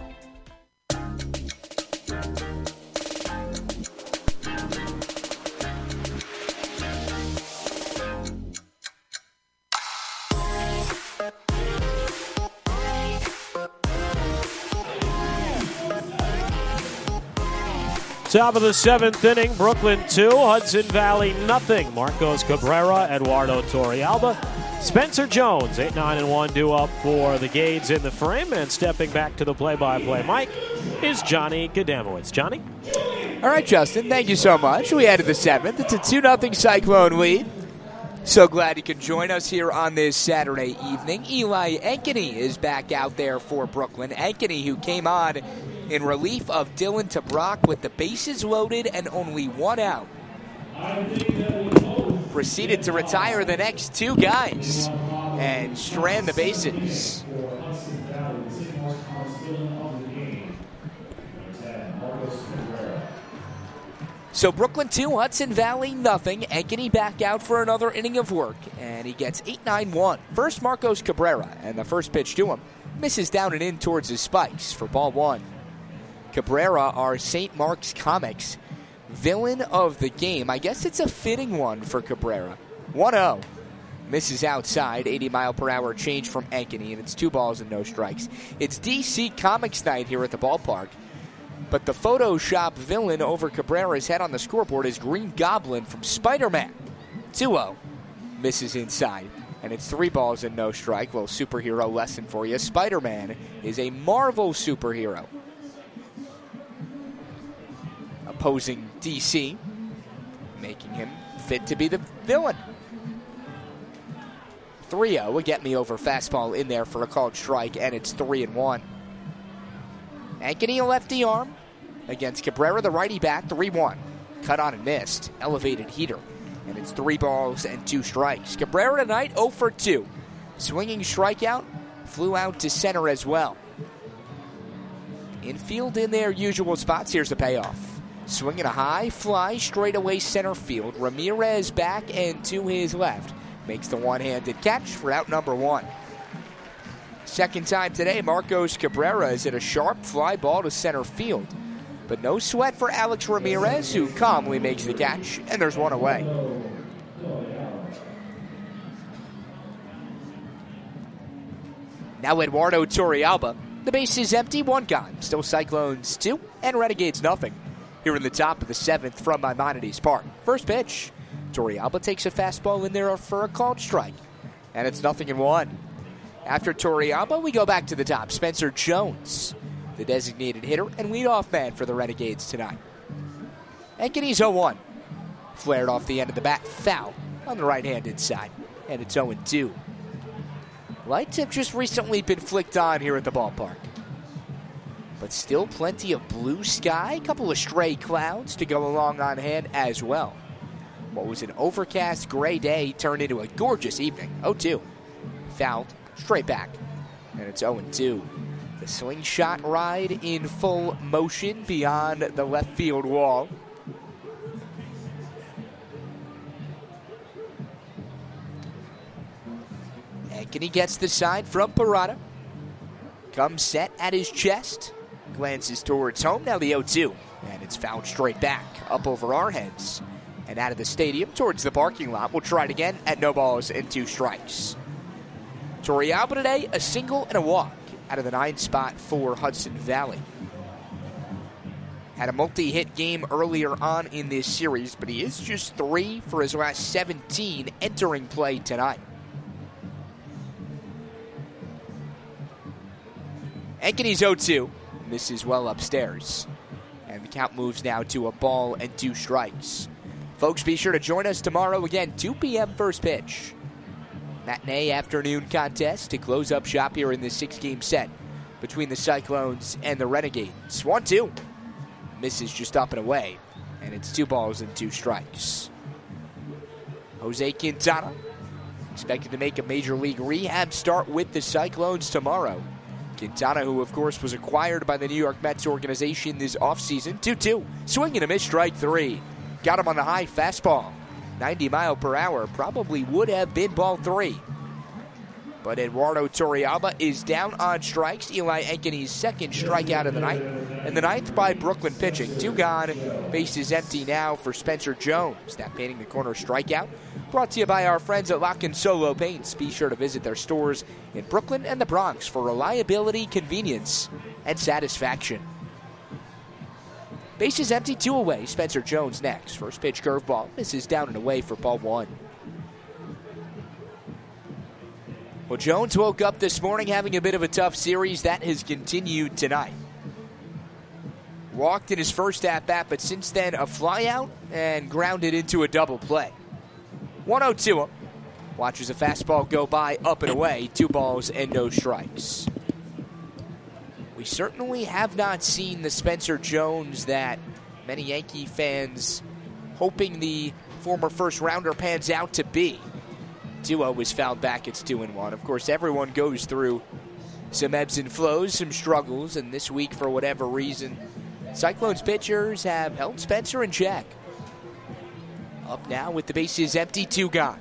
Top of the 7th inning, Brooklyn 2, Hudson Valley nothing. Marcos Cabrera, Eduardo Torrealba, Spencer Jones, 8-9-1 due up for the Gades in the frame, and stepping back to the play-by-play mic is Johnny Gadamowicz. Johnny? All right, Justin, thank you so much. We added the 7th. It's a 2-0 Cyclone lead. So glad you can join us here on this Saturday evening. Eli Ankeny is back out there for Brooklyn. Ankeny, who came on in relief of Dylan Tabrock with the bases loaded and only 1 out, proceeded to retire the next 2 guys and strand the bases. So Brooklyn 2, Hudson Valley nothing. Ankeny back out for another inning of work, and he gets 8-9-1. First, Marcos Cabrera, and the first pitch to him misses down and in towards his spikes for ball 1. Cabrera, our St. Mark's Comics villain of the game. I guess it's a fitting one for Cabrera. 1-0. Misses outside, 80-mile-per-hour change from Ankeny, and it's 2 balls and no strikes. It's DC Comics night here at the ballpark, but the Photoshop villain over Cabrera's head on the scoreboard is Green Goblin from Spider-Man. 2-0. Misses inside, and it's 3 balls and no strike. Little superhero lesson for you. Spider-Man is a Marvel superhero. Opposing DC, making him fit to be the villain. 3-0, a get-me-over fastball in there for a called strike, and it's 3-1. Ankeny, a lefty arm against Cabrera, the righty bat, 3-1. Cut on and missed, elevated heater, and it's 3 balls and 2 strikes. Cabrera tonight 0 for 2. Swinging strikeout, flew out to center as well. Infield in their usual spots, here's the payoff. Swinging a high fly straight away center field. Ramirez back and to his left. Makes the one-handed catch for out number 1. Second time today, Marcos Cabrera is at a sharp fly ball to center field. But no sweat for Alex Ramirez, who calmly makes the catch, and there's 1 away. Now Eduardo Torrealba. The base is empty, 1 gone. Still Cyclones 2 and Renegades nothing. Here in the top of the 7th from Maimonides Park. First pitch, Torrealba takes a fastball in there for a called strike, and it's 0-1. After Torrealba, we go back to the top. Spencer Jones, the designated hitter and leadoff man for the Renegades tonight. Ankeny's 0-1. Flared off the end of the bat, foul on the right-handed side, and it's 0-2. Lights have just recently been flicked on here at the ballpark, but still plenty of blue sky, a couple of stray clouds to go along on hand as well. What was an overcast gray day turned into a gorgeous evening. 0-2. Fouled straight back. and it's 0-2. The slingshot ride in full motion beyond the left field wall. Ankeny gets the side from Parada. Comes set at his chest. Glances towards home. Now the 0-2. And it's fouled straight back, up over our heads. And out of the stadium towards the parking lot. We'll try it again at no balls and 2 strikes. Torrealba today, a single and a walk out of the 9 spot for Hudson Valley. Had a multi-hit game earlier on in this series, but he is just 3 for his last 17 entering play tonight. Ankeny's 0-2. This is well upstairs. And the count moves now to a ball and 2 strikes. Folks, be sure to join us tomorrow again, 2 p.m. first pitch. Matinee afternoon contest to close up shop here in this 6-game set between the Cyclones and the Renegades. 1-2. Misses just up and away. And it's 2 balls and 2 strikes. Jose Quintana expected to make a major league rehab start with the Cyclones tomorrow. Quintana, who of course was acquired by the New York Mets organization this offseason. 2-2. Swing and a miss, strike 3. Got him on the high fastball. 90 mile per hour. Probably would have been ball 3. But Eduardo Torrealba is down on strikes. Eli Ankeny's second strikeout of the night. And the 9th by Brooklyn pitching. 2 gone. Base is empty now for Spencer Jones. That painting the corner strikeout. Brought to you by our friends at Lock & Solo Paints. Be sure to visit their stores in Brooklyn and the Bronx for reliability, convenience, and satisfaction. Base is empty, 2 away. Spencer Jones next. First pitch curveball. This is down and away for ball 1. Well, Jones woke up this morning having a bit of a tough series. That has continued tonight. Walked in his first at-bat, but since then a flyout and grounded into a double play. 1-0 to him. Watches a fastball go by, up and away. 2 balls and no strikes. We certainly have not seen the Spencer Jones that many Yankee fans hoping former first rounder pans out to be. 2-0 was fouled back. It's 2-1. Of course, everyone goes through some ebbs and flows, some struggles, and this week, for whatever reason, Cyclones pitchers have held Spencer in check. Up now with the bases empty, 2 gone.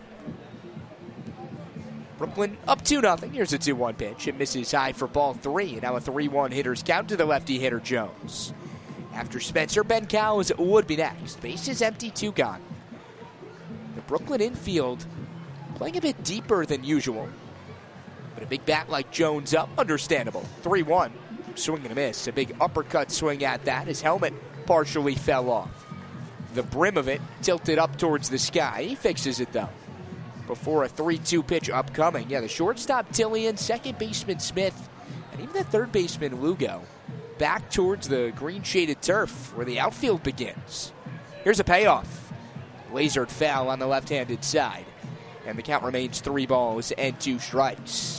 Brooklyn up 2-0. Here's a 2-1 pitch. It misses high for ball 3. And now a 3-1 hitter's count to the lefty hitter Jones. After Spencer, Ben Cowles would be next. Bases empty, 2 gone. The Brooklyn infield playing a bit deeper than usual. But a big bat like Jones up, understandable. 3-1. Swing and a miss. A big uppercut swing at that. His helmet partially fell off. The brim of it tilted up towards the sky. He fixes it though. Before a 3-2 pitch upcoming. Yeah, the shortstop Tillian, second baseman Smith, and even the third baseman Lugo back towards the green shaded turf where the outfield begins. Here's a payoff. Lasered foul on the left-handed side. And the count remains 3 balls and 2 strikes.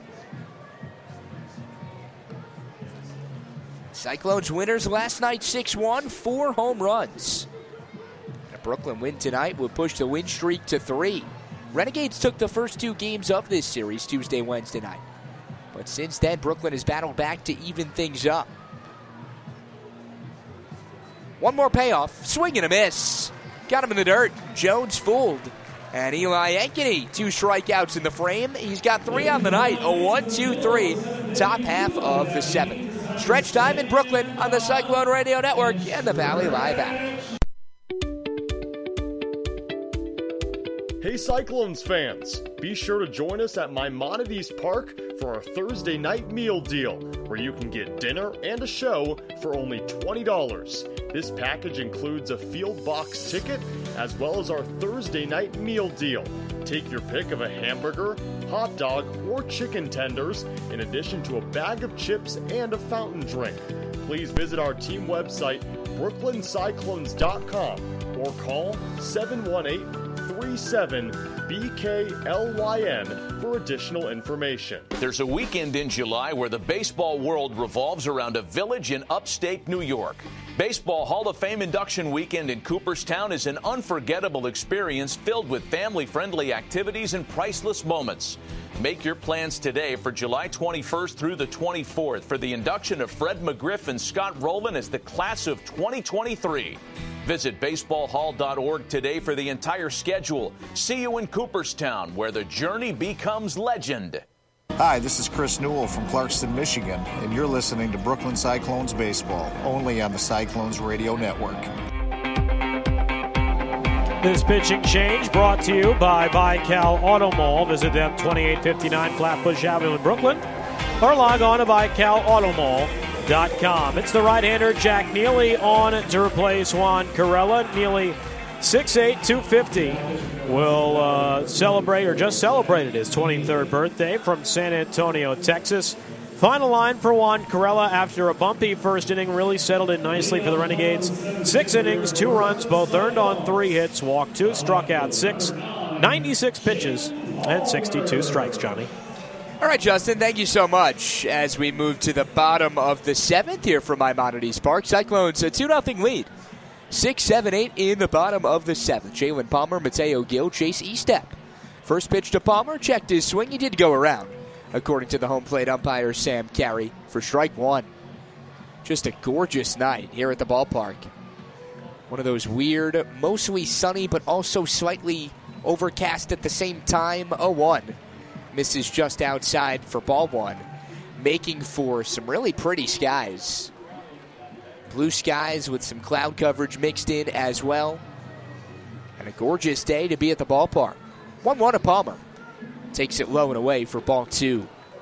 Cyclones winners last night 6-1, 4 home runs. A Brooklyn win tonight will push the win streak to 3. Renegades took the first 2 games of this series Tuesday, Wednesday night. But since then, Brooklyn has battled back to even things up. One more payoff. Swing and a miss. Got him in the dirt. Jones fooled. And Eli Ankeny, 2 strikeouts in the frame. He's got 3 on the night. A 1-2-3. Top half of the 7th. Stretch time in Brooklyn on the Cyclone Radio Network and the Valley Live app. Hey Cyclones fans, be sure to join us at Maimonides Park for our Thursday night meal deal, where you can get dinner and a show for only $20. This package includes a field box ticket, as well as our Thursday night meal deal. Take your pick of a hamburger, hot dog, or chicken tenders, in addition to a bag of chips and a fountain drink. Please visit our team website, brooklyncyclones.com, or call 718 37BKLYN for additional information. There's a weekend in July where the baseball world revolves around a village in upstate New York. Baseball Hall of Fame induction weekend in Cooperstown is an unforgettable experience filled with family-friendly activities and priceless moments. Make your plans today for July 21st through the 24th for the induction of Fred McGriff and Scott Rowland as the class of 2023. Visit baseballhall.org today for the entire schedule. See you in Cooperstown, where the journey becomes legend. Hi, this is Chris Newell from Clarkston, Michigan, and you're listening to Brooklyn Cyclones Baseball, only on the Cyclones Radio Network. This pitching change brought to you by Vical Auto Mall. Visit them 2859 Flatbush Avenue in Brooklyn, or log on to vicalautomall.com. It's the right-hander Jack Neely on to replace Juan Corella. Neely, 6'8", 250, will celebrate, or just celebrated his 23rd birthday from San Antonio, Texas. Final line for Juan Corella after a bumpy first inning, really settled in nicely for the Renegades. 6 innings, 2 runs, both earned on 3 hits, walked 2, struck out 6, 96 pitches, and 62 strikes, Johnny. All right, Justin, thank you so much. As we move to the bottom of the 7th here from Maimonides Park, Cyclones a 2-0 lead. 6, 7, 8 in the bottom of the 7th. Jalen Palmer, Mateo Gil, Chase Estep. First pitch to Palmer, checked his swing. He did go around, according to the home plate umpire Sam Carey, for strike 1. Just a gorgeous night here at the ballpark. One of those weird, mostly sunny but also slightly overcast at the same time. 0-1. Misses just outside for ball 1, making for some really pretty skies. Blue skies with some cloud coverage mixed in as well. And a gorgeous day to be at the ballpark. 1-1 to Palmer. Takes it low and away for ball 2.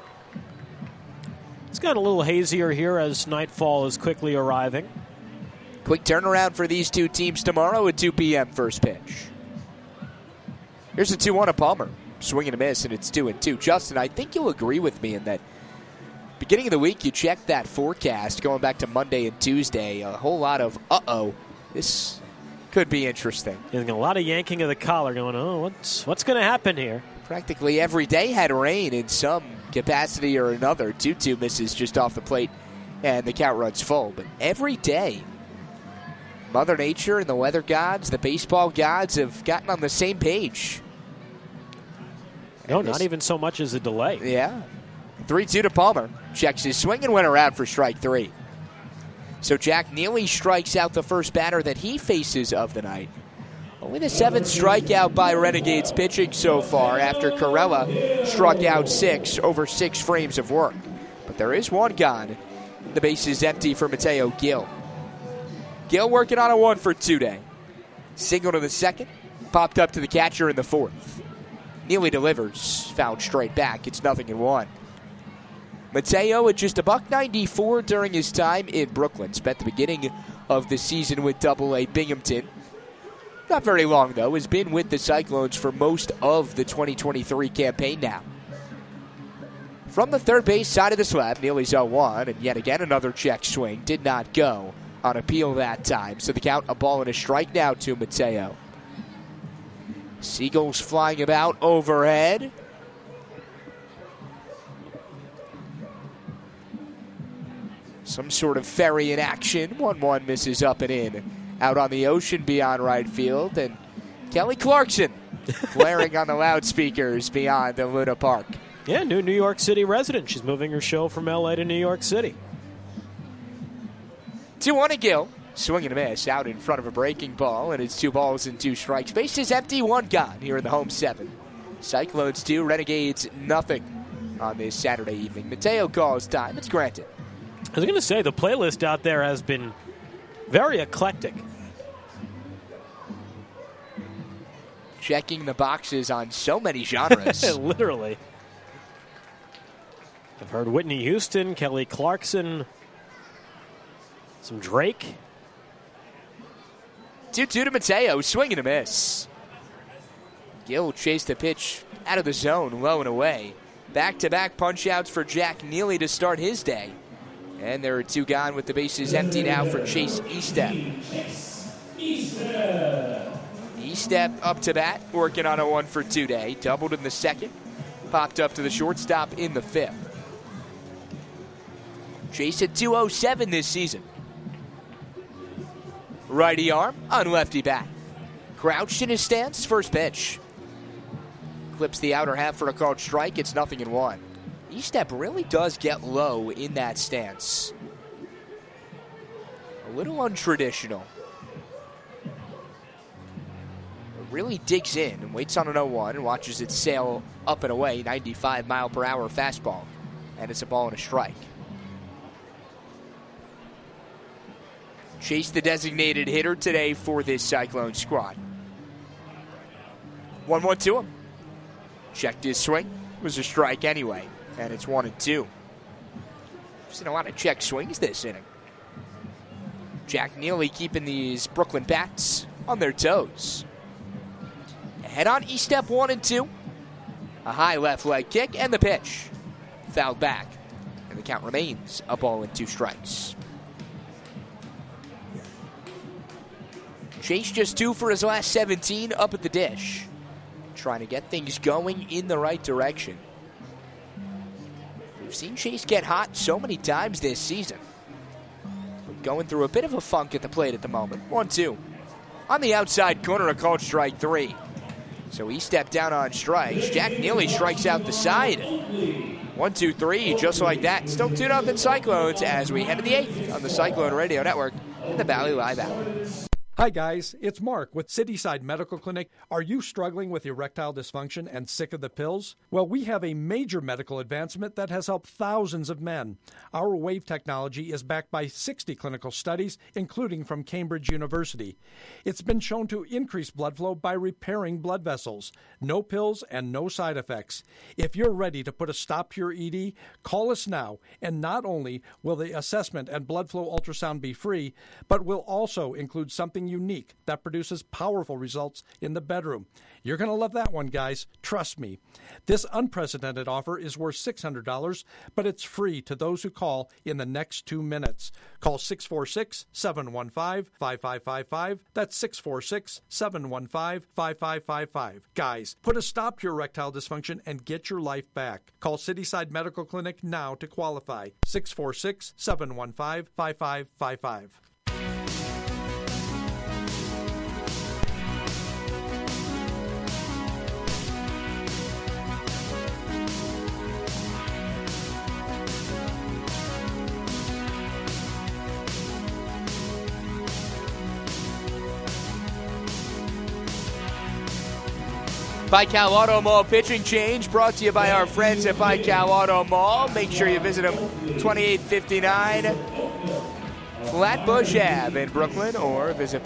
It's gotten a little hazier here as nightfall is quickly arriving. Quick turnaround for these two teams tomorrow at 2 p.m. first pitch. Here's a 2-1 to Palmer. Swing and a miss, and it's 2-2. Justin, I think you'll agree with me in that beginning of the week, you check that forecast going back to Monday and Tuesday. A whole lot of, this could be interesting. There's a lot of yanking of the collar going, what's going to happen here? Practically every day had rain in some capacity or another. 2-2 misses just off the plate, and the count runs full. But every day, Mother Nature and the weather gods, the baseball gods, have gotten on the same page. No, not even so much as a delay. Yeah. 3-2 to Palmer. Checks his swing and went around for strike 3. So Jack Neely strikes out the first batter that he faces of the night. Only the 7th strikeout by Renegades pitching so far after Corella struck out 6 over 6 frames of work. But there is one gone. The base is empty for Mateo Gil. Gil working on a 1-for-2 day. Single to the 2nd. Popped up to the catcher in the 4th. Neely delivers. Fouled straight back. It's 0-1. Mateo at just $1.94 during his time in Brooklyn. Spent the beginning of the season with Double-A Binghamton. Not very long, though. Has been with the Cyclones for most of the 2023 campaign now. From the third base side of the slab, Neely's 0-1, and yet again another check swing. Did not go on appeal that time. So the count, a ball and a strike now to Mateo. Seagulls flying about overhead. Some sort of ferry in action. 1-1 misses up and in. Out on the ocean beyond right field. And Kelly Clarkson blaring on the loudspeakers beyond the Luna Park. Yeah, new New York City resident. She's moving her show from L.A. to New York City. 2-1 to Gil. Swing and a miss out in front of a breaking ball, and it's 2 balls and 2 strikes. Base is empty, 1 gone here in the home 7. Cyclones 2, Renegades nothing on this Saturday evening. Mateo calls time. It's granted. I was going to say, the playlist out there has been very eclectic. Checking the boxes on so many genres. Literally. I've heard Whitney Houston, Kelly Clarkson, some Drake. 2-2 to Mateo, swing and a miss. Gil chased the pitch out of the zone, low and away. Back-to-back punch-outs for Jack Neely to start his day. And there are 2 gone with the bases empty now for Chase Estep. Estep up to bat, working on a 1-for-2 day. Doubled in the second. Popped up to the shortstop in the fifth. Chase at 207 this season. Righty arm on lefty bat. Crouched in his stance, first pitch. Clips the outer half for a called strike. It's 0-1. Estep really does get low in that stance. A little untraditional. It really digs in and waits on an 0-1 and watches it sail up and away. 95-mile-per-hour fastball. And it's a ball and a strike. Chase the designated hitter today for this Cyclone squad. 1-1 to him. Checked his swing. It was a strike anyway. And it's 1-2. We've seen a lot of check swings this inning. Jack Neely keeping these Brooklyn bats on their toes. Ahead on Estep 1-2. A high left leg kick and the pitch. Fouled back. And the count remains a ball and 2 strikes. Chase just 2 for his last 17 up at the dish. Trying to get things going in the right direction. We've seen Chase get hot so many times this season. We're going through a bit of a funk at the plate at the moment. 1-2. On the outside corner, a called strike 3. So he stepped down on strikes. Jack Neely strikes out the side. 1-2-3, just like that. Still 2-0 Cyclones as we head to the 8th on the Cyclone Radio Network in the Valley Live Hour. Hi guys, it's Mark with Cityside Medical Clinic. Are you struggling with erectile dysfunction and sick of the pills? Well, we have a major medical advancement that has helped thousands of men. Our wave technology is backed by 60 clinical studies, including from Cambridge University. It's been shown to increase blood flow by repairing blood vessels. No pills and no side effects. If you're ready to put a stop to your ED, call us now. And not only will the assessment and blood flow ultrasound be free, but will also include something unique that produces powerful results in the bedroom. You're going to love that one, guys. Trust me. This unprecedented offer is worth $600, but it's free to those who call in the next 2 minutes. Call 646-715-5555. That's 646-715-5555. Guys, put a stop to your erectile dysfunction and get your life back. Call Cityside Medical Clinic now to qualify. 646-715-5555. Baikal Auto Mall pitching change brought to you by our friends at Baikal Auto Mall. Make sure you visit them 2859 Flatbush Ave in Brooklyn or visit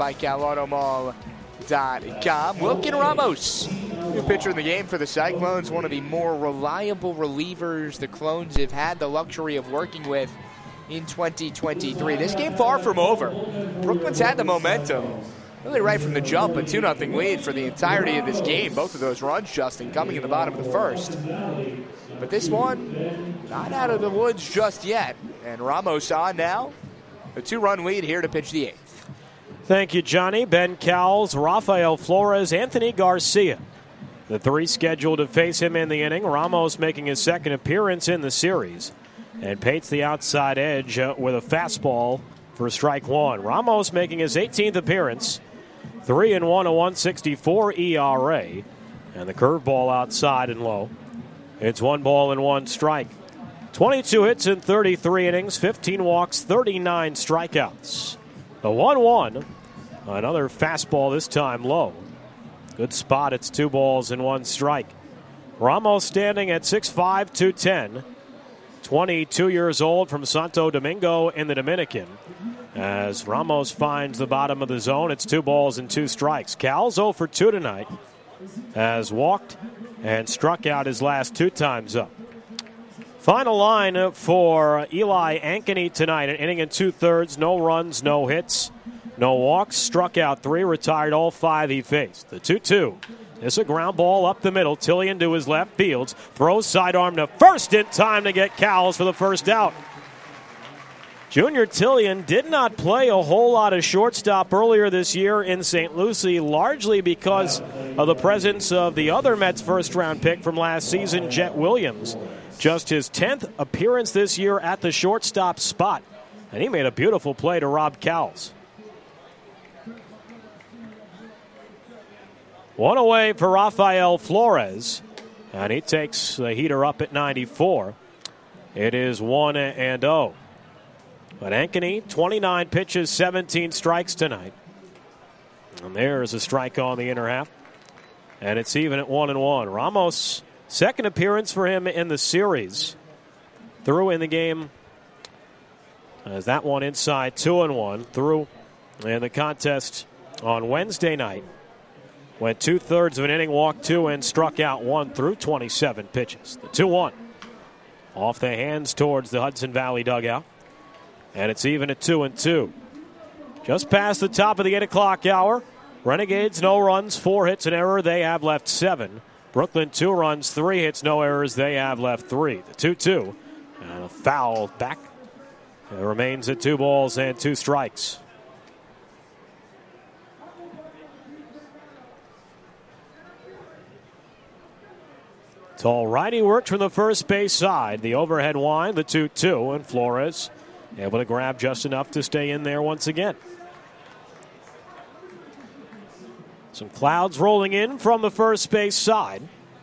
BaikalAutomall.com. Wilkin Ramos, new pitcher in the game for the Cyclones, one of the more reliable relievers the Clones have had the luxury of working with in 2023. This game far from over. Brooklyn's had the momentum. Really right from the jump, a 2-0 lead for the entirety of this game. Both of those runs, Justin, coming in the bottom of the first. But this one, not out of the woods just yet. And Ramos on now. A 2-run lead here to pitch the 8th. Thank you, Johnny. Ben Cowles, Rafael Flores, Anthony Garcia. The 3 scheduled to face him in the inning. Ramos making his second appearance in the series. And paints the outside edge with a fastball for strike 1. Ramos making his 18th appearance. 3-1, a 1.64 ERA. And the curveball outside and low. It's 1 ball and 1 strike. 22 hits in 33 innings, 15 walks, 39 strikeouts. The 1-1. Another fastball, this time low. Good spot. It's 2 balls and 1 strike. Ramos standing at 6'5", 210. 22 years old from Santo Domingo in the Dominican. As Ramos finds the bottom of the zone, it's 2 balls and 2 strikes. Cowles 0 for 2 tonight. Has walked and struck out his last 2 times up. Final line for Eli Ankeny tonight. An inning and 2/3. No runs, no hits, no walks. Struck out 3, retired all 5 he faced. The 2-2. It's a ground ball up the middle. Tillian to his left fields. Throws sidearm to first in time to get Cowles for the first out. Junior Tillian did not play a whole lot of shortstop earlier this year in St. Lucie, largely because of the presence of the other Mets first-round pick from last season, Jet Williams. Just his 10th appearance this year at the shortstop spot, and he made a beautiful play to Rob Cowles. One away for Rafael Flores, and he takes the heater up at 94. It is 1-0. But Ankeny, 29 pitches, 17 strikes tonight. And there's a strike on the inner half. And it's even at 1-1. Ramos, second appearance for him in the series. Threw in the game as that one inside 2-1. Threw in the contest on Wednesday night. Went 2/3 of an inning, walked 2, and struck out 1 through 27 pitches. The 2-1. Off the hands towards the Hudson Valley dugout. And it's even at 2-2. Just past the top of the 8 o'clock hour. Renegades, no runs, 4 hits, an error. They have left 7. Brooklyn, 2 runs, 3 hits, no errors. They have left 3. The 2-2. And a foul back. It remains at 2 balls and 2 strikes. Tall righty worked from the first base side. The overhead wind, the 2-2, and Flores able to grab just enough to stay in there once again. Some clouds rolling in from the first base side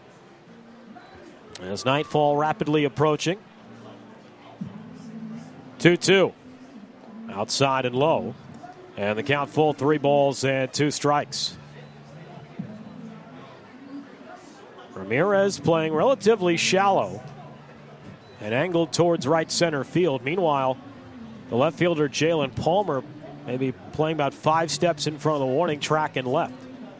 as nightfall rapidly approaching. 2-2. Outside and low. And the count full, 3 balls and 2 strikes. Ramirez playing relatively shallow and angled towards right center field. Meanwhile, the left fielder Jalen Palmer maybe playing about 5 steps in front of the warning track and left.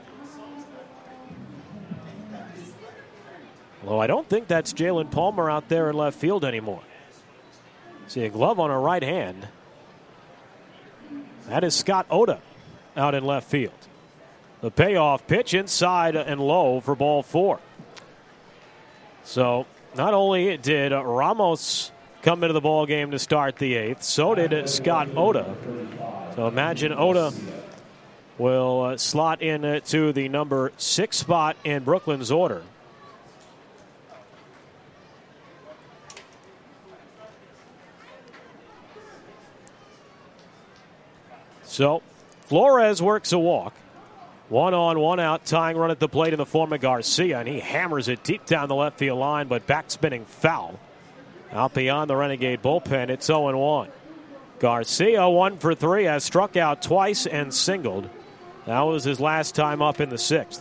Although I don't think that's Jalen Palmer out there in left field anymore. See a glove on her right hand. That is Scott Oda out in left field. The payoff pitch inside and low for ball 4. So not only did Ramos come into the ball game to start the 8th, so did Scott Oda. So imagine Oda will slot in to the number 6 spot in Brooklyn's order. So Flores works a walk. 1 on, 1 out, tying run at the plate in the form of Garcia, and he hammers it deep down the left field line, but backspinning foul. Out beyond the Renegade bullpen, it's 0-1. Garcia, 1 for 3, has struck out twice and singled. That was his last time up in the 6th.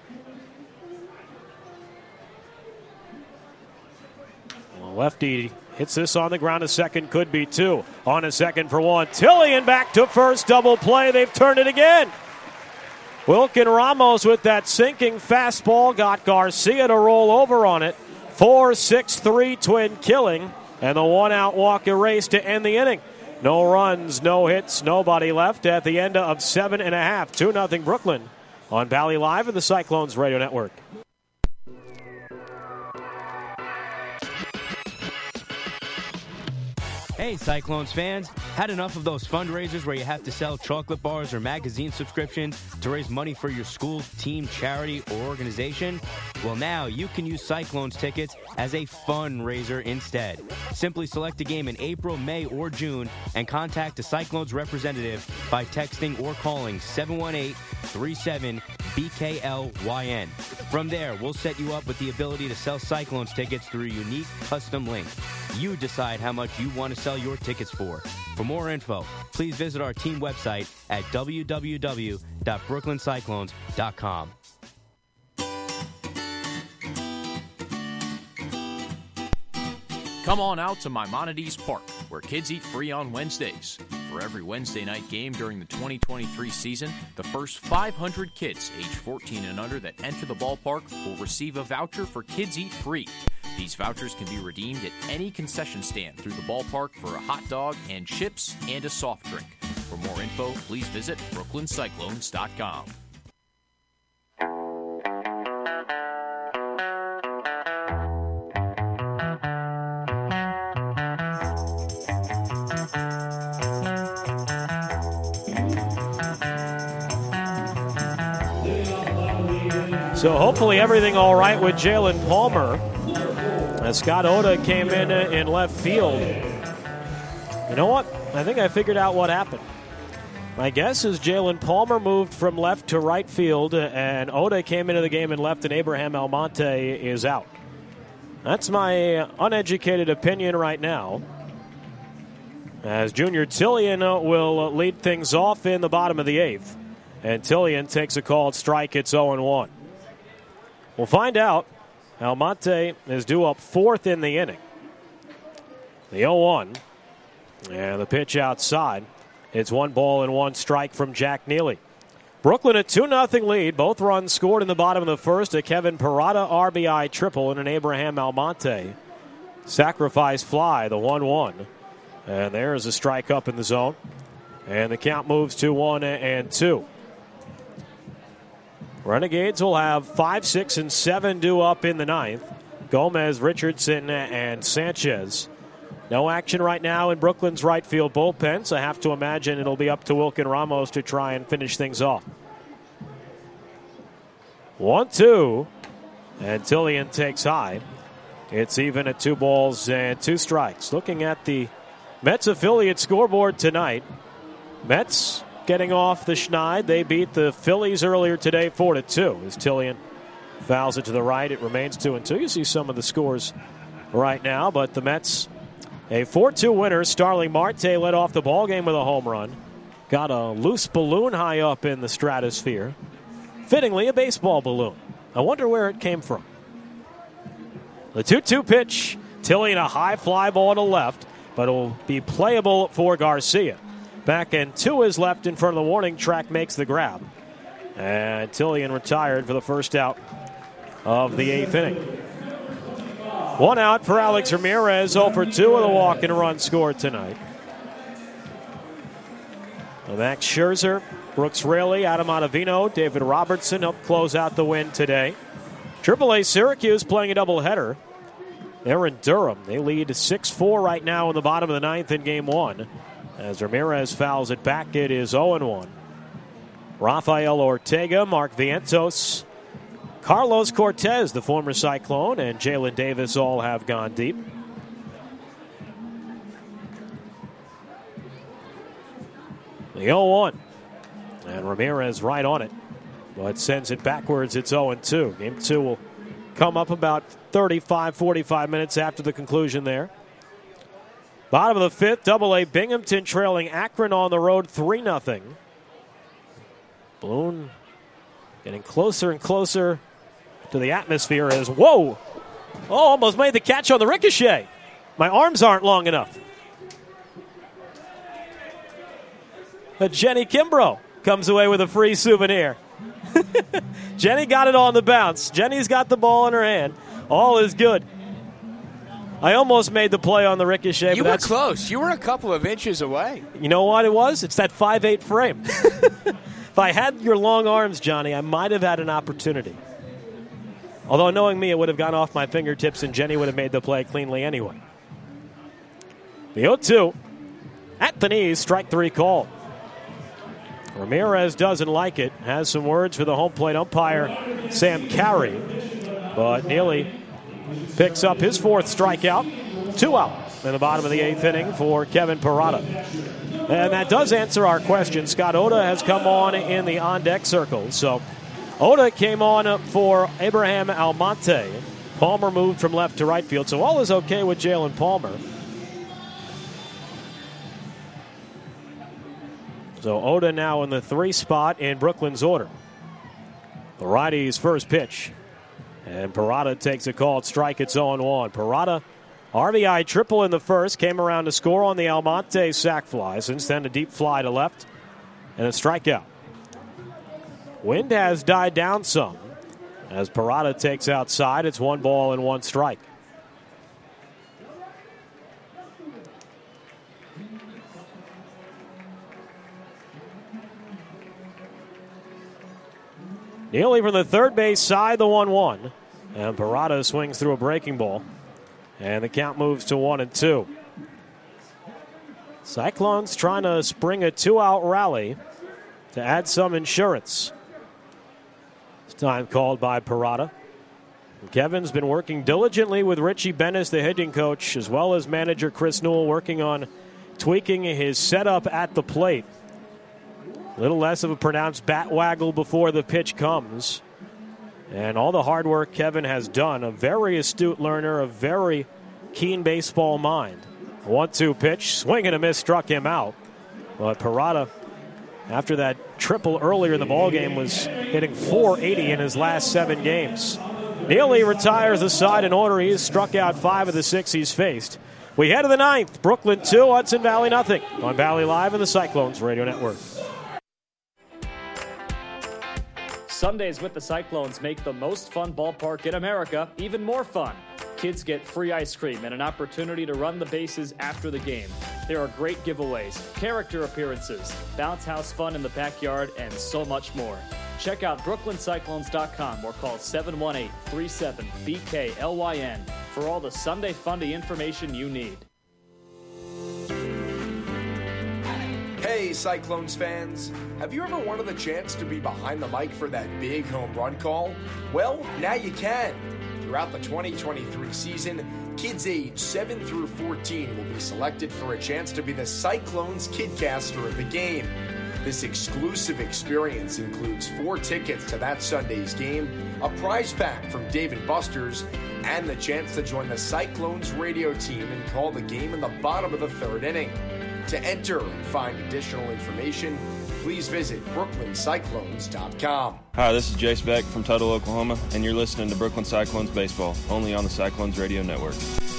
Well, lefty hits this on the ground. A second, could be 2. On a second for 1. Tillian back to first, double play. They've turned it again. Wilkin Ramos with that sinking fastball got Garcia to roll over on it. 4-6-3 twin killing, and the 1-out walk erased to end the inning. No runs, no hits, nobody left at the end of 7.5. 2-0 Brooklyn on Valley Live and the Cyclones Radio Network. Hey, Cyclones fans. Had enough of those fundraisers where you have to sell chocolate bars or magazine subscriptions to raise money for your school, team, charity, or organization? Well, now you can use Cyclones tickets as a fundraiser instead. Simply select a game in April, May, or June and contact a Cyclones representative by texting or calling 718-37-BKLYN. From there, we'll set you up with the ability to sell Cyclones tickets through a unique custom link. You decide how much you want to sell your tickets for. For more info, please visit our team website at www.brooklyncyclones.com. Come on out to Maimonides Park, where kids eat free on Wednesdays. For every Wednesday night game during the 2023 season, the first 500 kids age 14 and under that enter the ballpark will receive a voucher for Kids Eat Free. These vouchers can be redeemed at any concession stand through the ballpark for a hot dog and chips and a soft drink. For more info, please visit brooklyncyclones.com. So hopefully everything all right with Jalen Palmer. As Scott Oda came in left field. You know what? I think I figured out what happened. My guess is Jalen Palmer moved from left to right field, and Oda came into the game in left, and Abraham Almonte is out. That's my uneducated opinion right now. As Junior Tillian will lead things off in the bottom of the 8th. And Tillian takes a called strike. It's 0-1. We'll find out. Almonte is due up 4th in the inning. The 0-1. And the pitch outside. It's 1-1 strike from Jack Neely. Brooklyn a 2-0 lead. Both runs scored in the bottom of the first. A Kevin Parada RBI triple and an Abraham Almonte sacrifice fly, the 1-1. And there's a strike up in the zone. And the count moves to 1-2. Renegades will have 5, 6, and 7 due up in the 9th. Gomez, Richardson, and Sanchez. No action right now in Brooklyn's right field bullpen, so I have to imagine it'll be up to Wilkin Ramos to try and finish things off. 1-2, and Tillian takes high. It's even at 2 balls and 2 strikes. Looking at the Mets affiliate scoreboard tonight, Mets getting off the schneid. They beat the Phillies earlier today 4-2. As Tillian fouls it to the right, it remains 2-2. You see some of the scores right now, but the Mets a 4-2 winner. Starling Marte led off the ballgame with a home run. Got a loose balloon high up in the stratosphere. Fittingly, a baseball balloon. I wonder where it came from. The 2-2 pitch. Tillian a high fly ball to left, but it will be playable for Garcia. Back end to his left in front of the warning track, makes the grab. And Tillian retired for the first out of the 8th inning. 1 out for Alex Ramirez, 0 for 2 with a walk and a run scored tonight. Max Scherzer, Brooks Raley, Adam Ottavino, David Robertson helped close out the win today. AAA Syracuse playing a doubleheader. They're in Durham. They lead 6-4 right now in the bottom of the 9th in Game 1. As Ramirez fouls it back, it is 0-1. Rafael Ortega, Mark Vientos, Carlos Cortez, the former Cyclone, and Jalen Davis all have gone deep. The 0-1. And Ramirez right on it, but sends it backwards. It's 0-2. Game 2 will come up about 35, 45 minutes after the conclusion there. Bottom of the 5th, AA Binghamton trailing Akron on the road 3-0. Balloon getting closer and closer to the atmosphere as, whoa! Oh, almost made the catch on the ricochet. My arms aren't long enough. But Jenny Kimbrough comes away with a free souvenir. Jenny got it on the bounce. Jenny's got the ball in her hand. All is good. I almost made the play on the ricochet. You were close. You were a couple of inches away. You know what it was? It's that 5'8" frame. If I had your long arms, Johnny, I might have had an opportunity. Although knowing me, it would have gone off my fingertips and Jenny would have made the play cleanly anyway. The 0-2. At the knees, strike 3 call. Ramirez doesn't like it. Has some words for the home plate umpire, Sam Carey. But Neely picks up his 4th strikeout. 2 out in the bottom of the 8th inning for Kevin Parada. And that does answer our question. Scott Oda has come on in the on-deck circle. So Oda came on for Abraham Almonte. Palmer moved from left to right field. So all is okay with Jalen Palmer. So Oda now in the 3 spot in Brooklyn's order. The righty's first pitch. And Parada takes a called strike. It's 0-1. Parada, RBI triple in the first. Came around to score on the Almonte sac fly. Since then, a deep fly to left. And a strikeout. Wind has died down some. As Parada takes outside, it's 1 ball and 1 strike. Neely from the third base side, the 1-1. And Parada swings through a breaking ball. And the count moves to 1-2. Cyclones trying to spring a 2-out rally to add some insurance. Time called by Parada. Kevin's been working diligently with Richie Bennis, the hitting coach, as well as manager Chris Newell, working on tweaking his setup at the plate. A little less of a pronounced bat waggle before the pitch comes. And all the hard work Kevin has done, a very astute learner, a very keen baseball mind. 1-2 pitch, swing and a miss, struck him out. But Parada, after that triple earlier in the ballgame, was hitting .480 in his last 7 games. Neely retires the side in order. He has struck out 5 of the 6 he's faced. We head to the 9th. Brooklyn 2, Hudson Valley nothing. On Valley Live and the Cyclones Radio Network. Sundays with the Cyclones make the most fun ballpark in America even more fun. Kids get free ice cream and an opportunity to run the bases after the game. There are great giveaways, character appearances, bounce house fun in the backyard, and so much more. Check out BrooklynCyclones.com or call 718-37-BKLYN for all the Sunday Fundy information you need. Hey, Cyclones fans. Have you ever wanted the chance to be behind the mic for that big home run call? Well, now you can. Throughout the 2023 season, kids aged 7 through 14 will be selected for a chance to be the Cyclones Kidcaster of the game. This exclusive experience includes 4 tickets to that Sunday's game, a prize pack from Dave & Buster's, and the chance to join the Cyclones radio team and call the game in the bottom of the 3rd inning. To enter and find additional information, please visit BrooklynCyclones.com. Hi, this is Jace Beck from Tuttle, Oklahoma, and you're listening to Brooklyn Cyclones Baseball, only on the Cyclones Radio Network.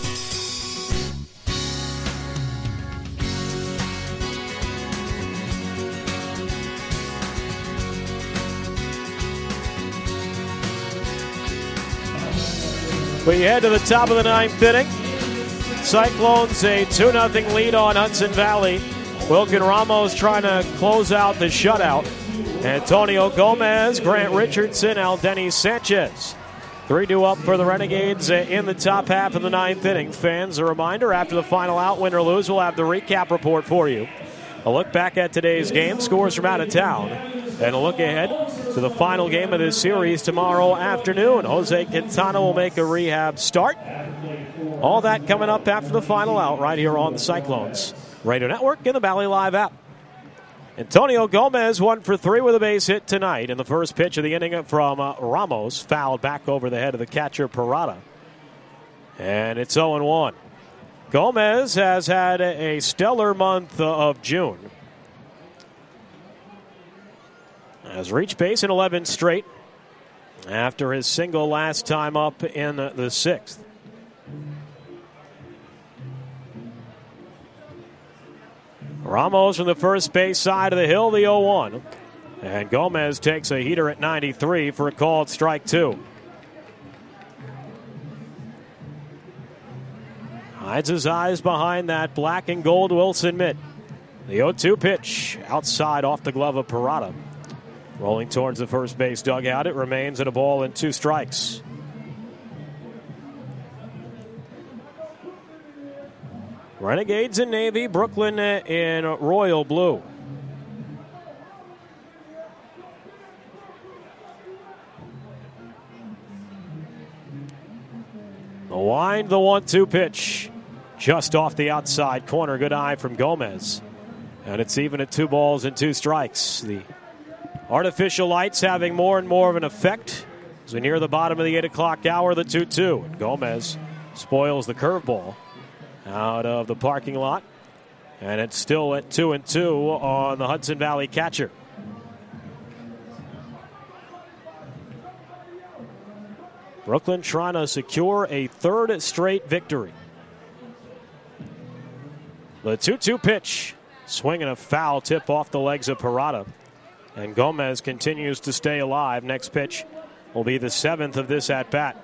We head to the top of the 9th inning. Cyclones a 2-0 lead on Hudson Valley. Wilkin Ramos trying to close out the shutout. Antonio Gomez, Grant Richardson, Aldenis Sanchez. 3-2 up for the Renegades in the top half of the 9th inning. Fans, a reminder, after the final out, win or lose, we'll have the recap report for you. A look back at today's game, scores from out of town, and a look ahead to the final game of this series tomorrow afternoon. Jose Quintana will make a rehab start. All that coming up after the final out right here on the Cyclones Radio Network and the Valley Live app. Antonio Gomez 1 for 3 with a base hit tonight in the first pitch of the inning from Ramos, fouled back over the head of the catcher Parada. And it's 0-1. Gomez has had a stellar month of June. Has reached base in 11 straight after his single last time up in the 6th. Ramos from the first base side of the hill, the 0-1. And Gomez takes a heater at 93 for a called strike 2. Hides his eyes behind that black and gold Wilson mitt. The 0-2 pitch outside off the glove of Parada. Rolling towards the first base dugout. It remains at a ball and 2 strikes. Renegades in navy, Brooklyn in royal blue. The wind, the 1-2 pitch. Just off the outside corner. Good eye from Gomez. And it's even at 2 balls and 2 strikes. The artificial lights having more and more of an effect as we near the bottom of the 8 o'clock hour, the 2-2. And Gomez spoils the curveball out of the parking lot. And it's still at 2-2 on the Hudson Valley catcher. Brooklyn trying to secure a 3rd straight victory. The 2-2 pitch. Swinging a foul tip off the legs of Parada. And Gomez continues to stay alive. Next pitch will be the 7th of this at-bat.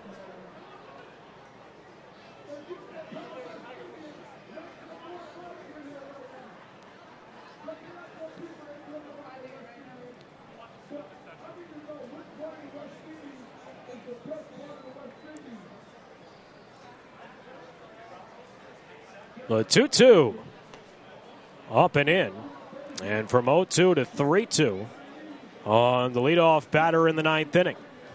The 2-2 up and in. And from 0-2 to 3-2 on the leadoff batter in the 9th inning.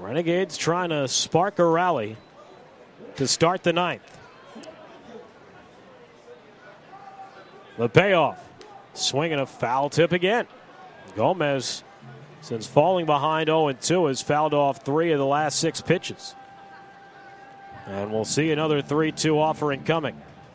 Renegades trying to spark a rally to start the ninth. The payoff. Swinging a foul tip again. Gomez, since falling behind 0-2, has fouled off 3 of the last 6 pitches. And we'll see another 3-2 offering coming.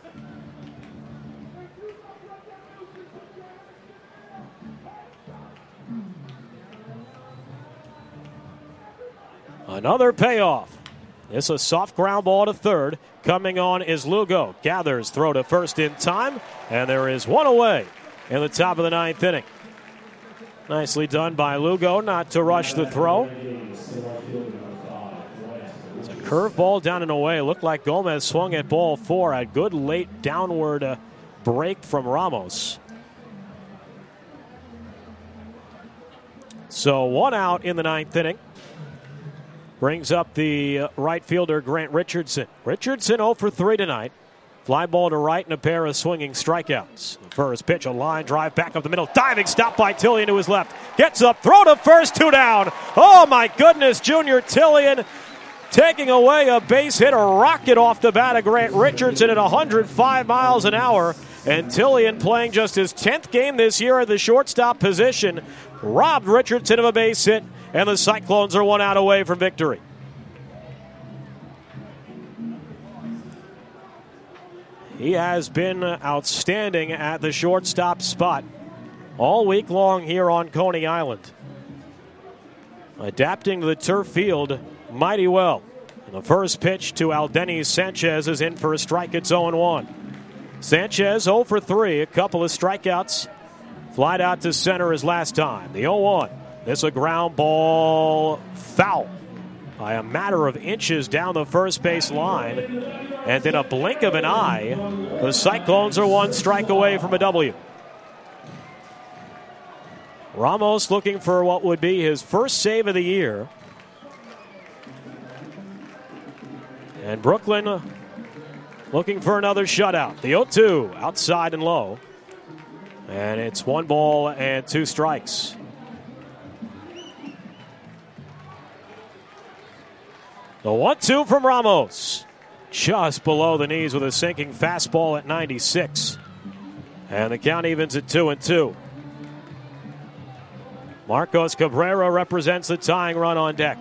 Another payoff. It's a soft ground ball to third. Coming on is Lugo. Gathers, throw to first in time, and there is one away in the top of the 9th inning. Nicely done by Lugo not to rush the throw. It's a curveball down and away. It looked like Gomez swung at ball 4. A good late downward break from Ramos. So 1 out in the 9th inning. Brings up the right fielder, Grant Richardson. Richardson 0 for 3 tonight. Fly ball to right and a pair of swinging strikeouts. First pitch, a line drive back up the middle. Diving stop by Tillian to his left. Gets up, throw to first, 2 down. Oh my goodness, Junior Tillian taking away a base hit, a rocket off the bat of Grant Richardson at 105 miles an hour. And Tillian, playing just his 10th game this year at the shortstop position, robbed Richardson of a base hit. And the Cyclones are 1 out away from victory. He has been outstanding at the shortstop spot all week long here on Coney Island. Adapting to the turf field mighty well. And the first pitch to Aldenis Sanchez is in for a strike. It's 0-1. Sanchez 0 for 3, a couple of strikeouts. Flied out to center his last time. The 0-1. This a ground ball foul by a matter of inches down the first base line. And in a blink of an eye, the Cyclones are 1 strike away from a W. Ramos looking for what would be his first save of the year. And Brooklyn looking for another shutout. The 0-2 outside and low. And it's 1 ball and 2 strikes. The 1-2 from Ramos. Just below the knees with a sinking fastball at 96. And the count evens at 2-2. Marcos Cabrera represents the tying run on deck.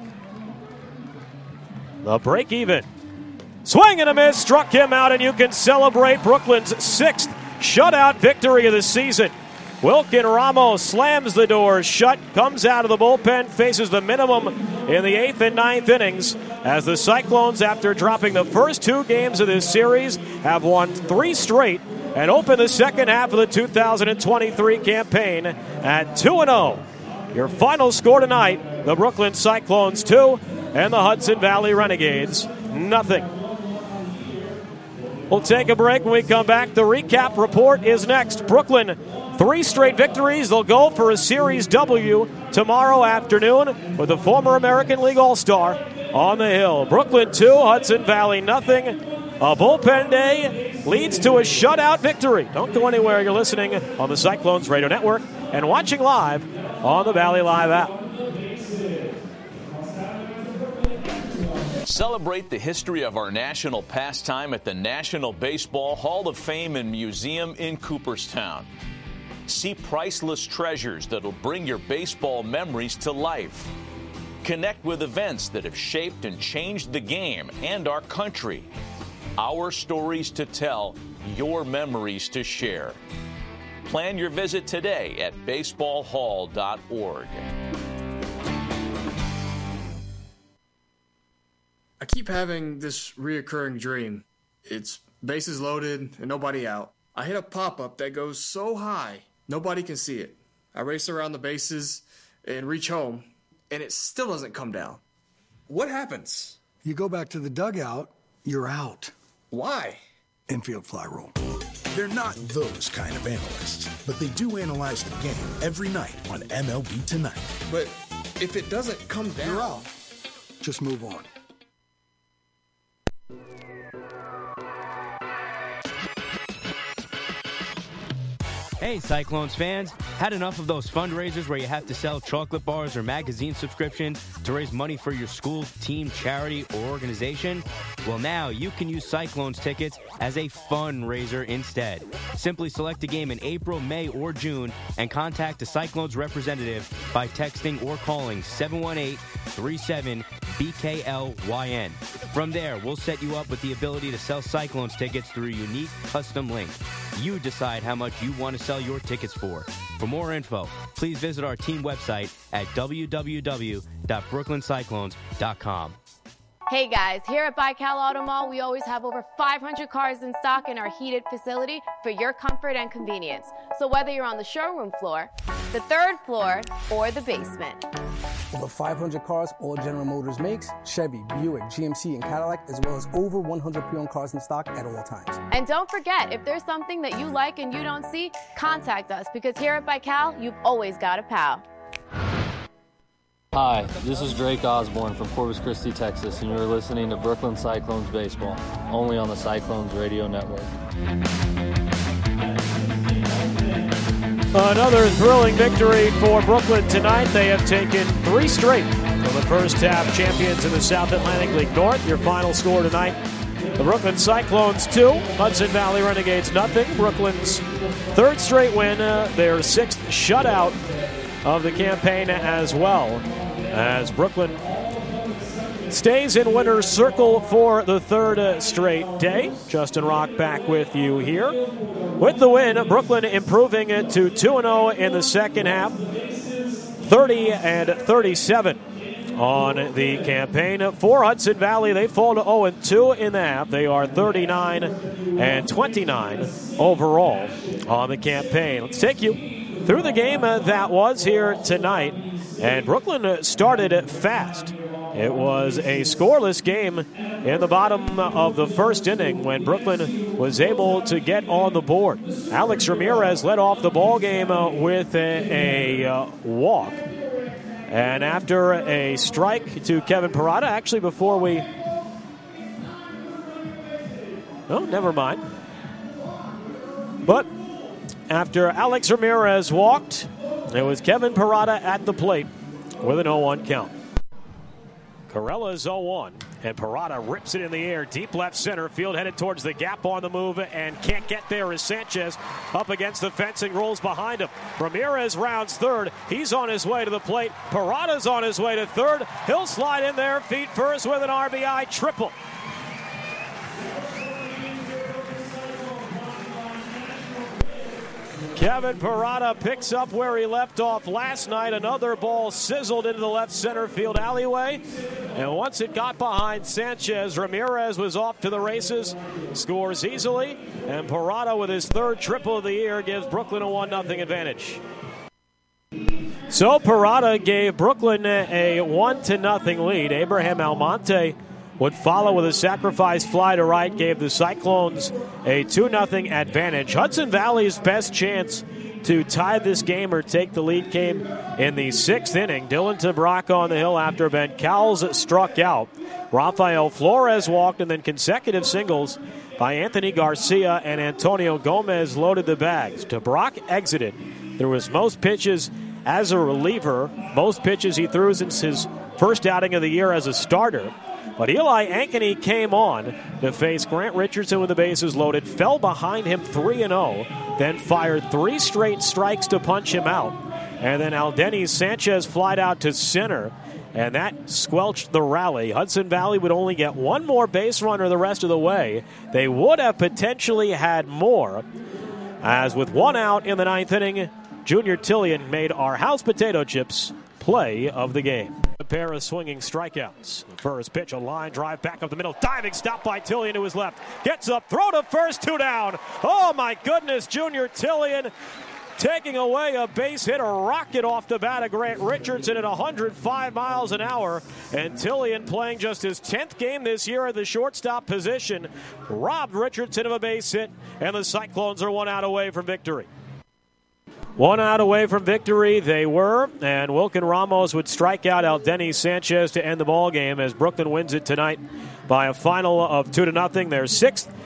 The break even. Swing and a miss. Struck him out, and you can celebrate Brooklyn's 6th shutout victory of the season. Wilkin Ramos slams the doors shut, comes out of the bullpen, faces the minimum in the 8th and 9th innings as the Cyclones, after dropping the first 2 games of this series, have won 3 straight and open the second half of the 2023 campaign at 2-0. Your final score tonight, the Brooklyn Cyclones 2 and the Hudson Valley Renegades 0. We'll take a break. When we come back, the recap report is next. Brooklyn, 3 straight victories. They'll go for a Series W tomorrow afternoon with the former American League All-Star on the hill. Brooklyn 2, Hudson Valley 0. A bullpen day leads to a shutout victory. Don't go anywhere. You're listening on the Cyclones Radio Network and watching live on the Valley Live app. Celebrate the history of our national pastime at the National Baseball Hall of Fame and Museum in Cooperstown. See priceless treasures that'll bring your baseball memories to life. Connect with events that have shaped and changed the game and our country. Our stories to tell, your memories to share. Plan your visit today at baseballhall.org. I keep having this reoccurring dream. It's bases loaded and nobody out. I hit a pop-up that goes so high, nobody can see it. I race around the bases and reach home, and it still doesn't come down. What happens? You go back to the dugout, you're out. Why? Infield fly rule. They're not those kind of analysts, but they do analyze the game every night on MLB Tonight. But if it doesn't come down, you're out. Just move on. Hey, Cyclones fans. Had enough of those fundraisers where you have to sell chocolate bars or magazine subscriptions to raise money for your school, team, charity, or organization? Well, now you can use Cyclones tickets as a fundraiser instead. Simply select a game in April, May, or June and contact a Cyclones representative by texting or calling 718-37-BKLYN. From there, we'll set you up with the ability to sell Cyclones tickets through a unique custom link. You decide how much you want to sell your tickets for. For more info, please visit our team website at www.brooklyncyclones.com. Hey guys, here at Baikal Auto Mall, we always have over 500 cars in stock in our heated facility for your comfort and convenience. So whether you're on the showroom floor, the third floor, or the basement. Over 500 cars all General Motors makes, Chevy, Buick, GMC, and Cadillac, as well as over 100 pre-owned cars in stock at all times. And don't forget, if there's something that you like and you don't see, contact us, because here at Baikal, you've always got a pal. Hi, this is Drake Osborne from Corpus Christi, Texas, and you're listening to Brooklyn Cyclones Baseball, only on the Cyclones Radio Network. Another thrilling victory for Brooklyn tonight. They have taken 3 straight for the first half champions in the South Atlantic League North. Your final score tonight, the Brooklyn Cyclones 2, Hudson Valley Renegades nothing. Brooklyn's 3rd straight win, their 6th shutout of the campaign as well, as Brooklyn stays in winner's circle for the 3rd straight day. Justin Rock back with you here. With the win, Brooklyn improving it to 2-0 in the second half, 30-37 on the campaign. For Hudson Valley, they fall to 0-2 in the half. They are 39-29 overall on the campaign. Let's take you through the game that was here tonight. And Brooklyn started fast. It was a scoreless game in the bottom of the first inning when Brooklyn was able to get on the board. Alex Ramirez led off the ball game with a walk. And after a strike to Kevin Parada, actually before we... Oh, never mind. But after Alex Ramirez walked, it was Kevin Parada at the plate with an 0-1 count. Carella's 0-1, and Parada rips it in the air, deep left center field, headed towards the gap on the move, and can't get there as Sanchez up against the fencing, rolls behind him. Ramirez rounds third. He's on his way to the plate. Parada's on his way to third. He'll slide in there, feet first with an RBI triple. Kevin Parada picks up where he left off last night. Another ball sizzled into the left center field alleyway. And once it got behind Sanchez, Ramirez was off to the races, scores easily. And Parada, with his 3rd triple of the year, gives Brooklyn a 1-0 advantage. So Parada gave Brooklyn a 1-0 lead. Abraham Almonte would follow with a sacrifice fly to right, gave the Cyclones a 2-0 advantage. Hudson Valley's best chance to tie this game or take the lead came in the 6th inning. Dylan Tabraka on the hill after Ben Cowles struck out. Rafael Flores walked, and then consecutive singles by Anthony Garcia and Antonio Gomez loaded the bags. Tabraka exited through his most pitches as a reliever, most pitches he threw since his first outing of the year as a starter. But Eli Ankeny came on to face Grant Richardson with the bases loaded, fell behind him 3-0, then fired 3 straight strikes to punch him out. And then Aldenis Sanchez flied out to center, and that squelched the rally. Hudson Valley would only get 1 more base runner the rest of the way. They would have potentially had more, as with 1 out in the 9th inning, Junior Tillian made our house potato chips play of the game. A pair of swinging strikeouts. First pitch, a line drive back up the middle. Diving stop by Tillian to his left. Gets up, throw to first, 2 down. Oh my goodness, Junior Tillian taking away a base hit, a rocket off the bat of Grant Richardson at 105 miles an hour. And Tillian, playing just his 10th game this year at the shortstop position, robbed Richardson of a base hit, and the Cyclones are 1 out away from victory. 1 out away from victory they were, and Wilkin Ramos would strike out Aldenis Sanchez to end the ball game as Brooklyn wins it tonight by a final of 2-0. Their 6th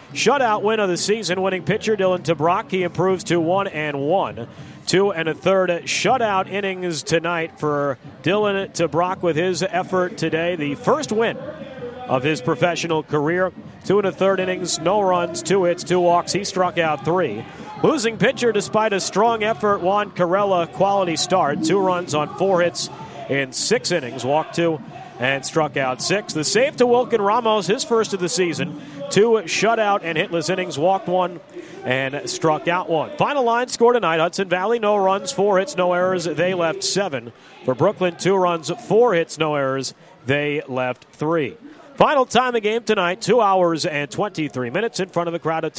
shutout win of the season. Winning pitcher Dylan TeBrock, he improves to 1-1. 2 1/3 shutout innings tonight for Dylan TeBrock with his effort today. The first win of his professional career. 2 1/3 innings, no runs, 2 hits, 2 walks. He struck out 3. Losing pitcher despite a strong effort, Juan Carrella, quality start. 2 runs on 4 hits in 6 innings. Walked 2 and struck out 6. The save to Wilkin Ramos, his first of the season. 2 shutout and hitless innings. Walked 1 and struck out 1. Final line score tonight, Hudson Valley, no runs, 4 hits, no errors. They left 7. For Brooklyn, 2 runs, 4 hits, no errors. They left 3. Final time of game tonight, 2 hours and 23 minutes in front of a crowd of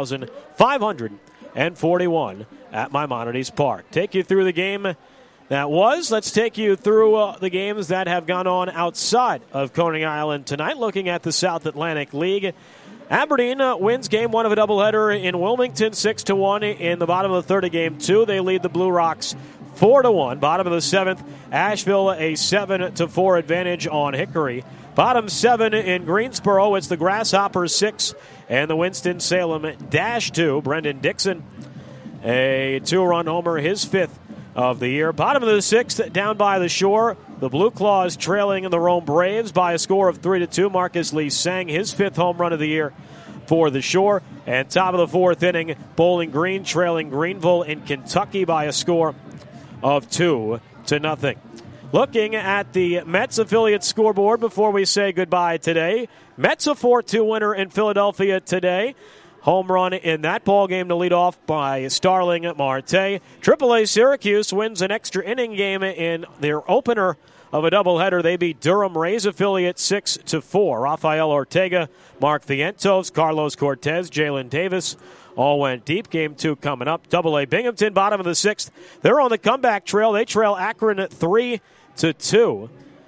2,541 at Maimonides Park. Take you through the game that was. Let's take you through the games that have gone on outside of Coney Island tonight, looking at the South Atlantic League. Aberdeen wins game 1 of a doubleheader in Wilmington, 6-1 in the bottom of the third of game 2. They lead the Blue Rocks 4-1. Bottom of the 7th, Asheville a 7-4 advantage on Hickory. Bottom 7 in Greensboro, it's the Grasshoppers 6 and the Winston-Salem -2. Brendan Dixon, a 2-run homer, his 5th of the year. Bottom of the 6th, down by the shore, the Blue Claws trailing the Rome Braves by a score of 3-2. Marcus Lee sang his 5th home run of the year for the Shore. And top of the 4th inning, Bowling Green trailing Greenville in Kentucky by a score of 2-0. Looking at the Mets affiliate scoreboard before we say goodbye today. Mets a 4-2 winner in Philadelphia today. Home run in that ball game to lead off by Starling Marte. AAA Syracuse wins an extra inning game in their opener of a doubleheader. They beat Durham Rays affiliate 6-4. Rafael Ortega, Mark Vientos, Carlos Cortez, Jalen Davis all went deep. Game 2 coming up. AA Binghamton, bottom of the 6th. They're on the comeback trail. They trail Akron 3-2.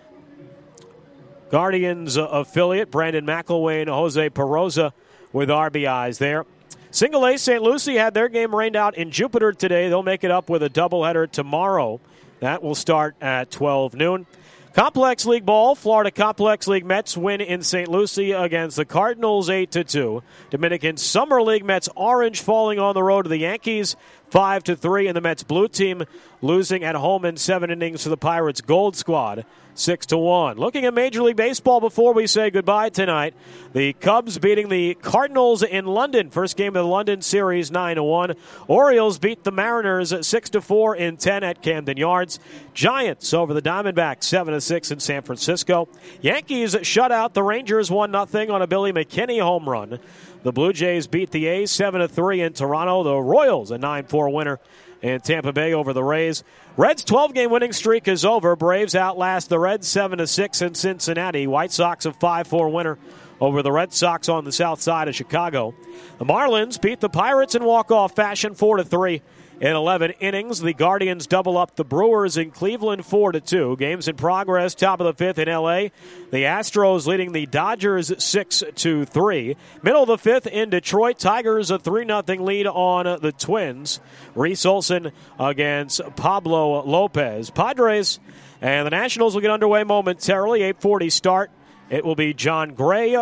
Guardians affiliate Brandon McElwain, Jose Peroza with RBIs there. Single A St. Lucie had their game rained out in Jupiter today. They'll make it up with a doubleheader tomorrow. That will start at 12 noon. Complex League ball, Florida Complex League Mets win in St. Lucie against the Cardinals 8-2. Dominican Summer League Mets Orange falling on the road to the Yankees 5-3, and the Mets blue team losing at home in 7 innings to the Pirates Gold Squad 6-1. Looking at Major League Baseball before we say goodbye tonight, the Cubs beating the Cardinals in London. First game of the London series 9-1. Orioles beat the Mariners 6-4 in 10 at Camden Yards. Giants over the Diamondbacks 7-6 in San Francisco. Yankees shut out the Rangers 1-0 on a Billy McKinney home run. The Blue Jays beat the A's 7-3 in Toronto. The Royals a 9-4 winner in Tampa Bay over the Rays. Reds' 12-game winning streak is over. Braves outlast the Reds 7-6 in Cincinnati. White Sox a 5-4 winner over the Red Sox on the south side of Chicago. The Marlins beat the Pirates in walk-off fashion 4-3 in 11 innings. The Guardians double up the Brewers in Cleveland 4-2. Games in progress, top of the 5th in L.A. The Astros leading the Dodgers 6-3. Middle of the 5th in Detroit. Tigers a 3-0 lead on the Twins. Reese Olson against Pablo Lopez. Padres and the Nationals will get underway momentarily. 8:40 start. It will be Josiah Gray,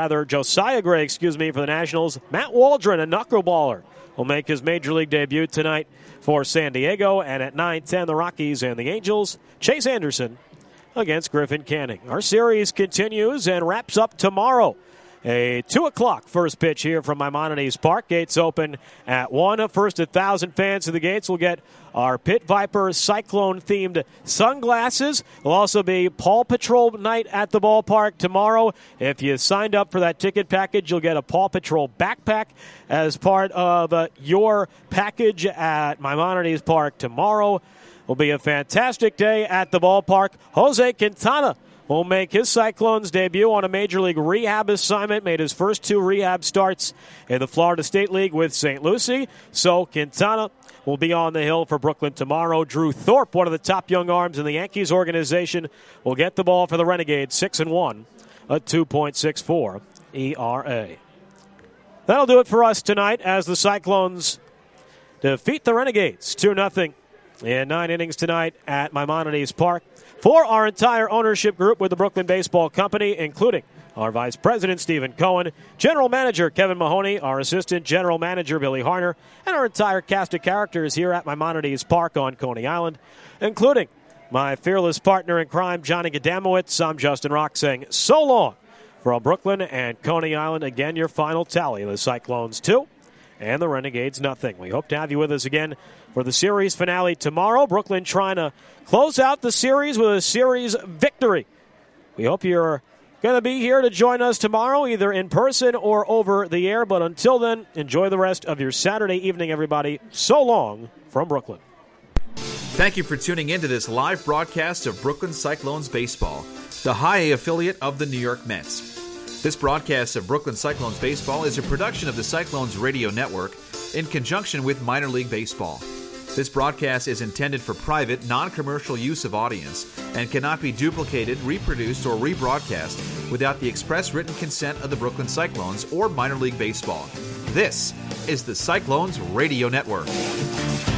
for the Nationals. Matt Waldron, a knuckleballer, will make his Major League debut tonight for San Diego. And at 9:10, the Rockies and the Angels. Chase Anderson against Griffin Canning. Our series continues and wraps up tomorrow. A 2 o'clock first pitch here from Maimonides Park. Gates open at 1. First 1,000 fans to the gates will get our Pit Viper Cyclone-themed sunglasses. There'll also be Paw Patrol night at the ballpark tomorrow. If you signed up for that ticket package, you'll get a Paw Patrol backpack as part of your package at Maimonides Park tomorrow. Will be a fantastic day at the ballpark. Jose Quintana will make his Cyclones debut on a Major League rehab assignment. Made his first 2 rehab starts in the Florida State League with St. Lucie. So Quintana will be on the hill for Brooklyn tomorrow. Drew Thorpe, one of the top young arms in the Yankees organization, will get the ball for the Renegades, 6-1, a 2.64 ERA. That'll do it for us tonight as the Cyclones defeat the Renegades 2-0 in 9 innings tonight at Maimonides Park. For our entire ownership group with the Brooklyn Baseball Company, including our Vice President, Stephen Cohen, General Manager, Kevin Mahoney, our Assistant General Manager, Billy Harner, and our entire cast of characters here at Maimonides Park on Coney Island, including my fearless partner in crime, Johnny Gadamowicz. I'm Justin Rock saying so long from Brooklyn and Coney Island. Again, your final tally: the Cyclones 2 and the Renegades nothing. We hope to have you with us again for the series finale tomorrow. Brooklyn trying to close out the series with a series victory. We hope you're going to be here to join us tomorrow, either in person or over the air. But until then, enjoy the rest of your Saturday evening, everybody. So long from Brooklyn. Thank you for tuning in to this live broadcast of Brooklyn Cyclones Baseball, the High A affiliate of the New York Mets. This broadcast of Brooklyn Cyclones Baseball is a production of the Cyclones Radio Network in conjunction with Minor League Baseball. This broadcast is intended for private, non-commercial use of audience and cannot be duplicated, reproduced, or rebroadcast without the express written consent of the Brooklyn Cyclones or Minor League Baseball. This is the Cyclones Radio Network.